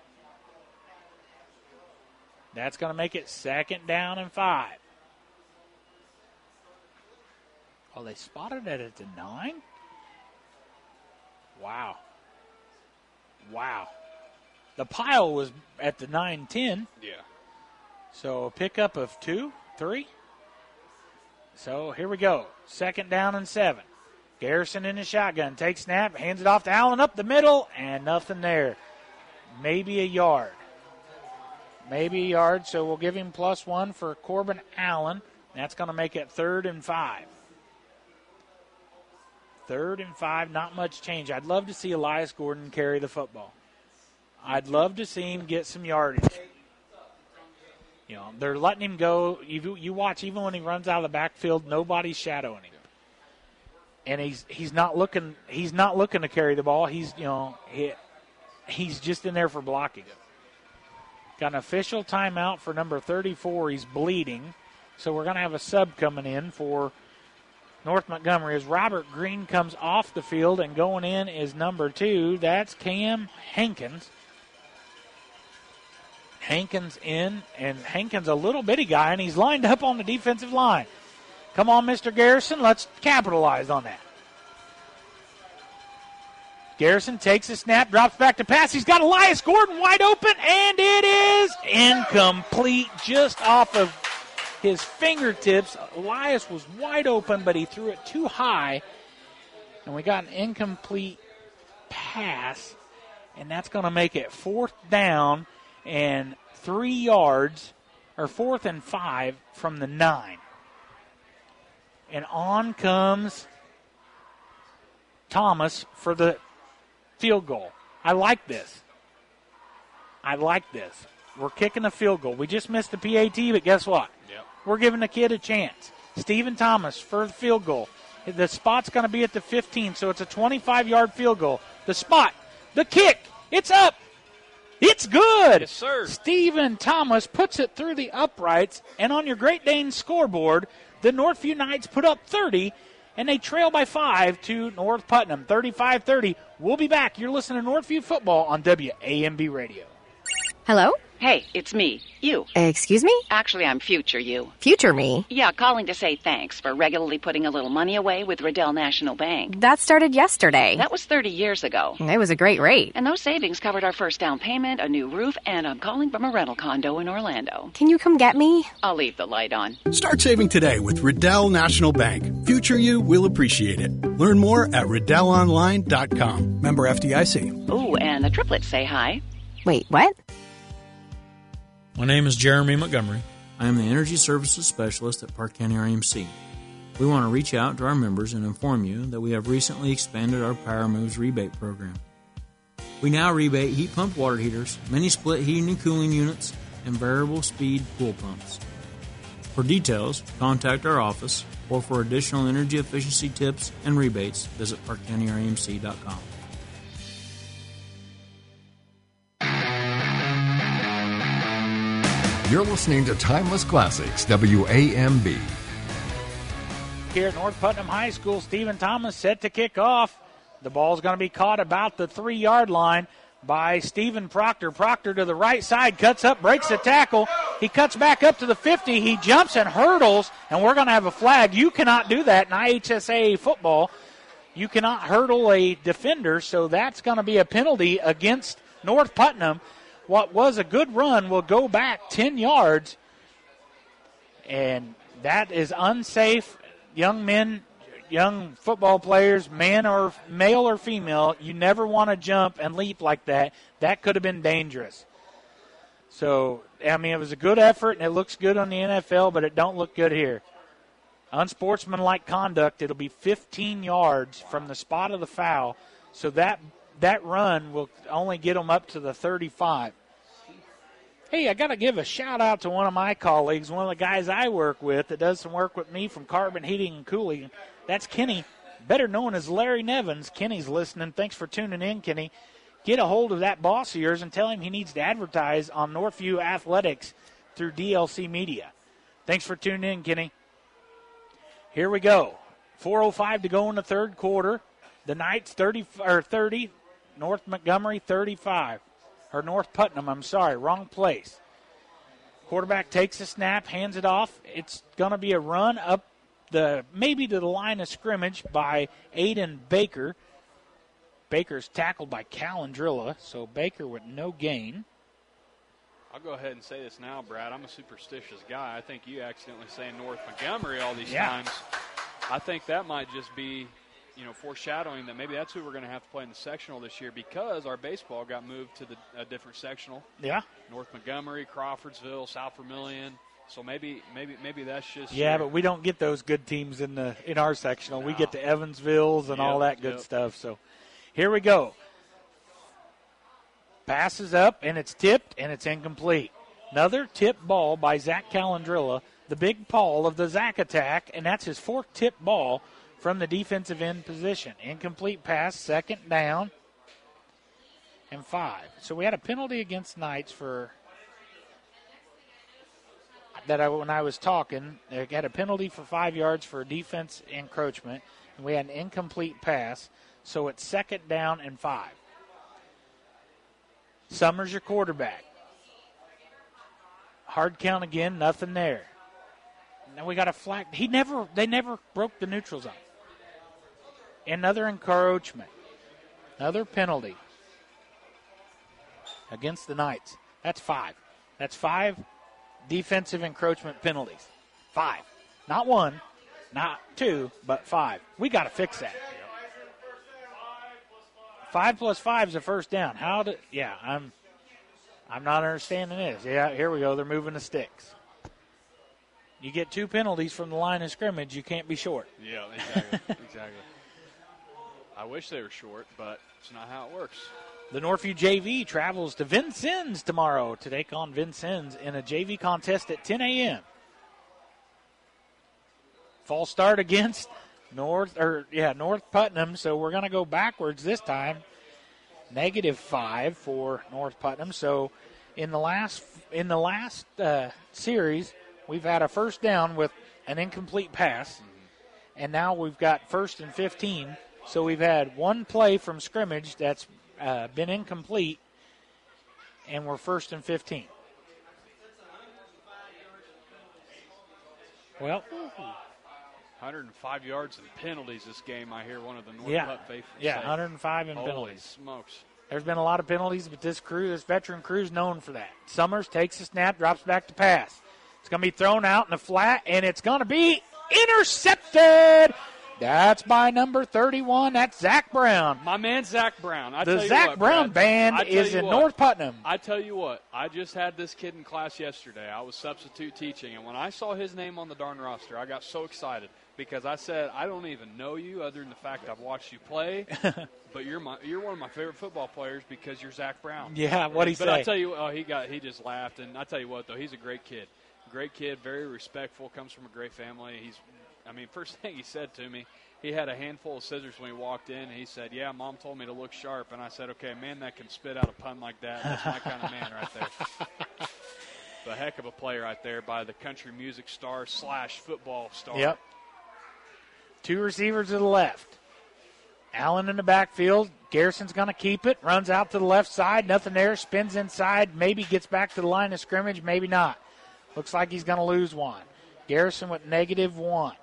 that's going to make it 2nd down and 5. Oh, they spotted it at the 9? Wow. The pile was at the 9-10. Yeah. So a pickup of 2, 3. So here we go. 2nd down and 7. Garrison in the shotgun. Takes snap, hands it off to Allen up the middle, and nothing there. Maybe a yard. So we'll give him +1 for Corbin Allen. That's going to make it 3rd and 5. 3rd and 5, not much change. I'd love to see Elias Gordon carry the football. I'd love to see him get some yardage. They're letting him go. You watch, even when he runs out of the backfield, nobody's shadowing him. And he's not looking to carry the ball. He's just in there for blocking. Got an official timeout for number 34. He's bleeding. So we're going to have a sub coming in for North Montgomery, as Robert Green comes off the field, and going in is number 2. That's Cam Hankins. Hankins in, and Hankins a little bitty guy, and he's lined up on the defensive line. Come on, Mr. Garrison, let's capitalize on that. Garrison takes a snap, drops back to pass. He's got Elias Gordon wide open, and it is incomplete, just off of his fingertips. Elias was wide open, but he threw it too high, and we got an incomplete pass, and that's going to make it 4th down and 3 yards, or 4th and 5 from the 9. And on comes Thomas for the field goal. I like this. We're kicking a field goal. We just missed the PAT, but guess what? Yep. We're giving the kid a chance. Stephen Thomas for the field goal. The spot's going to be at the 15, so it's a 25-yard field goal. The spot, the kick, it's up. It's good. Yes, sir. Stephen Thomas puts it through the uprights, and on your Great Dane scoreboard, the Northview Knights put up 30, and they trail by 5 to North Putnam, 35-30. We'll be back. You're listening to Northview Football on WAMB Radio. Hello? Hey, it's me. You. Excuse me? Actually, I'm future you. Future me? Yeah, calling to say thanks for regularly putting a little money away with Riddell National Bank. That started yesterday. That was 30 years ago. It was a great rate. And those savings covered our first down payment, a new roof, and I'm calling from a rental condo in Orlando. Can you come get me? I'll leave the light on. Start saving today with Riddell National Bank. Future you will appreciate it. Learn more at RiddellOnline.com. Member FDIC. Ooh, and the triplets say hi. Wait, what? My name is Jeremy Montgomery. I am the Energy Services Specialist at Park County RMC. We want to reach out to our members and inform you that we have recently expanded our Power Moves rebate program. We now rebate heat pumped water heaters, mini split heating and cooling units, and variable speed pool pumps. For details, contact our office, or for additional energy efficiency tips and rebates, visit parkcountyrmc.com. You're listening to Timeless Classics, WAMB. Here at North Putnam High School, Stephen Thomas set to kick off. The ball's going to be caught about the 3-yard line by Stephen Proctor. Proctor to the right side, cuts up, breaks the tackle. He cuts back up to the 50. He jumps and hurdles, and we're going to have a flag. You cannot do that in IHSA football. You cannot hurdle a defender, so that's going to be a penalty against North Putnam. What was a good run will go back 10 yards, and that is unsafe. Young men, young football players, male or female, you never want to jump and leap like that. That could have been dangerous. So, I mean, it was a good effort, and it looks good on the NFL, but it don't look good here. Unsportsmanlike conduct, it'll be 15 yards from the spot of the foul, so that run will only get them up to the 35. Hey, I got to give a shout-out to one of my colleagues, one of the guys I work with that does some work with me from Carbon Heating and Cooling. That's Kenny, better known as Larry Nevins. Kenny's listening. Thanks for tuning in, Kenny. Get a hold of that boss of yours and tell him he needs to advertise on Northview Athletics through DLC Media. Thanks for tuning in, Kenny. Here we go. 4:05 to go in the third quarter. The Knights 30, North Montgomery 35. Or North Putnam, I'm sorry, wrong place. Quarterback takes a snap, hands it off. It's going to be a run up maybe to the line of scrimmage by Aiden Baker. Baker's tackled by Calandrilla, so Baker with no gain. I'll go ahead and say this now, Brad. I'm a superstitious guy. I think you accidentally saying North Montgomery all these times. I think that might just be, foreshadowing that maybe that's who we're going to have to play in the sectional this year because our baseball got moved to a different sectional. Yeah. North Montgomery, Crawfordsville, South Vermilion. So maybe that's just. Yeah, but we don't get those good teams in our sectional. No. We get the Evansvilles and all that good stuff. So here we go. Passes up, and it's tipped, and it's incomplete. Another tipped ball by Zach Calandrilla, the big Paul of the Zach attack, and that's his fourth tipped ball from the defensive end position. Incomplete pass, second down, and 5. So we had a penalty against Knights for, when I was talking, they had a penalty for 5 yards for a defense encroachment, and we had an incomplete pass, so it's 2nd down and 5. Summers your quarterback. Hard count again, nothing there. Now we got a flag. They never broke the neutral zone. Another encroachment. Another penalty against the Knights. That's 5. That's 5 defensive encroachment penalties. 5. Not 1, not 2, but 5. We got to fix that. 5 plus 5 is a first down. I'm not understanding this. Yeah, here we go. They're moving the sticks. You get 2 penalties from the line of scrimmage, you can't be short. Yeah, exactly. Exactly. I wish they were short, but it's not how it works. The Northview JV travels to Vincennes tomorrow to take on Vincennes in a JV contest at 10 a.m. False start against North Putnam, so we're going to go backwards this time. -5 for North Putnam. So in the last series, we've had a first down with an incomplete pass, and now we've got 1st and 15. So we've had one play from scrimmage that's been incomplete, and we're 1st and 15. Well, 105 yards and penalties this game. I hear one of the North Putt faithful say. 105 in Holy penalties. Smokes. There's been a lot of penalties, but this veteran crew is known for that. Summers takes the snap, drops back to pass. It's going to be thrown out in the flat, and it's going to be intercepted. That's by number 31. That's Zach Brown. My man, Zach Brown. The Zach Brown band is in North Putnam. I tell you what, I just had this kid in class yesterday. I was substitute teaching, and when I saw his name on the darn roster, I got so excited because I said, I don't even know you other than the fact I've watched you play, but you're one of my favorite football players because you're Zach Brown. Yeah, what'd he say? But I tell you, he just laughed, and I tell you what, though, he's a great kid. Great kid, very respectful, comes from a great family. First thing he said to me, he had a handful of scissors when he walked in, and he said, yeah, Mom told me to look sharp. And I said, okay, a man that can spit out a pun like that, that's my kind of man right there. The heck of a play right there by the country music star / football star. Yep. 2 receivers to the left. Allen in the backfield. Garrison's going to keep it. Runs out to the left side. Nothing there. Spins inside. Maybe gets back to the line of scrimmage. Maybe not. Looks like he's going to lose one. Garrison with -1.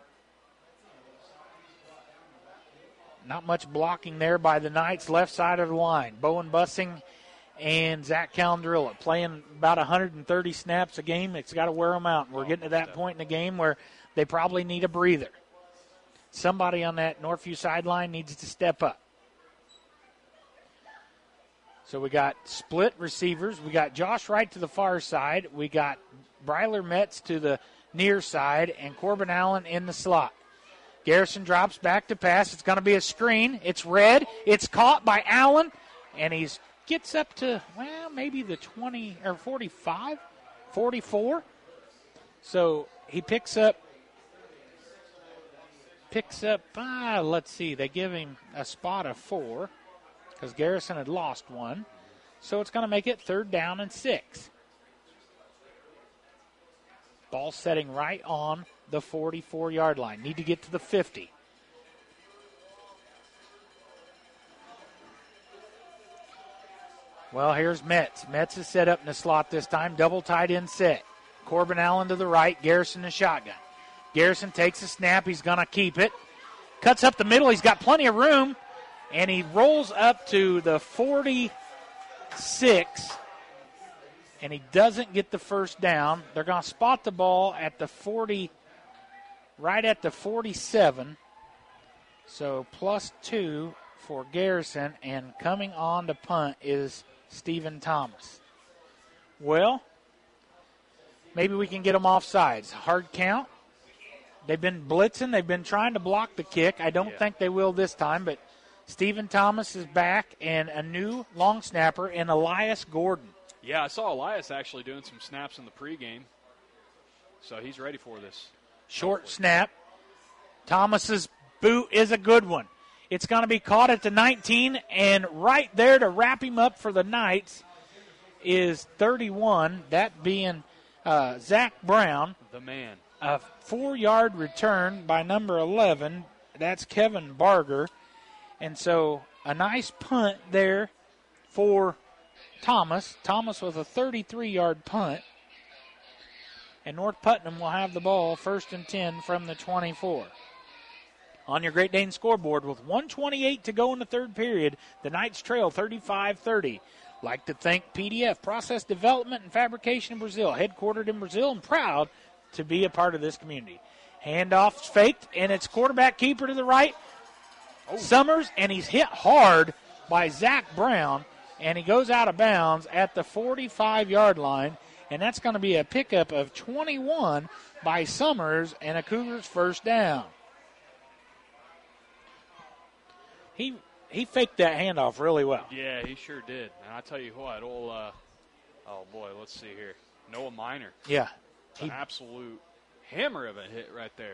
Not much blocking there by the Knights left side of the line. Bowen Bussing and Zach Calandrilla playing about 130 snaps a game. It's got to wear them out. And we're getting to that point in the game where they probably need a breather. Somebody on that Northview sideline needs to step up. So we got split receivers. We got Josh Wright to the far side. We got Bryler Metz to the near side and Corbin Allen in the slot. Garrison drops back to pass. It's going to be a screen. It's red. It's caught by Allen, and he gets up to, maybe the 20 or 45, 44. So he picks up, let's see, they give him a spot of 4 because Garrison had lost one. So it's going to make it 3rd down and 6. Ball setting right on the 44-yard line. Need to get to the 50. Well, here's Metz. Metz is set up in the slot this time. Double tight end set. Corbin Allen to the right. Garrison in shotgun. Garrison takes a snap. He's going to keep it. Cuts up the middle. He's got plenty of room. And he rolls up to the 46. And he doesn't get the first down. They're going to spot the ball at the 40, right at the 47. So +2 for Garrison, and coming on to punt is Stephen Thomas. Well, maybe we can get them off sides. Hard count. They've been blitzing. They've been trying to block the kick. I don't think they will this time, but Stephen Thomas is back, and a new long snapper in Elias Gordon. Yeah, I saw Elias actually doing some snaps in the pregame, so he's ready for this. Short snap. Thomas's boot is a good one. It's going to be caught at the 19, and right there to wrap him up for the Knights is 31, that being Zach Brown. The man. A 4-yard return by number 11. That's Kevin Barger. And so a nice punt there for Thomas. Thomas with a 33-yard punt. And North Putnam will have the ball 1st and 10 from the 24. On your Great Dane scoreboard with 1:28 to go in the third period, the Knights trail 35-30. Like to thank PDF, Process Development and Fabrication in Brazil, headquartered in Brazil and proud to be a part of this community. Handoff's faked, and it's quarterback keeper to the right. Summers, and he's hit hard by Zach Brown, and he goes out of bounds at the 45-yard line, and that's going to be a pickup of 21 by Summers and a Cougars first down. He faked that handoff really well. Yeah, he sure did. And I tell you what, oh boy, let's see here. Noah Minor. Yeah. An absolute hammer of a hit right there.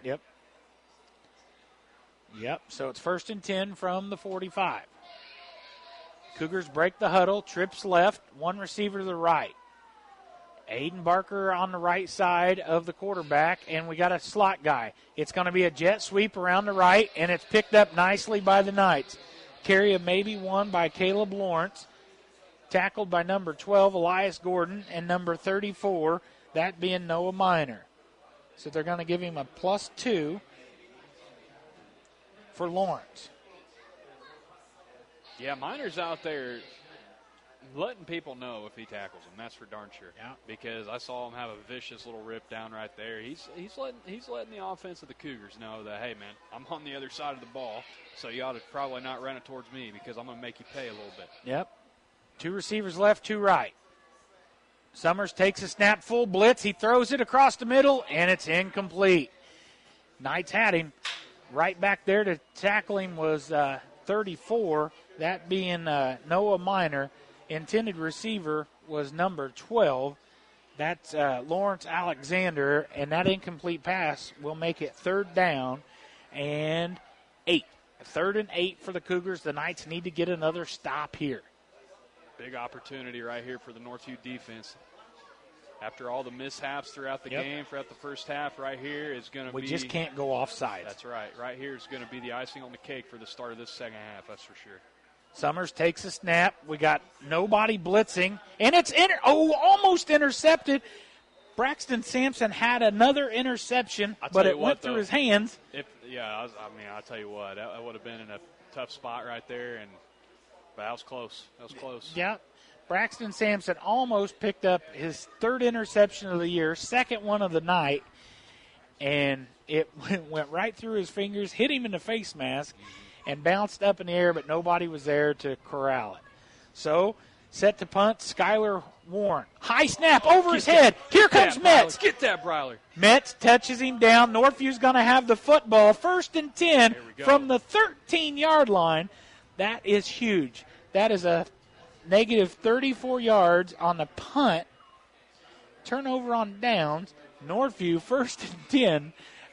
Yep, so it's 1st and 10 from the 45. Cougars break the huddle, trips left, one receiver to the right. Aiden Barker on the right side of the quarterback, and we got a slot guy. It's going to be a jet sweep around the right, and it's picked up nicely by the Knights. Carry of maybe one by Caleb Lawrence, tackled by number 12, Elias Gordon, and number 34, that being Noah Minor. So they're going to give him a +2 for Lawrence. Yeah, Minor's out there letting people know if he tackles him. That's for darn sure. Yeah. Because I saw him have a vicious little rip down right there. He's letting the offense of the Cougars know that, hey, man, I'm on the other side of the ball, so you ought to probably not run it towards me because I'm going to make you pay a little bit. Yep. 2 receivers left, 2 right. Summers takes a snap, full blitz. He throws it across the middle, and it's incomplete. Knights had him. Right back there to tackle him was 34, that being Noah Minor. Intended receiver was number 12. That's Lawrence Alexander, and that incomplete pass will make it 3rd down and 8. 3rd and 8 for the Cougars. The Knights need to get another stop here. Big opportunity right here for the Northview defense. After all the mishaps throughout the game, throughout the first half, right here is going to be... We just can't go offside. That's right. Right here is going to be the icing on the cake for the start of this second half, that's for sure. Summers takes a snap. We got nobody blitzing, and it's almost intercepted. Braxton Sampson had another interception, but it went through his hands. I'll tell you what, that would have been in a tough spot right there, but that was close. Yeah. Braxton Sampson almost picked up his 3rd interception of the year, 2nd one of the night, and it went right through his fingers, hit him in the face mask, and bounced up in the air, but nobody was there to corral it. So, set to punt, Skylar Warren. High snap over his head. Here comes Metz. Get that, Bryler. Metz touches him down. Northview's going to have the football. 1st and 10 from the 13-yard line. That is huge. That is a negative 34 yards on the punt. Turnover on downs. Northview 1st and 10.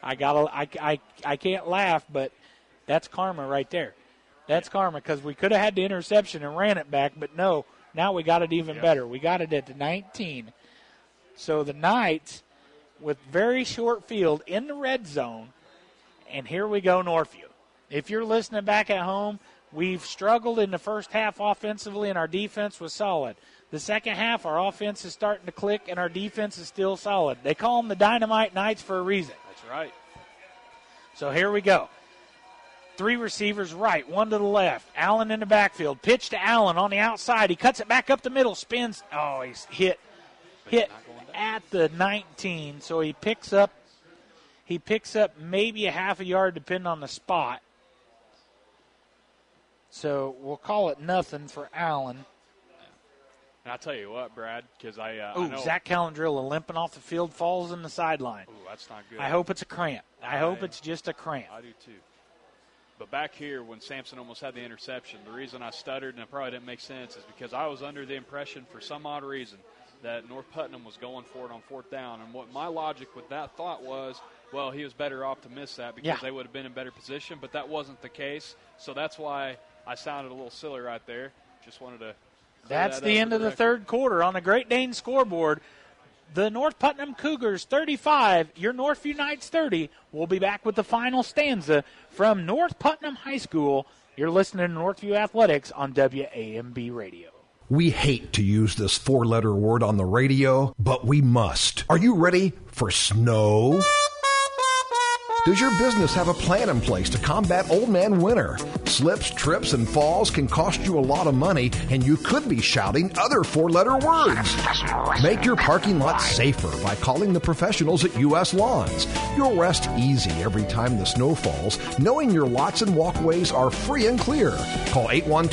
I can't laugh, but that's karma right there. That's karma because we could have had the interception and ran it back, but no, now we got it even better. We got it at the 19. So the Knights with very short field in the red zone, and here we go, Northview. If you're listening back at home, we've struggled in the first half offensively, and our defense was solid. The second half, our offense is starting to click, and our defense is still solid. They call them the Dynamite Knights for a reason. That's right. So here we go. 3 receivers right, 1 to the left. Allen in the backfield. Pitch to Allen on the outside. He cuts it back up the middle, spins. Oh, he's hit at the 19. So he picks up maybe a half a yard depending on the spot. So we'll call it nothing for Allen. And I'll tell you what, Brad, because I know. Zach Calendrilla limping off the field, falls in the sideline. Ooh, that's not good. I hope it's a cramp. I hope it's just a cramp. I do too. But back here, when Sampson almost had the interception, the reason I stuttered and it probably didn't make sense is because I was under the impression, for some odd reason, that North Putnam was going for it on 4th down. And what my logic with that thought was, well, he was better off to miss that because they would have been in better position. But that wasn't the case. So that's why I sounded a little silly right there. Just wanted to. That's the end of the third quarter on the Great Dane scoreboard. the North Putnam Cougars 35, your Northview Knights 30. We'll be back with the final stanza from North Putnam High School. You're listening to Northview Athletics on WAMB Radio. We hate to use this four-letter word on the radio, but we must. Are you ready for snow? Does your business have a plan in place to combat old man winter? Slips, trips, and falls can cost you a lot of money, and you could be shouting other four-letter words. Make your parking lot safer by calling the professionals at U.S. Lawns. You'll rest easy every time the snow falls, knowing your lots and walkways are free and clear. Call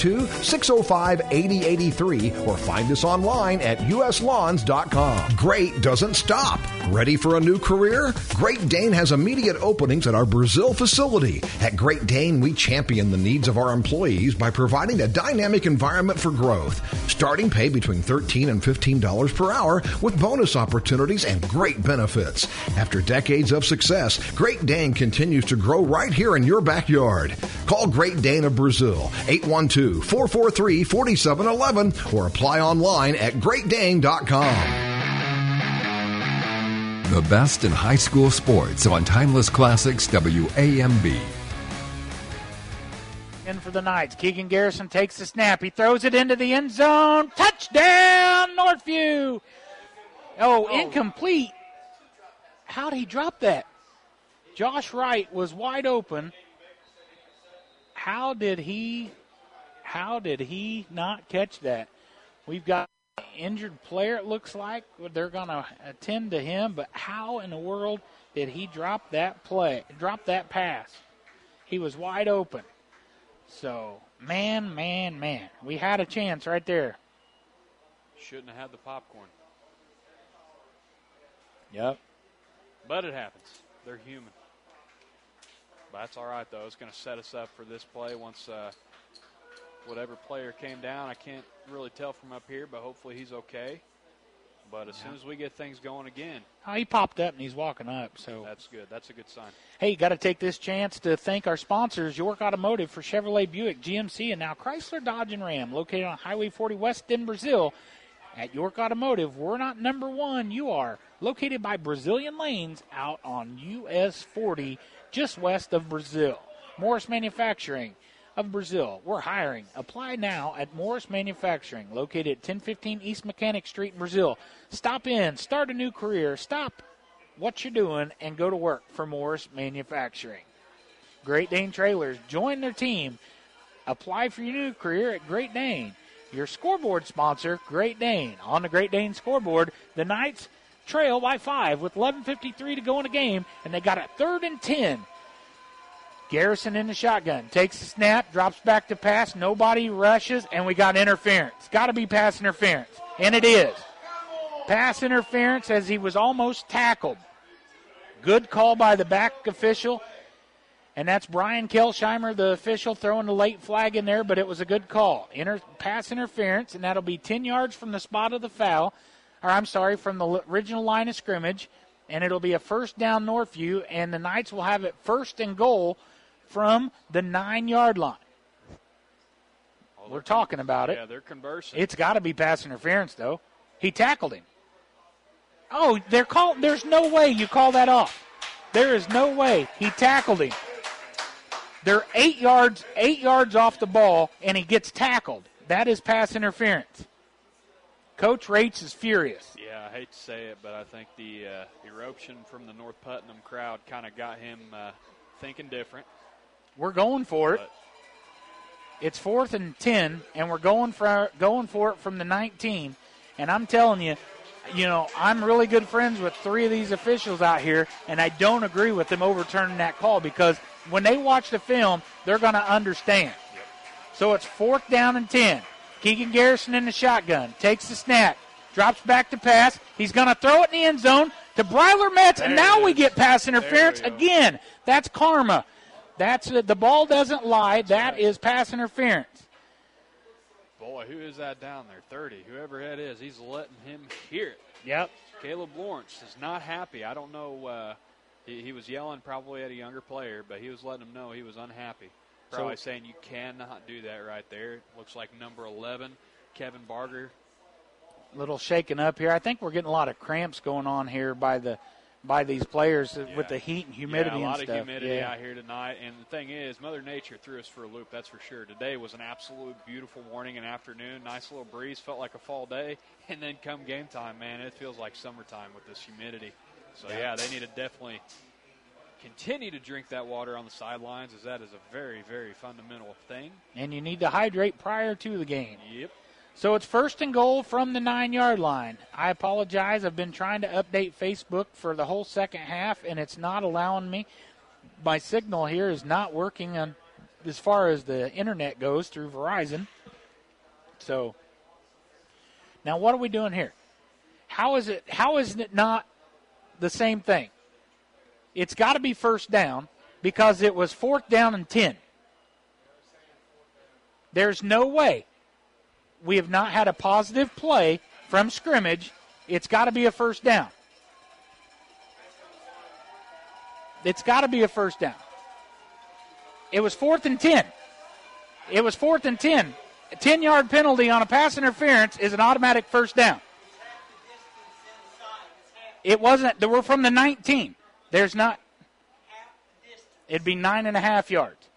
812-605-8083 or find us online at uslawns.com. Great doesn't stop. Ready for a new career? Great Dane has immediate openings at our Brazil facility. At Great Dane, we champion the needs of our employees by providing a dynamic environment for growth. Starting pay between $13 and $15 per hour with bonus opportunities and great benefits. After decades of success, Great Dane continues to grow right here in your backyard. Call Great Dane of Brazil, 812-443-4711 or apply online at greatdane.com. The best in high school sports on Timeless Classics WAMB. In for the Knights, Keegan Garrison takes the snap. He throws it into the end zone. Touchdown, Northview. Oh, incomplete. How'd he drop that? Josh Wright was wide open. How did he not catch that? We've got an injured player, it looks like. They're going to attend to him, but how in the world did he drop that pass? He was wide open. So, man. We had a chance right there. Shouldn't have had the popcorn. Yep. But it happens. They're human. But that's all right, though. It's going to set us up for this play once whatever player came down. I can't really tell from up here, but hopefully he's okay. But as soon as we get things going again. Oh, he popped up and he's walking up. So that's good. That's a good sign. Hey, got to take this chance to thank our sponsors, York Automotive for Chevrolet, Buick, GMC, and now Chrysler, Dodge, and Ram, located on Highway 40 West in Brazil. At York Automotive, we're not number one, you are. Located by Brazilian Lanes out on US 40, just west of Brazil. Morris Manufacturing of Brazil. We're hiring. Apply now at Morris Manufacturing, located at 1015 East Mechanic Street in Brazil. Stop in, start a new career, stop what you're doing, and go to work for Morris Manufacturing. Great Dane Trailers, join their team. Apply for your new career at Great Dane. Your scoreboard sponsor, Great Dane. On the Great Dane scoreboard, the Knights trail by 5 with 11:53 to go in the game, and they got a 3rd and 10. Garrison in the shotgun. Takes the snap, drops back to pass. Nobody rushes, and we got interference. Got to be pass interference, and it is. Pass interference as he was almost tackled. Good call by the back official, and that's Brian Kelsheimer, the official, throwing the late flag in there, but it was a good call. Pass interference, and that'll be 10 yards from the spot of the foul, from the original line of scrimmage, and it'll be a first down Northview, and the Knights will have it 1st and goal from the 9-yard line. We're talking about it. Yeah, they're conversing. It's got to be pass interference, though. He tackled him. Oh, there's no way you call that off. There is no way. He tackled him. They're 8 yards off the ball, and he gets tackled. That is pass interference. Coach Rates is furious. Yeah, I hate to say it, but I think the eruption from the North Putnam crowd kind of got him thinking different. We're going for it. It's 4th and 10, and we're going for it from the 19. And I'm telling you, I'm really good friends with 3 of these officials out here, and I don't agree with them overturning that call because when they watch the film, they're going to understand. Yep. So it's 4th down and 10. Keegan Garrison in the shotgun, takes the snap, drops back to pass. He's going to throw it in the end zone to Bryler Metz, and now we get pass interference again. That's karma. The ball doesn't lie. That is pass interference. Boy, who is that down there? 30. Whoever that is, he's letting him hear it. Yep. Caleb Lawrence is not happy. I don't know. He was yelling probably at a younger player, but he was letting him know he was unhappy. Probably saying you cannot do that right there. Looks like number 11, Kevin Barger, little shaken up here. I think we're getting a lot of cramps going on here by these players with the heat and humidity and stuff. A lot of humidity out here tonight. And the thing is, Mother Nature threw us for a loop, that's for sure. Today was an absolute beautiful morning and afternoon. Nice little breeze, felt like a fall day. And then come game time, man, it feels like summertime with this humidity. So, yeah, they need to definitely continue to drink that water on the sidelines, as that is a very, very fundamental thing. And you need to hydrate prior to the game. Yep. So it's 1st and goal from the 9-yard line. I apologize. I've been trying to update Facebook for the whole second half, and it's not allowing me. My signal here is not working on as far as the internet goes through Verizon. So now what are we doing here? How is it not the same thing? It's got to be 1st down because it was 4th down and 10. There's no way. We have not had a positive play from scrimmage. It's got to be a 1st down. It's got to be a 1st down. It was 4th and 10. It was 4th and 10. A 10-yard penalty on a pass interference is an automatic 1st down. It wasn't. They were from the 19. There's not. It'd be 9.5 yards.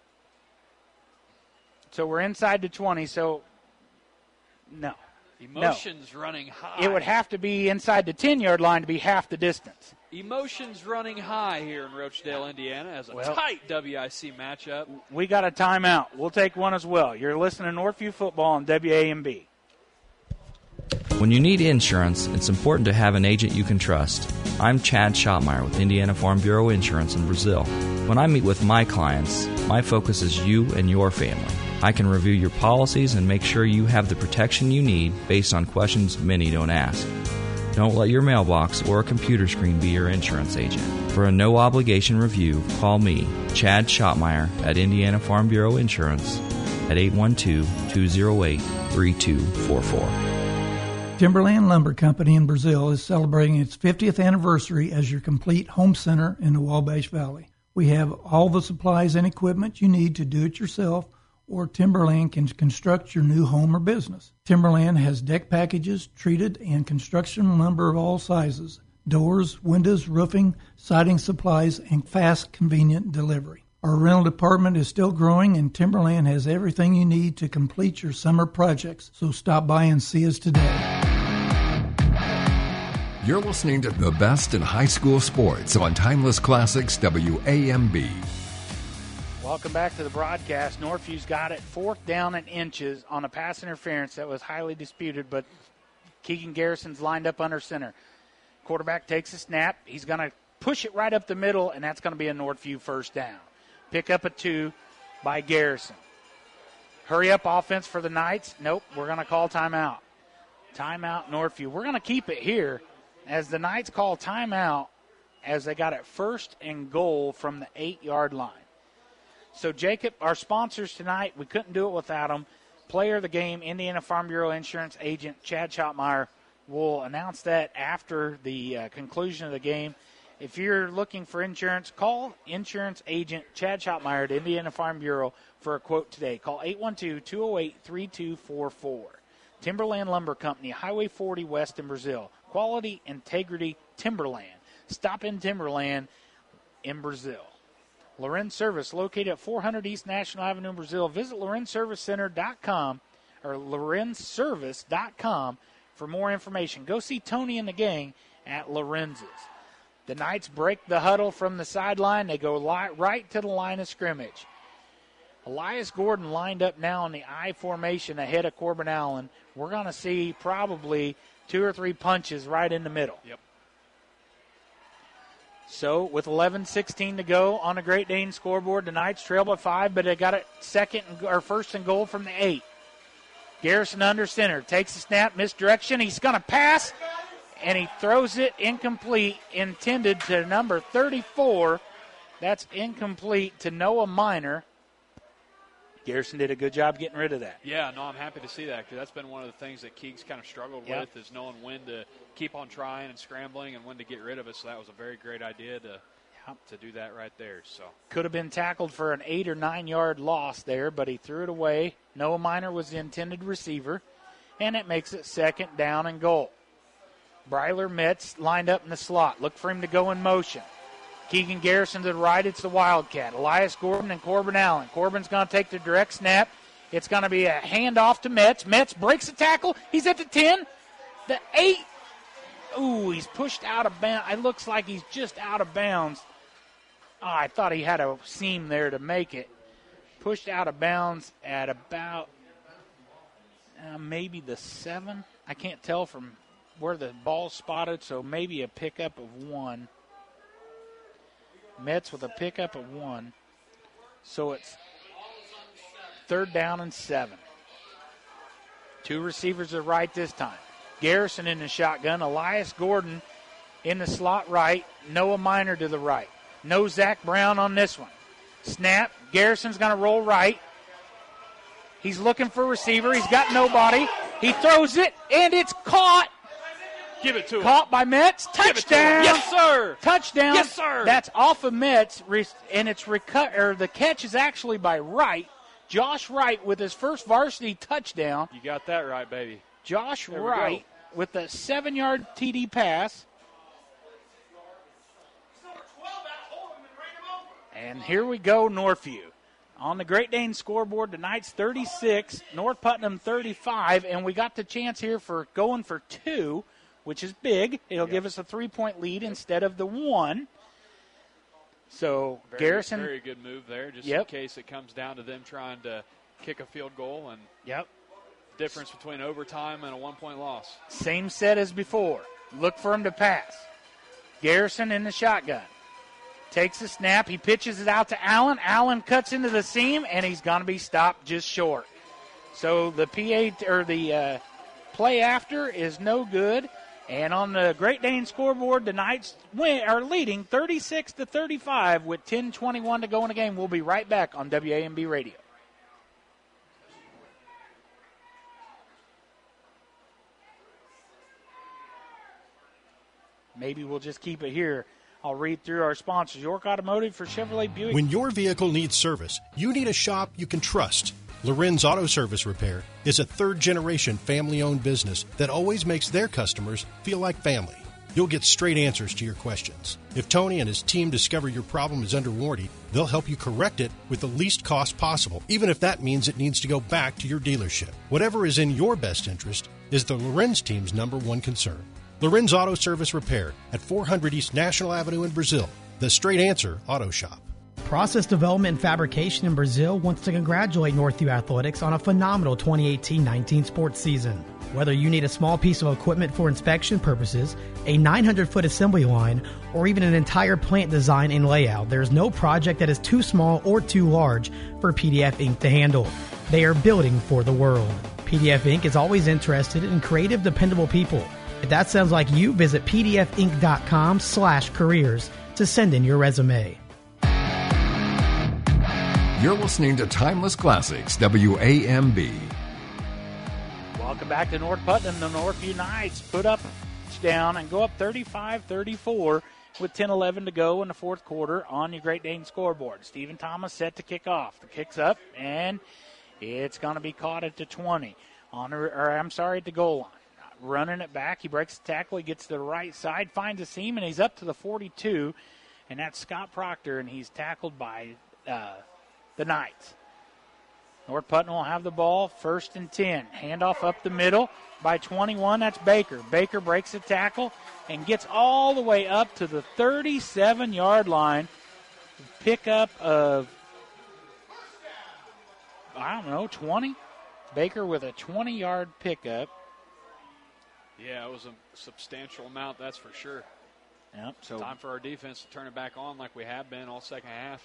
So we're inside the 20, so no. Emotions running high. It would have to be inside the 10-yard line to be half the distance. Emotions running high here in Rochdale, Indiana, as a tight WIC matchup. We got a timeout. We'll take one as well. You're listening to Northview Football on WAMB. When you need insurance, it's important to have an agent you can trust. I'm Chad Schottmeyer with Indiana Farm Bureau Insurance in Brazil. When I meet with my clients, my focus is you and your family. I can review your policies and make sure you have the protection you need based on questions many don't ask. Don't let your mailbox or a computer screen be your insurance agent. For a no-obligation review, call me, Chad Schottmeyer, at Indiana Farm Bureau Insurance at 812-208-3244. Timberland Lumber Company in Brazil is celebrating its 50th anniversary as your complete home center in the Wabash Valley. We have all the supplies and equipment you need to do it yourself, or Timberland can construct your new home or business. Timberland has deck packages, treated and construction lumber of all sizes, doors, windows, roofing, siding supplies, and fast, convenient delivery. Our rental department is still growing, and Timberland has everything you need to complete your summer projects. So stop by and see us today. You're listening to the best in high school sports on Timeless Classics WAMB. Welcome back to the broadcast. Northview's got it 4th down and inches on a pass interference that was highly disputed, but Keegan Garrison's lined up under center. Quarterback takes a snap. He's going to push it right up the middle, and that's going to be a Northview 1st down. Pick up a 2 by Garrison. Hurry up offense for the Knights. Nope, we're going to call timeout. Timeout Northview. We're going to keep it here as the Knights call timeout as they got it 1st and goal from the 8-yard line. So, Jacob, our sponsors tonight, we couldn't do it without them. Player of the game, Indiana Farm Bureau Insurance agent Chad Schottmeyer. We'll announce that after the conclusion of the game. If you're looking for insurance, call insurance agent Chad Schottmeyer at Indiana Farm Bureau for a quote today. Call 812-208-3244. Timberland Lumber Company, Highway 40 West in Brazil. Quality, integrity, Timberland. Stop in Timberland in Brazil. Lorenz Service, located at 400 East National Avenue in Brazil. Visit LorenzServiceCenter.com or LorenzService.com for more information. Go see Tony and the gang at Lorenz's. The Knights break the huddle from the sideline. They go right to the line of scrimmage. Elias Gordon lined up now in the I formation ahead of Corbin Allen. We're going to see probably 2 or 3 punches right in the middle. Yep. So with 11:16 to go on the Great Dane scoreboard, the Knights trail by 5, but they got it 1st and goal from the 8. Garrison under center, takes a snap, misdirection. He's going to pass, and he throws it incomplete, intended to number 34. That's incomplete to Noah Minor. Garrison did a good job getting rid of that. Yeah, no, I'm happy to see that because that's been one of the things that Keegs kind of struggled with is knowing when to keep on trying and scrambling and when to get rid of it. So that was a very great idea to do that right there. So could have been tackled for an 8 or 9 yard loss there, but he threw it away. Noah Minor was the intended receiver. and it makes it 2nd down and goal. Bryler Metz lined up in the slot. Look for him to go in motion. Keegan Garrison to the right. It's the Wildcat. Elias Gordon and Corbin Allen. Corbin's going to take the direct snap. It's going to be a handoff to Metz. Metz breaks the tackle. He's at the 10, the 8. Ooh, he's pushed out of bounds. It looks like he's just out of bounds. Oh, I thought he had a seam there to make it. Pushed out of bounds at about maybe the 7. I can't tell from where the ball's spotted, so maybe a pickup of 1. Metz with a pickup of 1. So it's 3rd down and 7. 2 receivers to the right this time. Garrison in the shotgun. Elias Gordon in the slot right. Noah Minor to the right. No Zach Brown on this one. Snap. Garrison's going to roll right. He's looking for a receiver. He's got nobody. He throws it, and it's caught. Give it to him. Caught by Metz. Touchdown. Yes, sir. Touchdown. Yes, sir. That's off of Metz, and the catch is actually by Wright. Josh Wright with his first varsity touchdown. You got that right, baby. Josh Wright with a 7-yard TD pass. And here we go, Northview. On the Great Dane scoreboard, tonight's 36, North Putnam 35, and we got the chance here for going for 2, which is big. It'll give us a 3-point lead instead of the 1. So Garrison. Very good move there, just in case it comes down to them trying to kick a field goal. And difference between overtime and a 1-point loss. Same set as before. Look for him to pass. Garrison in the shotgun. Takes a snap. He pitches it out to Allen. Allen cuts into the seam, and he's going to be stopped just short. So the the play after is no good. And on the Great Dane scoreboard, the Knights are leading 36-35 with 10:21 to go in the game. We'll be right back on WAMB Radio. Maybe we'll just keep it here. I'll read through our sponsors. York Automotive for Chevrolet Buick. When your vehicle needs service, you need a shop you can trust. Lorenz Auto Service Repair is a 3rd-generation family-owned business that always makes their customers feel like family. You'll get straight answers to your questions. If Tony and his team discover your problem is under warranty, they'll help you correct it with the least cost possible, even if that means it needs to go back to your dealership. Whatever is in your best interest is the Lorenz team's #1 concern. Lorenz Auto Service Repair at 400 East National Avenue in Brazil. The Straight Answer Auto Shop. Process Development and Fabrication in Brazil wants to congratulate Northview Athletics on a phenomenal 2018-19 sports season. Whether you need a small piece of equipment for inspection purposes, a 900-foot assembly line, or even an entire plant design and layout, there's no project that is too small or too large for PDF Inc. to handle. They are building for the world. PDF Inc. is always interested in creative, dependable people. If that sounds like you, visit pdfinc.com/careers to send in your resume. You're listening to Timeless Classics, WAMB. Welcome back to North Putnam. The Northview Knights put up down and go up 35-34 with 10:11 to go in the 4th quarter on your Great Dane scoreboard. Stephen Thomas set to kick off. The kick's up, and it's going to be caught at the 20. At the goal line. Running it back. He breaks the tackle. He gets to the right side, finds a seam, and he's up to the 42. And that's Scott Proctor, and he's tackled by the Knights. North Putnam will have the ball, 1st and 10. Handoff up the middle by 21. That's Baker. Baker breaks the tackle and gets all the way up to the 37-yard line. Pickup of, 20? Baker with a 20-yard pickup. Yeah, it was a substantial amount, that's for sure. Yep. So time for our defense to turn it back on like we have been all second half.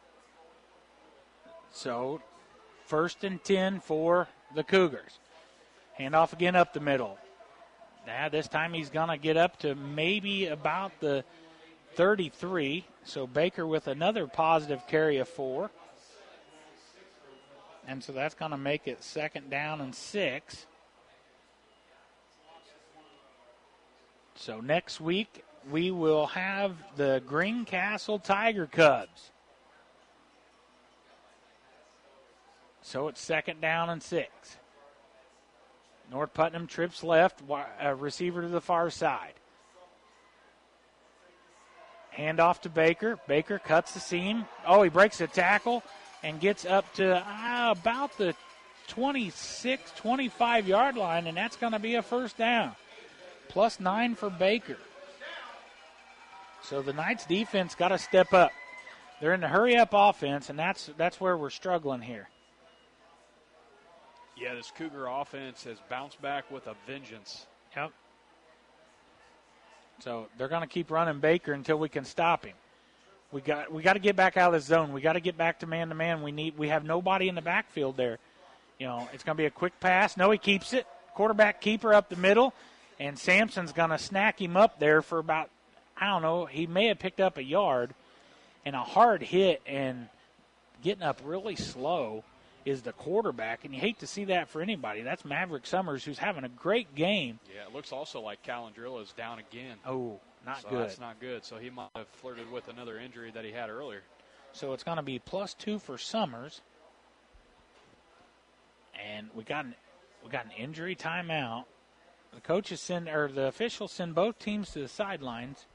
So 1st and 10 for the Cougars. Handoff again up the middle. Now this time he's going to get up to maybe about the 33. So Baker with another positive carry of 4. And so that's going to make it 2nd down and 6. So next week, we will have the Greencastle Tiger Cubs. So it's 2nd down and 6. North Putnam trips left, receiver to the far side. Hand off to Baker. Baker cuts the seam. Oh, he breaks a tackle and gets up to about the 26, 25-yard line, and that's going to be a first down. +9 for Baker. So the Knights defense got to step up. They're in the hurry-up offense, and that's where we're struggling here. Yeah, this Cougar offense has bounced back with a vengeance. Yep. So they're going to keep running Baker until we can stop him. We got to get back out of the zone. We got to get back to man-to-man. We have nobody in the backfield there. You know, it's going to be a quick pass. No, he keeps it. Quarterback keeper up the middle, and Sampson's going to snack him up there for about, I don't know, he may have picked up a yard. And a hard hit and getting up really slow is the quarterback, and you hate to see that for anybody. That's Maverick Summers, who's having a great game. Yeah, it looks also like Calandrilla is down again. Oh, not so good. That's not good. So he might have flirted with another injury that he had earlier. So it's going to be +2 for Summers. And we got an injury timeout. The officials send both teams to the sidelines.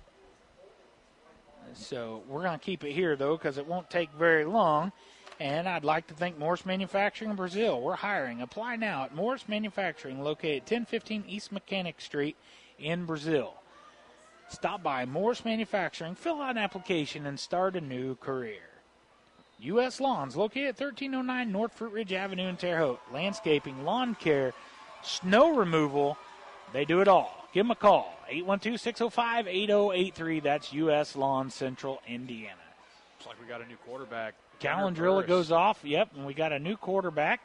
So we're going to keep it here, though, because it won't take very long. And I'd like to thank Morris Manufacturing in Brazil. We're hiring. Apply now at Morris Manufacturing, located at 1015 East Mechanic Street in Brazil. Stop by Morris Manufacturing, fill out an application, and start a new career. U.S. Lawns, located at 1309 North Fruit Ridge Avenue in Terre Haute. Landscaping, lawn care, snow removal, they do it all. Give them a call, 812-605-8083. That's U.S. Lawn, Central Indiana. Looks like we got a new quarterback. Calandrilla goes off, yep, and we got a new quarterback.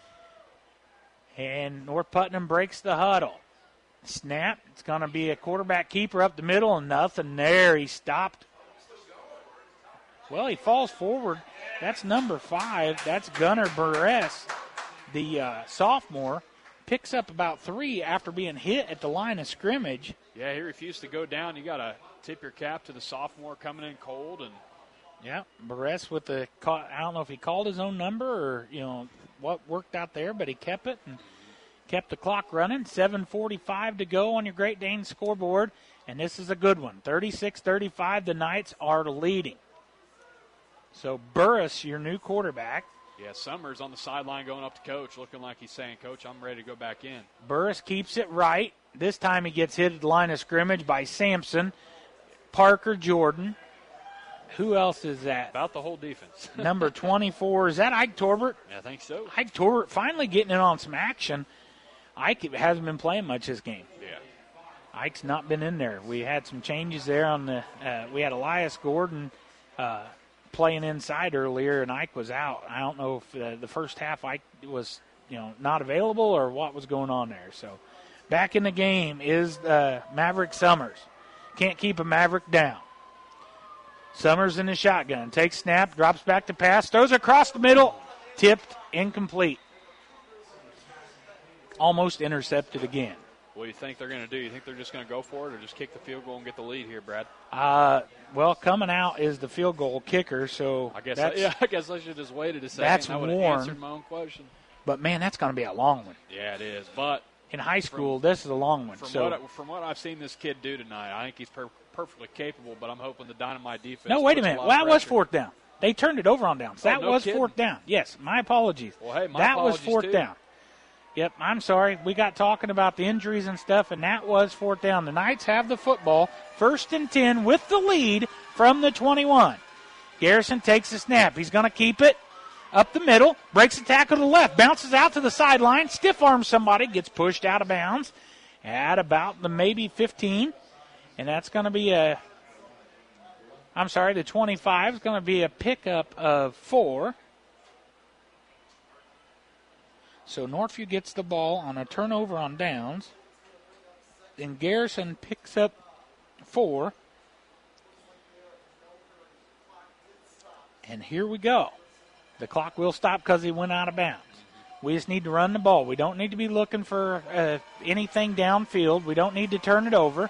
And North Putnam breaks the huddle. Snap, it's going to be a quarterback keeper up the middle, and nothing there. He stopped. Well, he falls forward. That's number 5. That's Gunnar Buress, the sophomore. Picks up about 3 after being hit at the line of scrimmage. Yeah, he refused to go down. You got to tip your cap to the sophomore coming in cold. And yeah, Buress with I don't know if he called his own number or, what worked out there, but he kept it and kept the clock running. 7:45 to go on your Great Dane scoreboard, and this is a good one. 36-35, the Knights are leading. So Burris, your new quarterback. Yeah, Summers on the sideline going up to Coach, looking like he's saying, Coach, I'm ready to go back in. Burris keeps it right. This time he gets hit at the line of scrimmage by Sampson, Parker, Jordan. Who else is that? About the whole defense. Number 24. Is that Ike Torbert? Yeah, I think so. Ike Torbert finally getting in on some action. Ike hasn't been playing much this game. Yeah. Ike's not been in there. We had some changes there on the we had Elias Gordon playing inside earlier, and Ike was out. I don't know if the first half Ike was not available or what was going on there. So back in the game is Maverick Summers. Can't keep a Maverick down. Summers in the shotgun. Takes snap, drops back to pass, throws across the middle, tipped, incomplete. Almost intercepted again. What do you think they're going to do? You think they're just going to go for it or just kick the field goal and get the lead here, Brad? Well, coming out is the field goal kicker, so I guess I should just waited a second. That's I would have answered my own question. But, man, that's going to be a long one. Yeah, it is. But in high school, this is a long one. From what I've seen this kid do tonight, I think he's perfectly capable, but I'm hoping the Dynamite defense. No, wait a minute. Well, that was fourth down. They turned it over on downs. That was kidding. Fourth down. Yes, my apologies. Well, hey, that was fourth too. down. Yep, I'm sorry. We got talking about the injuries and stuff, and that was fourth down. The Knights have the football, 1st and 10 with the lead from the 21. Garrison takes the snap. He's going to keep it up the middle, breaks the tackle to the left, bounces out to the sideline, stiff arms somebody, gets pushed out of bounds at about the maybe 15, and that's going to be the 25 is going to be a pickup of 4. So Northview gets the ball on a turnover on downs. Then Garrison picks up 4. And here we go. The clock will stop because he went out of bounds. We just need to run the ball. We don't need to be looking for anything downfield. We don't need to turn it over.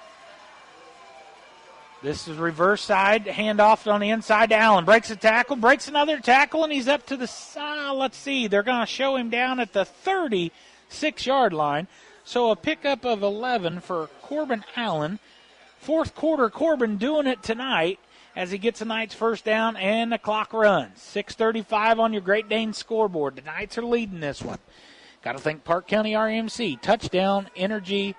This is reverse side, handoff on the inside to Allen. Breaks a tackle, breaks another tackle, and he's up to the side. Let's see. They're going to show him down at the 30. 6-yard line. So a pickup of 11 for Corbin Allen. Fourth quarter, Corbin doing it tonight as he gets the Knights first down and the clock runs. 6:35 on your Great Dane scoreboard. The Knights are leading this one. Got to thank Park County RMC, Touchtone Energy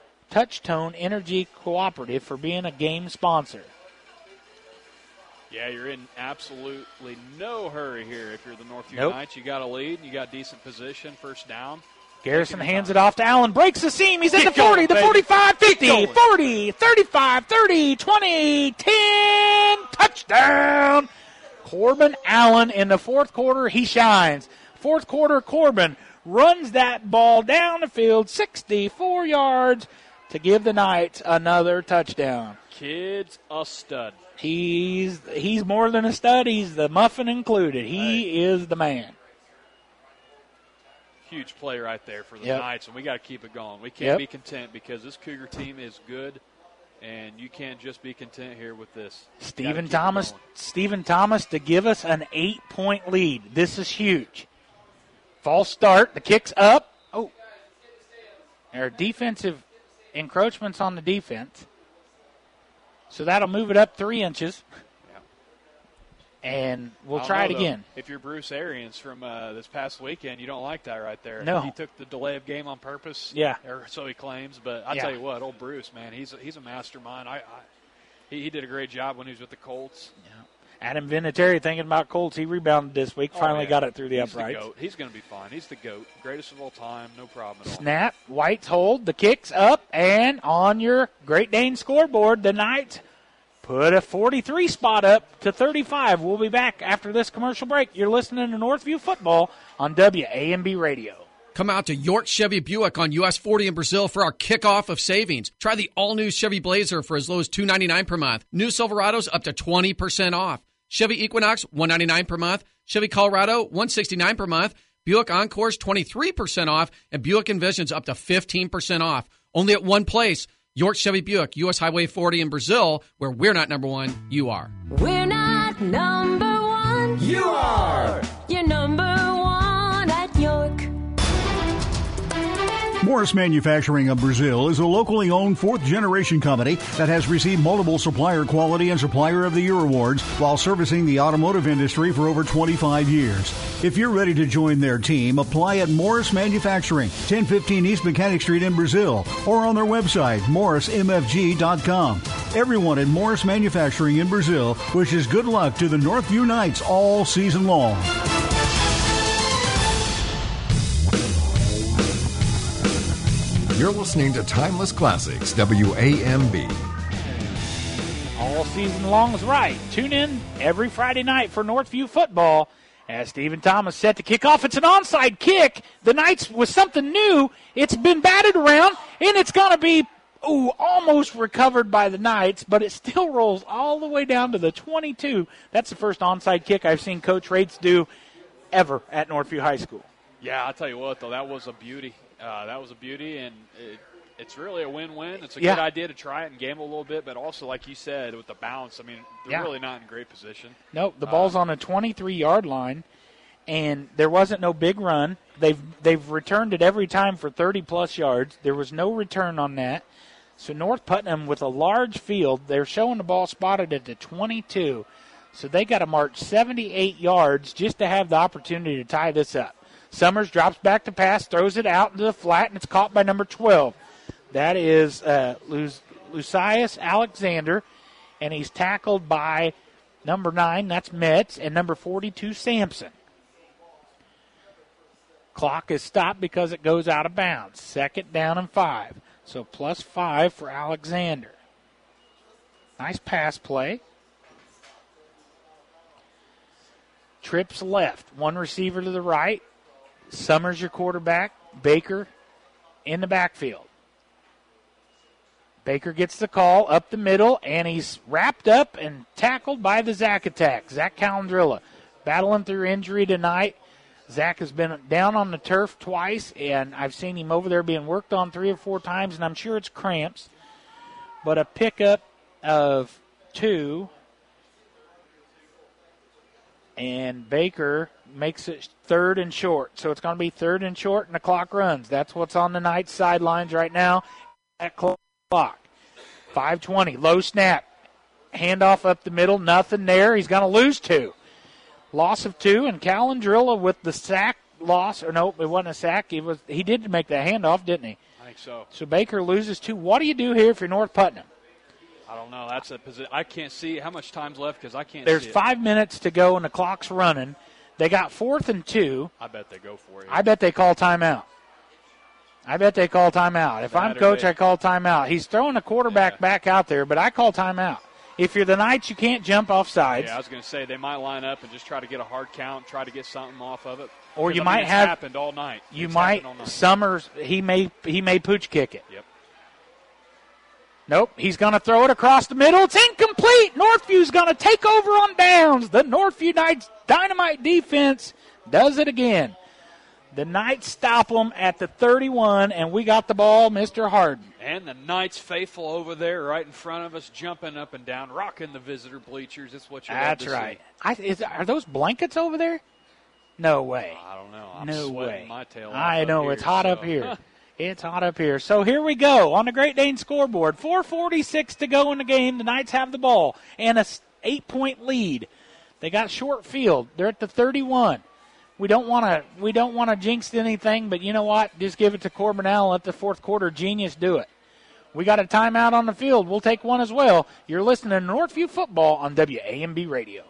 Cooperative for being a game sponsor. Yeah, you're in absolutely no hurry here if you're the Northview Nope. Knights. You got a lead, you got decent position, first down. Garrison hands it off to Allen, breaks the seam, he's at the Keep 40, going, the baby. 45, 50, Keep going. 40, 35, 30, 20, 10, touchdown! Corbin Allen in the fourth quarter, he shines. Fourth quarter, Corbin runs that ball down the field, 64 yards to give the Knights another touchdown. Kid's a stud. He's more than a stud, he's the muffin included. He is the man. Huge play right there for the Yep. Knights, and we got to keep it going. We can't Yep. be content because this Cougar team is good, and you can't just be content here with this. Stephen Thomas to give us an 8-point lead. This is huge. False start. The kick's up. Oh, there are defensive encroachments on the defense. So that'll move it up 3 inches. And we'll try it again. If you're Bruce Arians from this past weekend, you don't like that right there. No. He took the delay of game on purpose. Yeah. Or so he claims. But I Yeah. tell you what, old Bruce, man, he's a mastermind. He did a great job when he was with the Colts. Adam Vinatieri thinking about Colts. He rebounded this week. Finally got it through the He's uprights. The GOAT. He's going to be fine. He's the GOAT. Greatest of all time. No problem at all. Snap. White's hold. The kick's up. And on your Great Dane scoreboard, the Knights put a 43 spot up to 35. We'll be back after this commercial break. You're listening to Northview Football on WAMB Radio. Come out to York Chevy Buick on US 40 in Brazil for our kickoff of savings. Try the all-new Chevy Blazer for as low as $299 per month. New Silverados up to 20% off. Chevy Equinox, $199 per month. Chevy Colorado, $169 per month. Buick Encore's 23% off. And Buick Envision's up to 15% off. Only at one place, York Chevy Buick, US Highway 40 in Brazil, where we're not number one, you are. We're not number one. You are. You're number one at York. Morris Manufacturing of Brazil is a locally owned fourth-generation company that has received multiple Supplier Quality and Supplier of the Year awards while servicing the automotive industry for over 25 years. If you're ready to join their team, apply at Morris Manufacturing, 1015 East Mechanic Street in Brazil, or on their website, morrismfg.com. Everyone at Morris Manufacturing in Brazil wishes good luck to the Northview Knights all season long. You're listening to Timeless Classics, WAMB. All season long is right. Tune in every Friday night for Northview Football as Stephen Thomas set to kick off. It's an onside kick. The Knights with something new. It's been batted around, and it's going to be almost recovered by the Knights, but it still rolls all the way down to the 22. That's the first onside kick I've seen Coach Rates do ever at Northview High School. Yeah, I'll tell you what, though, that was a beauty. And it's really a win-win. It's a Yeah. good idea to try it and gamble a little bit, but also, like you said, with the bounce, I mean, they're Yeah. really not in great position. Nope, the ball's on a 23-yard line, and there wasn't no big run. They've returned it every time for 30-plus yards. There was no return on that. So North Putnam, with a large field, they're showing the ball spotted at the 22. So they got to march 78 yards just to have the opportunity to tie this up. Summers drops back to pass, throws it out into the flat, and it's caught by number 12. That is Lucius Alexander, and he's tackled by number 9, that's Metz, and number 42, Sampson. Clock is stopped because it goes out of bounds. Second down and 5. So +5 for Alexander. Nice pass play. Trips left. One receiver to the right. Summers your quarterback. Baker in the backfield. Baker gets the call up the middle, and he's wrapped up and tackled by the Zach attack. Zach Calandrilla battling through injury tonight. Zach has been down on the turf twice, and I've seen him over there being worked on 3 or 4 times, and I'm sure it's cramps. But a pickup of 2, And Baker makes it 3rd and short. So it's going to be 3rd and short, and the clock runs. That's what's on the Knights sidelines right now at clock. 5:20, low snap. Handoff up the middle, nothing there. He's going to lose 2. Loss of 2, and Calandrilla with the sack loss. Or no, it wasn't a sack. He did make that handoff, didn't he? I think so. So Baker loses 2. What do you do here if you're North Putnam? I don't know. That's a position. I can't see how much time's left because I can't There's see it. 5 minutes to go, and the clock's running. They got 4th and 2. I bet they go for it. I bet they call timeout. If I'm coach, I call timeout. He's throwing the quarterback back out there, but I call timeout. If you're the Knights, you can't jump off sides. Yeah, I was going to say they might line up and just try to get a hard count, try to get something off of it. Or you It's might have happened all night. Summers. He may pooch kick it. Yep. Nope. He's going to throw it across the middle. It's incomplete. Northview's going to take over on downs. The Northview Knights dynamite defense does it again. The Knights stop them at the 31, and we got the ball, Mr. Harden. And the Knights faithful over there right in front of us, jumping up and down, rocking the visitor bleachers. It's what you love to see. That's right. Are those blankets over there? No way. I don't know. I'm no sweating way. my tail off I up know. here, It's hot so. up here. It's hot up here. So here we go on the Great Dane scoreboard. 4:46 to go in the game. The Knights have the ball and a 8-point lead. They got short field. They're at the 31. We don't want to jinx anything, but you know what? Just give it to Corbin Allen. Let the fourth quarter genius do it. We got a timeout on the field. We'll take one as well. You're listening to Northview Football on WAMB Radio.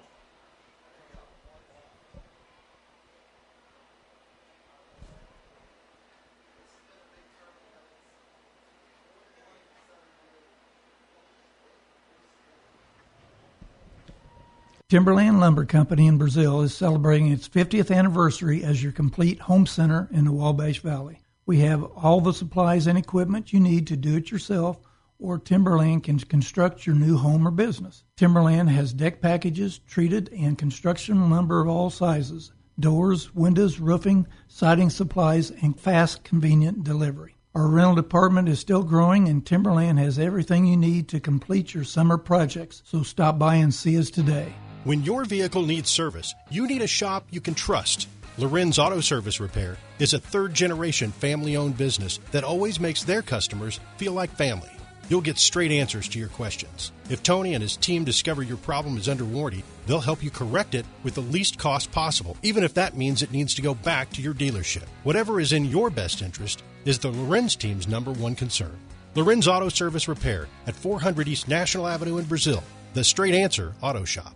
Timberland Lumber Company in Brazil is celebrating its 50th anniversary as your complete home center in the Wabash Valley. We have all the supplies and equipment you need to do it yourself, or Timberland can construct your new home or business. Timberland has deck packages, treated and construction lumber of all sizes, doors, windows, roofing, siding supplies, and fast, convenient delivery. Our rental department is still growing, and Timberland has everything you need to complete your summer projects. So stop by and see us today. When your vehicle needs service, you need a shop you can trust. Lorenz Auto Service Repair is a third-generation family-owned business that always makes their customers feel like family. You'll get straight answers to your questions. If Tony and his team discover your problem is under warranty, they'll help you correct it with the least cost possible, even if that means it needs to go back to your dealership. Whatever is in your best interest is the Lorenz team's #1 concern. Lorenz Auto Service Repair at 400 East National Avenue in Brazil. The Straight Answer Auto Shop.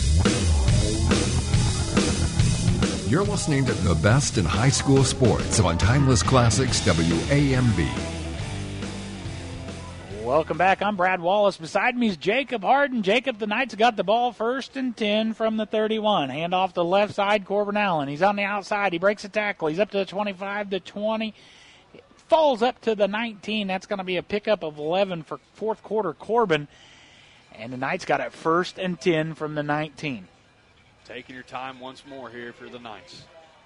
You're listening to the best in high school sports on Timeless Classics WAMB. Welcome back. I'm Brad Wallace. Beside me is Jacob Harden. Jacob, the Knights got the ball 1st and 10 from the 31. Hand off the left side, Corbin Allen. He's on the outside. He breaks a tackle. He's up to the 25 to 20. Falls up to the 19. That's going to be a pickup of 11 for fourth quarter Corbin. And the Knights got it 1st and 10 from the 19. Taking your time once more here for the Knights.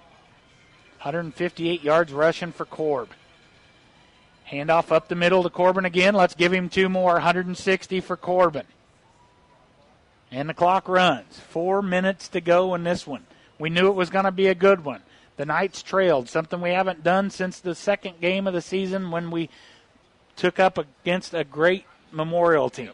158 yards rushing for Corb. Handoff up the middle to Corbin again. Let's give him 2 more. 160 for Corbin. And the clock runs. 4 minutes to go in this one. We knew it was going to be a good one. The Knights trailed, something we haven't done since the second game of the season when we took up against a great Memorial team.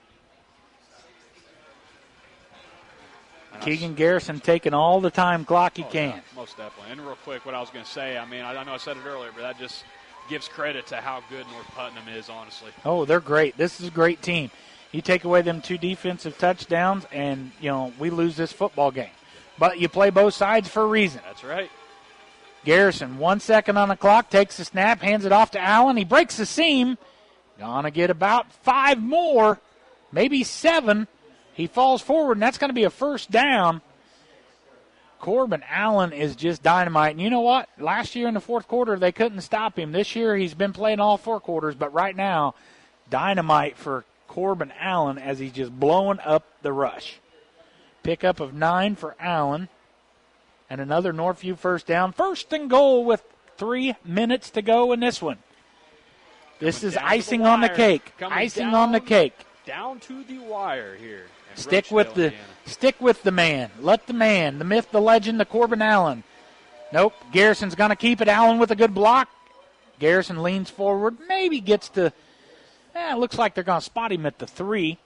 Keegan Garrison taking all the time clock he can. Yeah, most definitely. And real quick, what I was going to say, I mean, I know I said it earlier, but that just gives credit to how good North Putnam is, honestly. Oh, they're great. This is a great team. You take away them 2 defensive touchdowns, and, we lose this football game. But you play both sides for a reason. That's right. Garrison, 1 second on the clock, takes the snap, hands it off to Allen. He breaks the seam. Gonna get about 5 more, maybe 7. He falls forward, and that's going to be a first down. Corbin Allen is just dynamite. And you know what? Last year in the fourth quarter, they couldn't stop him. This year, he's been playing all 4 quarters. But right now, dynamite for Corbin Allen as he's just blowing up the rush. Pickup of 9 for Allen. And another Northview first down. 1st and goal with 3 minutes to go in this one. This is icing on the cake. Icing on the cake. down to the wire here. in Stick with the man. Let the man, the myth, the legend, the Corbin Allen. Nope. Garrison's going to keep it. Allen with a good block. Garrison leans forward. Maybe gets to. It looks like they're going to spot him at the 3.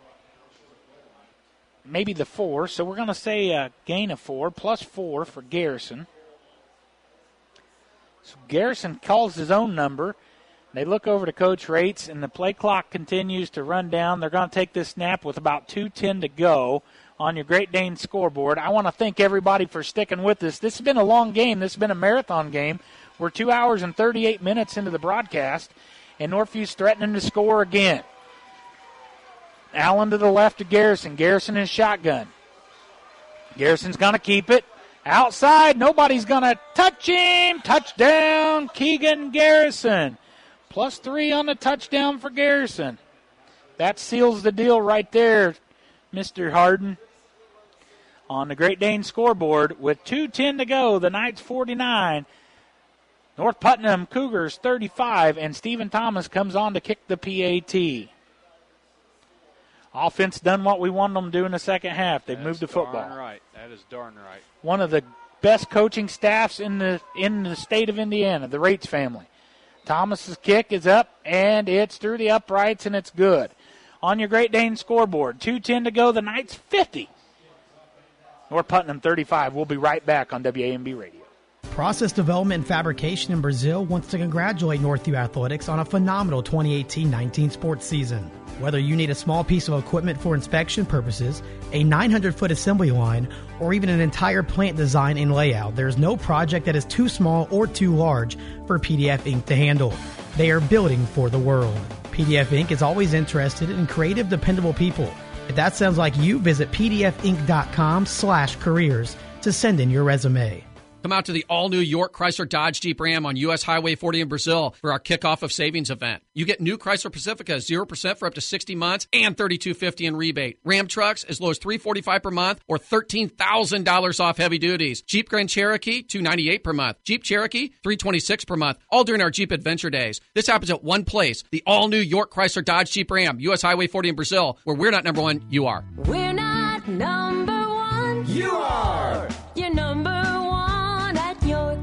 Maybe the 4. So we're going to say a gain of 4 plus 4 for Garrison. So Garrison calls his own number. They look over to Coach Rates, and the play clock continues to run down. They're going to take this snap with about 2:10 to go on your Great Dane scoreboard. I want to thank everybody for sticking with us. This has been a long game. This has been a marathon game. We're 2 hours and 38 minutes into the broadcast, and Northview's threatening to score again. Allen to the left of Garrison. Garrison in shotgun. Garrison's going to keep it. Outside, nobody's going to touch him. Touchdown, Keegan Garrison. +3 on the touchdown for Garrison. That seals the deal right there, Mr. Harden. On the Great Dane scoreboard with 2:10 to go, the Knights 49, North Putnam Cougars 35, and Stephen Thomas comes on to kick the PAT. Offense done what we wanted them to do in the second half. They've moved the football. Darn right. That is darn right. One of the best coaching staffs in the state of Indiana, the Rates family. Thomas's kick is up, and it's through the uprights, and it's good. On your Great Dane scoreboard, 2:10 to go, the Knights 50. North Putnam 35. We'll be right back on WAMB Radio. Process Development and Fabrication in Brazil wants to congratulate Northview Athletics on a phenomenal 2018-19 sports season. Whether you need a small piece of equipment for inspection purposes, a 900-foot assembly line, or even an entire plant design and layout, there's no project that is too small or too large for PDF Inc. to handle. They are building for the world. PDF Inc. is always interested in creative, dependable people. If that sounds like you, visit pdfinc.com/careers to send in your resume. Come out to the all-new York Chrysler Dodge Jeep Ram on U.S. Highway 40 in Brazil for our kickoff of savings event. You get new Chrysler Pacifica 0% for up to 60 months and $3,250 in rebate. Ram trucks as low as $345 per month or $13,000 off heavy duties. Jeep Grand Cherokee $298 per month. Jeep Cherokee $326 per month. All during our Jeep Adventure Days. This happens at one place, the all-new York Chrysler Dodge Jeep Ram, U.S. Highway 40 in Brazil, where we're not number one, you are. We're not number one. You are. You're number one at York.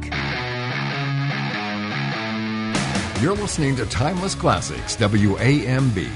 You're listening to Timeless Classics, WAMB.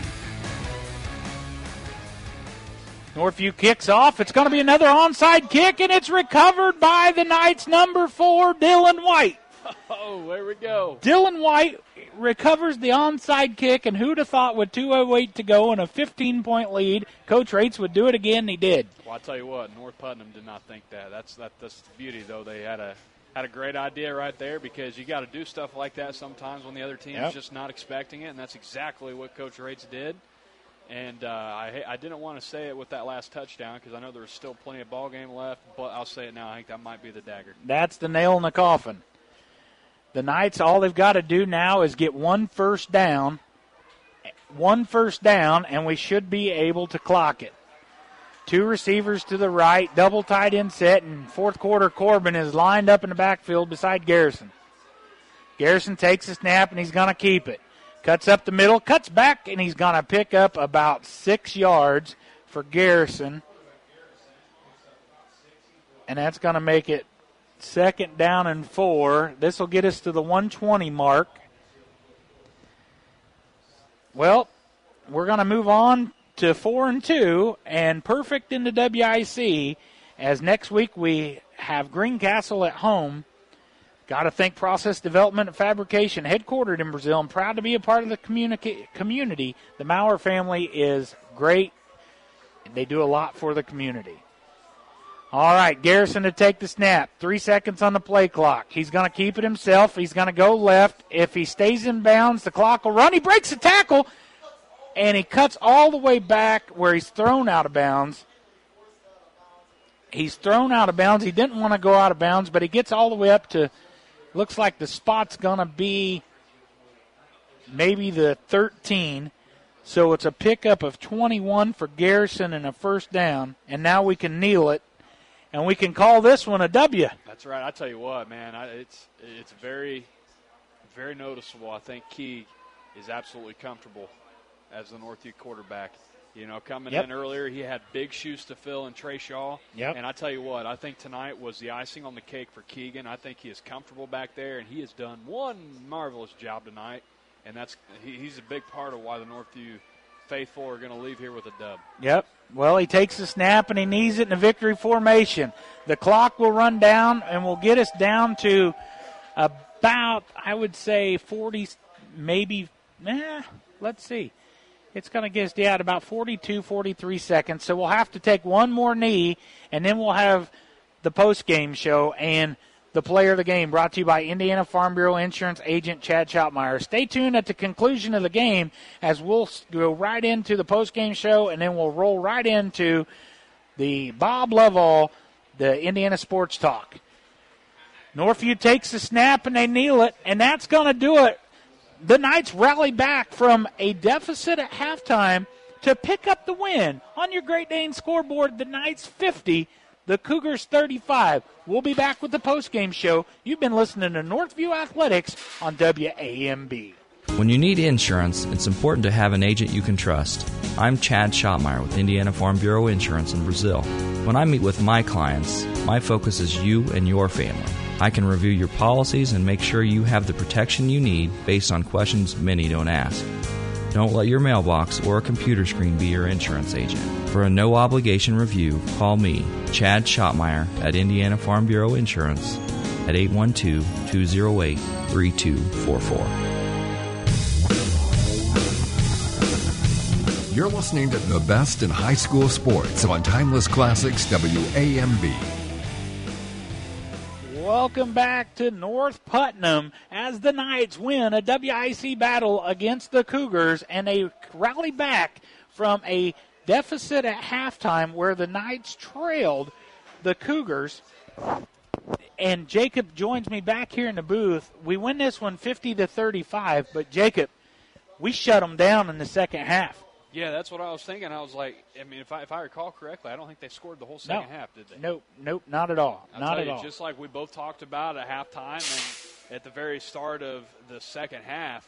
Northview kicks off. It's going to be another onside kick, and it's recovered by the Knights' number 4, Dylan White. Oh, there we go. Dylan White recovers the onside kick, and who'd have thought with 2:08 to go and a 15-point lead, Coach Rates would do it again, and he did. Well, I'll tell you what, North Putnam did not think that. That's the beauty, though. They had a great idea right there because you got to do stuff like that sometimes when the other team is just not expecting it, and that's exactly what Coach Rates did. And I didn't want to say it with that last touchdown because I know there was still plenty of ball game left, but I'll say it now. I think that might be the dagger. That's the nail in the coffin. The Knights, all they've got to do now is get one first down, and we should be able to clock it. 2 receivers to the right, double tight end set, and fourth quarter Corbin is lined up in the backfield beside Garrison. Garrison takes a snap, and he's going to keep it. Cuts up the middle, cuts back, and he's going to pick up about 6 yards for Garrison. And that's going to make it 2nd down and 4. This will get us to the 120 mark. Well, we're going to move on to 4-2 and perfect in the WIC as next week we have Greencastle at home. Got to thank Process Development and Fabrication, headquartered in Brazil, and proud to be a part of the community. The Maurer family is great. They do a lot for the community. All right, Garrison to take the snap. 3 seconds on the play clock. He's going to keep it himself. He's going to go left. If he stays in bounds, the clock will run. He breaks the tackle, and he cuts all the way back where he's thrown out of bounds. He's thrown out of bounds. He didn't want to go out of bounds, but he gets all the way up to, looks like the spot's going to be maybe the 13. So it's a pickup of 21 for Garrison and a first down, and now we can kneel it. And we can call this one a W. That's right. I tell you what, man, it's very, very noticeable. I think Key is absolutely comfortable as the Northview quarterback. You know, coming Yep. in earlier, he had big shoes to fill in Trey Shaw. Yep. And I tell you what, I think tonight was the icing on the cake for Keegan. I think he is comfortable back there, and he has done one marvelous job tonight. And he's a big part of why the Northview faithful are going to leave here with a dub. Yep. Well, he takes the snap and he knees it in a victory formation. The clock will run down and will get us down to about, I would say, 40, maybe, let's see. It's going to get us at about 42, 43 seconds. So we'll have to take one more knee, and then we'll have the post-game show and the player of the game, brought to you by Indiana Farm Bureau Insurance agent Chad Schottmeyer. Stay tuned at the conclusion of the game as we'll go right into the post-game show, and then we'll roll right into the Bob Lovell, the Indiana Sports Talk. Northview takes the snap, and they kneel it, and that's going to do it. The Knights rally back from a deficit at halftime to pick up the win. On your Great Dane scoreboard, the Knights 50, the Cougars 35. We'll be back with the postgame show. You've been listening to Northview Athletics on WAMB. When you need insurance, it's important to have an agent you can trust. I'm Chad Schottmeyer with Indiana Farm Bureau Insurance in Brazil. When I meet with my clients, my focus is you and your family. I can review your policies and make sure you have the protection you need based on questions many don't ask. Don't let your mailbox or a computer screen be your insurance agent. For a no-obligation review, call me, Chad Schottmeyer, at Indiana Farm Bureau Insurance at 812-208-3244. You're listening to the best in high school sports on Timeless Classics WAMB. Welcome back to North Putnam as the Knights win a WIC battle against the Cougars, and they rally back from a deficit at halftime where the Knights trailed the Cougars. And Jacob joins me back here in the booth. We win this one 50-35, but Jacob, we shut them down in the second half. Yeah, that's what I was thinking. I was like, I mean, if I recall correctly, I don't think they scored the whole second half, did they? Nope, not at all. Not at all. Just like we both talked about at halftime and at the very start of the second half,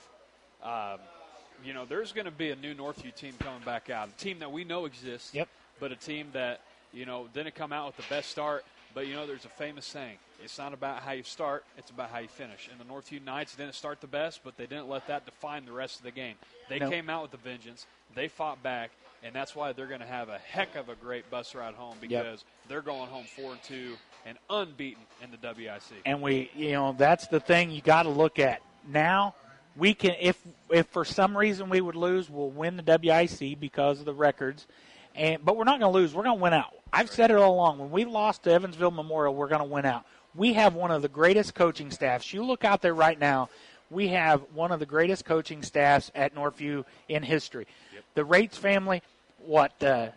there's going to be a new Northview team coming back out, a team that we know exists, but a team that, didn't come out with the best start. But, there's a famous saying, it's not about how you start, it's about how you finish. And the Northview Knights didn't start the best, but they didn't let that define the rest of the game. They came out with a vengeance. They fought back, and that's why they're going to have a heck of a great bus ride home because they're going home 4-2 and unbeaten in the WIC. And that's the thing you got to look at. Now, we can, if for some reason we would lose, we'll win the WIC because of the records. But we're not going to lose. We're going to win out. I've said it all along. When we lost to Evansville Memorial, we're going to win out. We have one of the greatest coaching staffs. You look out there right now, we have one of the greatest coaching staffs at Northview in history. The Rates family, what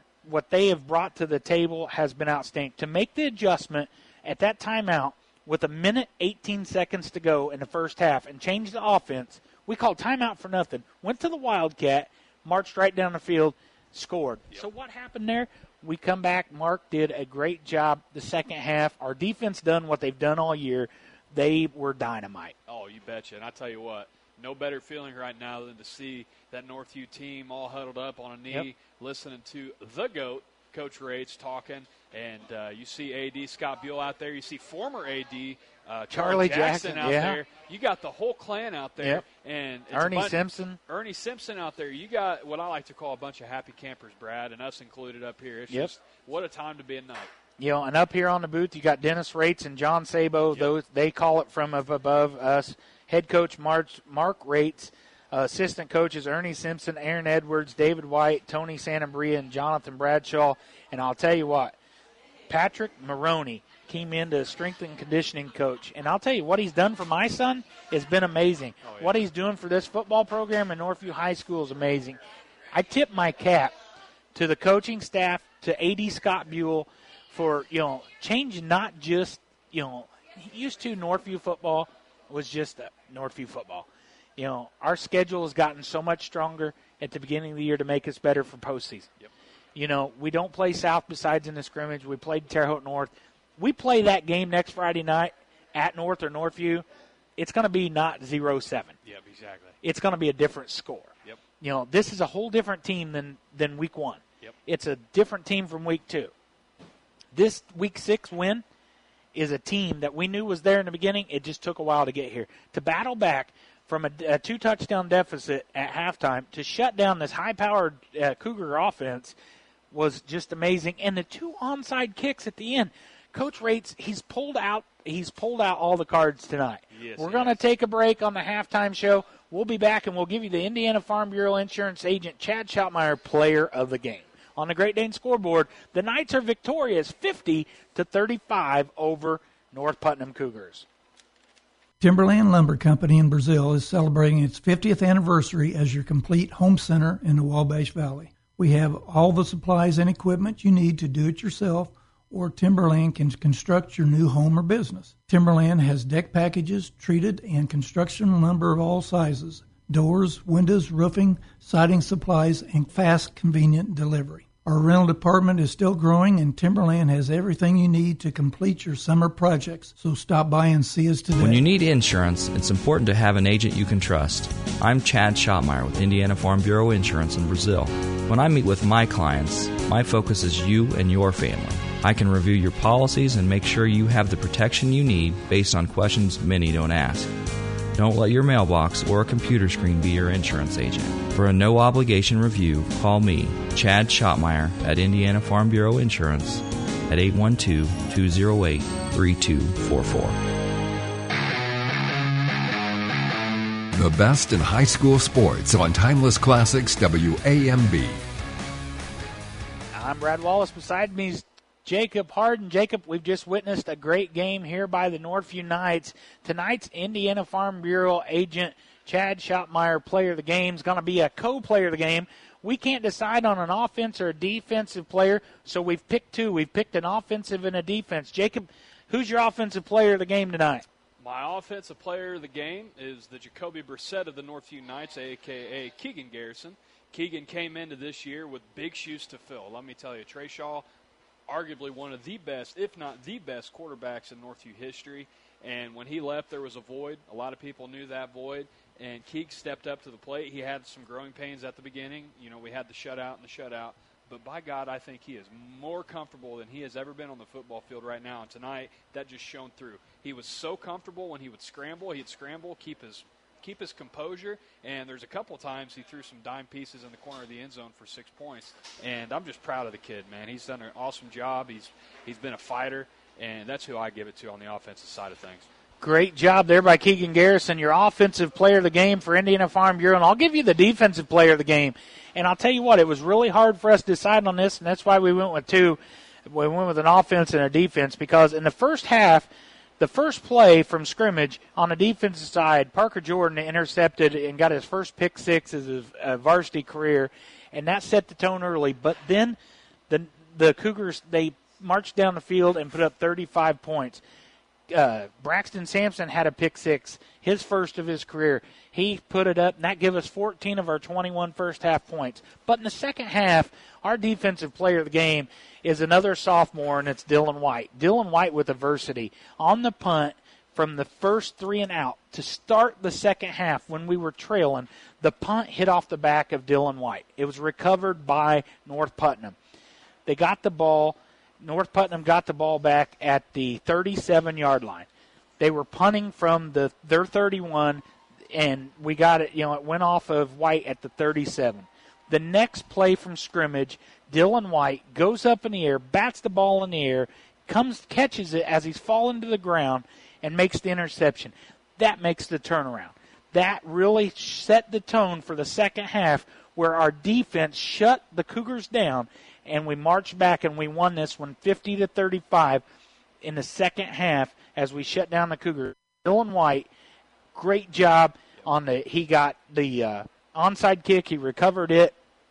they have brought to the table has been outstanding. To make the adjustment at that timeout with 1:18 seconds to go in the first half and change the offense, we called timeout for nothing. Went to the Wildcat, marched right down the field, scored. So what happened there? We come back. Mark did a great job the second half. Our defense done what they've done all year. They were dynamite. Oh, you betcha. And I tell you what, no better feeling right now than to see that Northview team all huddled up on a knee, listening to the GOAT, Coach Rates, talking. And you see A.D. Scott Buell out there. You see former A.D. Charlie Jackson out there. You got the whole clan out there. And it's Ernie Simpson out there. You got what I like to call a bunch of happy campers, Brad, and us included up here. It's just what a time to be a Knight. And up here on the booth, you got Dennis Rates and John Sabo. Those they call it from above us. Head coach Mark Rates, assistant coaches Ernie Simpson, Aaron Edwards, David White, Tony Santamaria, and Jonathan Bradshaw. And I'll tell you what, Patrick Maroney came in to strength and conditioning coach. And I'll tell you, what he's done for my son has been amazing. What he's doing for this football program in Northview High School is amazing. I tip my cap to the coaching staff, to A.D. Scott Buell, for, changing not just, used to Northview football was just Northview football. Our schedule has gotten so much stronger at the beginning of the year to make us better for postseason. We don't play South besides in the scrimmage. We played Terre Haute North. We play that game next Friday night at North or Northview. it's going to be not 0-7. Yep, exactly. It's going to be a different score. Yep. You know, this is a whole different team than week 1. Yep. It's a different team from week 2. This week 6 win is a team that we knew was there in the beginning. It just took a while to get here. To battle back from a 2-touchdown deficit at halftime to shut down this high-powered Cougar offense was just amazing. And the 2 onside kicks at the end. Coach Rates, he's pulled out all the cards tonight. Yes, We're going to take a break on the halftime show. We'll be back, and we'll give you the Indiana Farm Bureau Insurance agent Chad Schottmeyer Player of the Game. On the Great Dane scoreboard, the Knights are victorious 50-35 over North Putnam Cougars. Timberland Lumber Company in Brazil is celebrating its 50th anniversary as your complete home center in the Wabash Valley. We have all the supplies and equipment you need to do it yourself, or Timberland can construct your new home or business. Timberland has deck packages, treated and construction lumber of all sizes, doors, windows, roofing, siding supplies, and fast, convenient delivery. Our rental department is still growing, and Timberland has everything you need to complete your summer projects. So stop by and see us today. When you need insurance, it's important to have an agent you can trust. I'm Chad Schottmeyer with Indiana Farm Bureau Insurance in Brazil. When I meet with my clients, my focus is you and your family. I can review your policies and make sure you have the protection you need based on questions many don't ask. Don't let your mailbox or a computer screen be your insurance agent. For a no-obligation review, call me, Chad Schottmeyer, at Indiana Farm Bureau Insurance at 812-208-3244. The best in high school sports on Timeless Classics WAMB. I'm Brad Wallace. Beside me is Jacob Harden. Jacob, we've just witnessed a great game here by the Northview Knights. Tonight's Indiana Farm Bureau agent Chad Schottmeyer Player of the Game is going to be a co-player of the game. We can't decide on an offense or a defensive player, so we've picked 2. We've picked an offensive and a defense. Jacob, who's your offensive player of the game tonight? My offensive player of the game is the Jacoby Brissett of the Northview Knights, a.k.a. Keegan Garrison. Keegan came into this year with big shoes to fill. Let me tell you, Trey Shaw, arguably one of the best, if not the best, quarterbacks in Northview history. And when he left, there was a void. A lot of people knew that void. And Keeg stepped up to the plate. He had some growing pains at the beginning. You know, we had the shutout and the shutout. But by God, I think he is more comfortable than he has ever been on the football field right now. And tonight, that just shone through. He was so comfortable when he would scramble. He'd scramble, keep his composure, and there's a couple times he threw some dime pieces in the corner of the end zone for 6 points. And I'm just proud of the kid, man. He's done an awesome job. He's been a fighter, and that's who I give it to on the offensive side of things. Great job there by Keegan Garrison, your offensive player of the game for Indiana Farm Bureau. And I'll give you the defensive player of the game. And I'll tell you what, it was really hard for us to decide on this, and that's why we went with 2. We went with an offense and a defense, because in the first half, the first play from scrimmage on the defensive side, Parker Jordan intercepted and got his first pick 6 as his varsity career, and that set the tone early. But then the Cougars, they marched down the field and put up 35 points. Braxton Sampson had a pick 6, his first of his career. He put it up, and that gave us 14 of our 21 first-half points. But in the second half, our defensive player of the game is another sophomore, and it's Dylan White. Dylan White with adversity. On the punt from the first 3 and out to start the second half when we were trailing, the punt hit off the back of Dylan White. It was recovered by North Putnam. They got the ball. North Putnam got the ball back at the 37-yard line. They were punting from their 31, and we got it. It went off of White at the 37. The next play from scrimmage, Dylan White goes up in the air, bats the ball in the air, catches it as he's falling to the ground, and makes the interception. That makes the turnaround. That really set the tone for the second half, where our defense shut the Cougars down, and we marched back and we won this one 50-35 in the second half as we shut down the Cougars. Dylan White, great job he got the onside kick. He recovered it.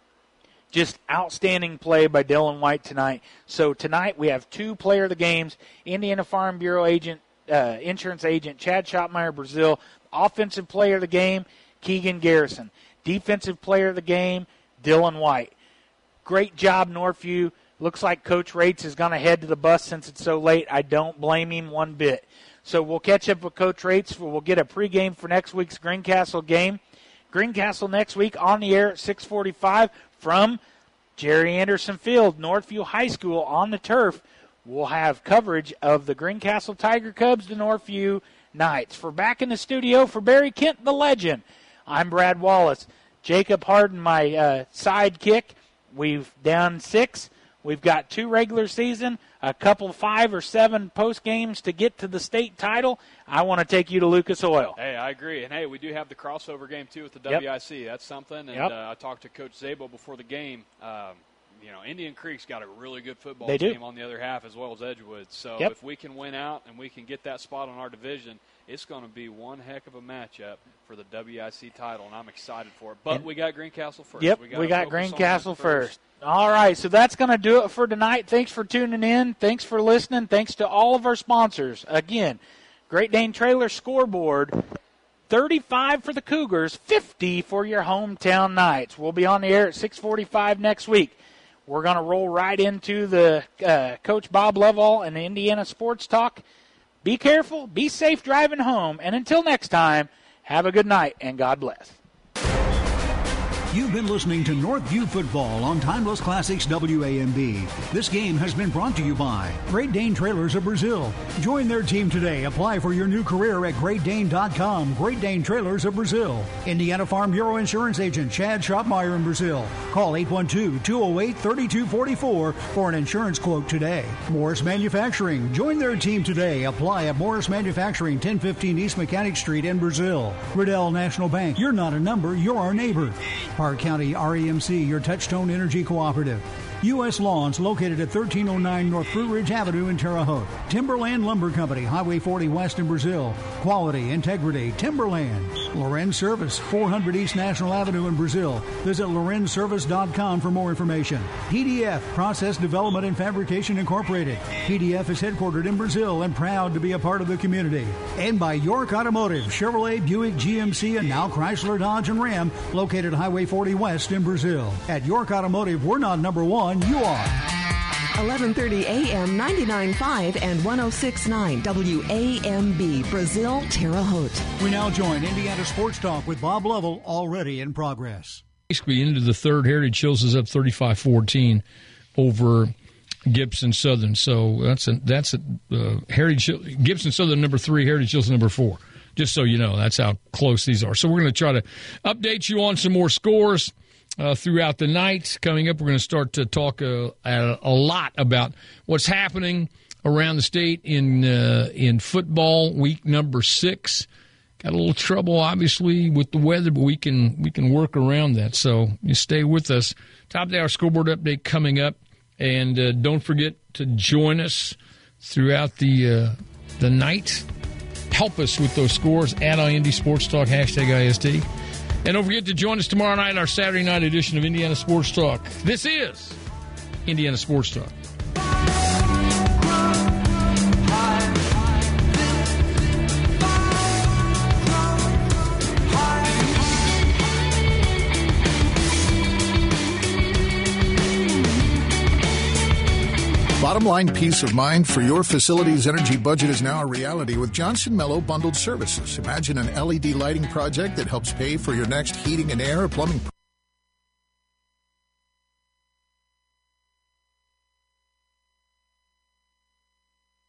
Just outstanding play by Dylan White tonight. So tonight we have 2 player of the games, Indiana Farm Bureau insurance agent Chad Schottmeyer, Brazil. Offensive player of the game, Keegan Garrison. Defensive player of the game, Dylan White. Great job, Northview. Looks like Coach Rates is going to head to the bus since it's so late. I don't blame him one bit. So we'll catch up with Coach Rates. We'll get a pregame for next week's Greencastle game. Greencastle next week on the air at 6:45 from Jerry Anderson Field, Northview High School on the turf. We'll have coverage of the Greencastle Tiger Cubs, the Northview Knights. For back in the studio for Barry Kent, the legend, I'm Brad Wallace. Jacob Harden, my sidekick. We've down 6. We've got 2 regular season, a couple 5 or 7 post games to get to the state title. I want to take you to Lucas Oil. Hey, I agree. And, hey, we do have the crossover game, too, with the WIC. That's something. And I talked to Coach Zabel before the game. Indian Creek's got a really good football team on the other half as well as Edgewood. So if we can win out and we can get that spot on our division, it's going to be one heck of a matchup for the WIC title, and I'm excited for it. But we got Greencastle first. Yep, we got Greencastle first. All right, so that's going to do it for tonight. Thanks for tuning in. Thanks for listening. Thanks to all of our sponsors. Again, Great Dane Trailer Scoreboard, 35 for the Cougars, 50 for your hometown Knights. We'll be on the air at 6:45 next week. We're going to roll right into the Coach Bob Lovell and the Indiana Sports Talk. Be careful, be safe driving home, and until next time, have a good night and God bless. You've been listening to Northview Football on Timeless Classics WAMB. This game has been brought to you by Great Dane Trailers of Brazil. Join their team today. Apply for your new career at GreatDane.com. Great Dane Trailers of Brazil. Indiana Farm Bureau Insurance Agent Chad Schotmeyer in Brazil. Call 812-208-3244 for an insurance quote today. Morris Manufacturing. Join their team today. Apply at Morris Manufacturing, 1015 East Mechanic Street in Brazil. Riddell National Bank. You're not a number, you're our neighbor. Park County REMC, your Touchstone Energy Cooperative. U.S. Lawns, located at 1309 North Fruit Ridge Avenue in Terre Haute. Timberland Lumber Company, Highway 40 West in Brazil. Quality, integrity, Timberland. Lorenz Service, 400 East National Avenue in Brazil. Visit lorenzservice.com for more information. PDF, Process Development and Fabrication Incorporated. PDF is headquartered in Brazil and proud to be a part of the community. And by York Automotive, Chevrolet, Buick, GMC, and now Chrysler, Dodge, and Ram, located Highway 40 West in Brazil. At York Automotive, we're not number one. You are. 11:30 a.m. 99.5 and 106.9 WAMB, Brazil, Terre Haute. We now join Indiana Sports Talk with Bob Lovell, already in progress. Basically, into the third, Heritage Hills is up 35-14 over Gibson Southern. So that's Heritage Gibson Southern number 3, Heritage Hills number 4. Just so you know, that's how close these are. So we're going to try to update you on some more scores throughout the night. Coming up, we're going to start to talk a lot about what's happening around the state in football week number 6. Got a little trouble, obviously, with the weather, but we can work around that. So you stay with us. Top of the hour scoreboard update coming up, and don't forget to join us throughout the night. Help us with those scores at IND Sports Talk, #IST. And don't forget to join us tomorrow night, our Saturday night edition of Indiana Sports Talk. This is Indiana Sports Talk. Bottom line peace of mind for your facility's energy budget is now a reality with Johnson Mello Bundled Services. Imagine an LED lighting project that helps pay for your next heating and air or plumbing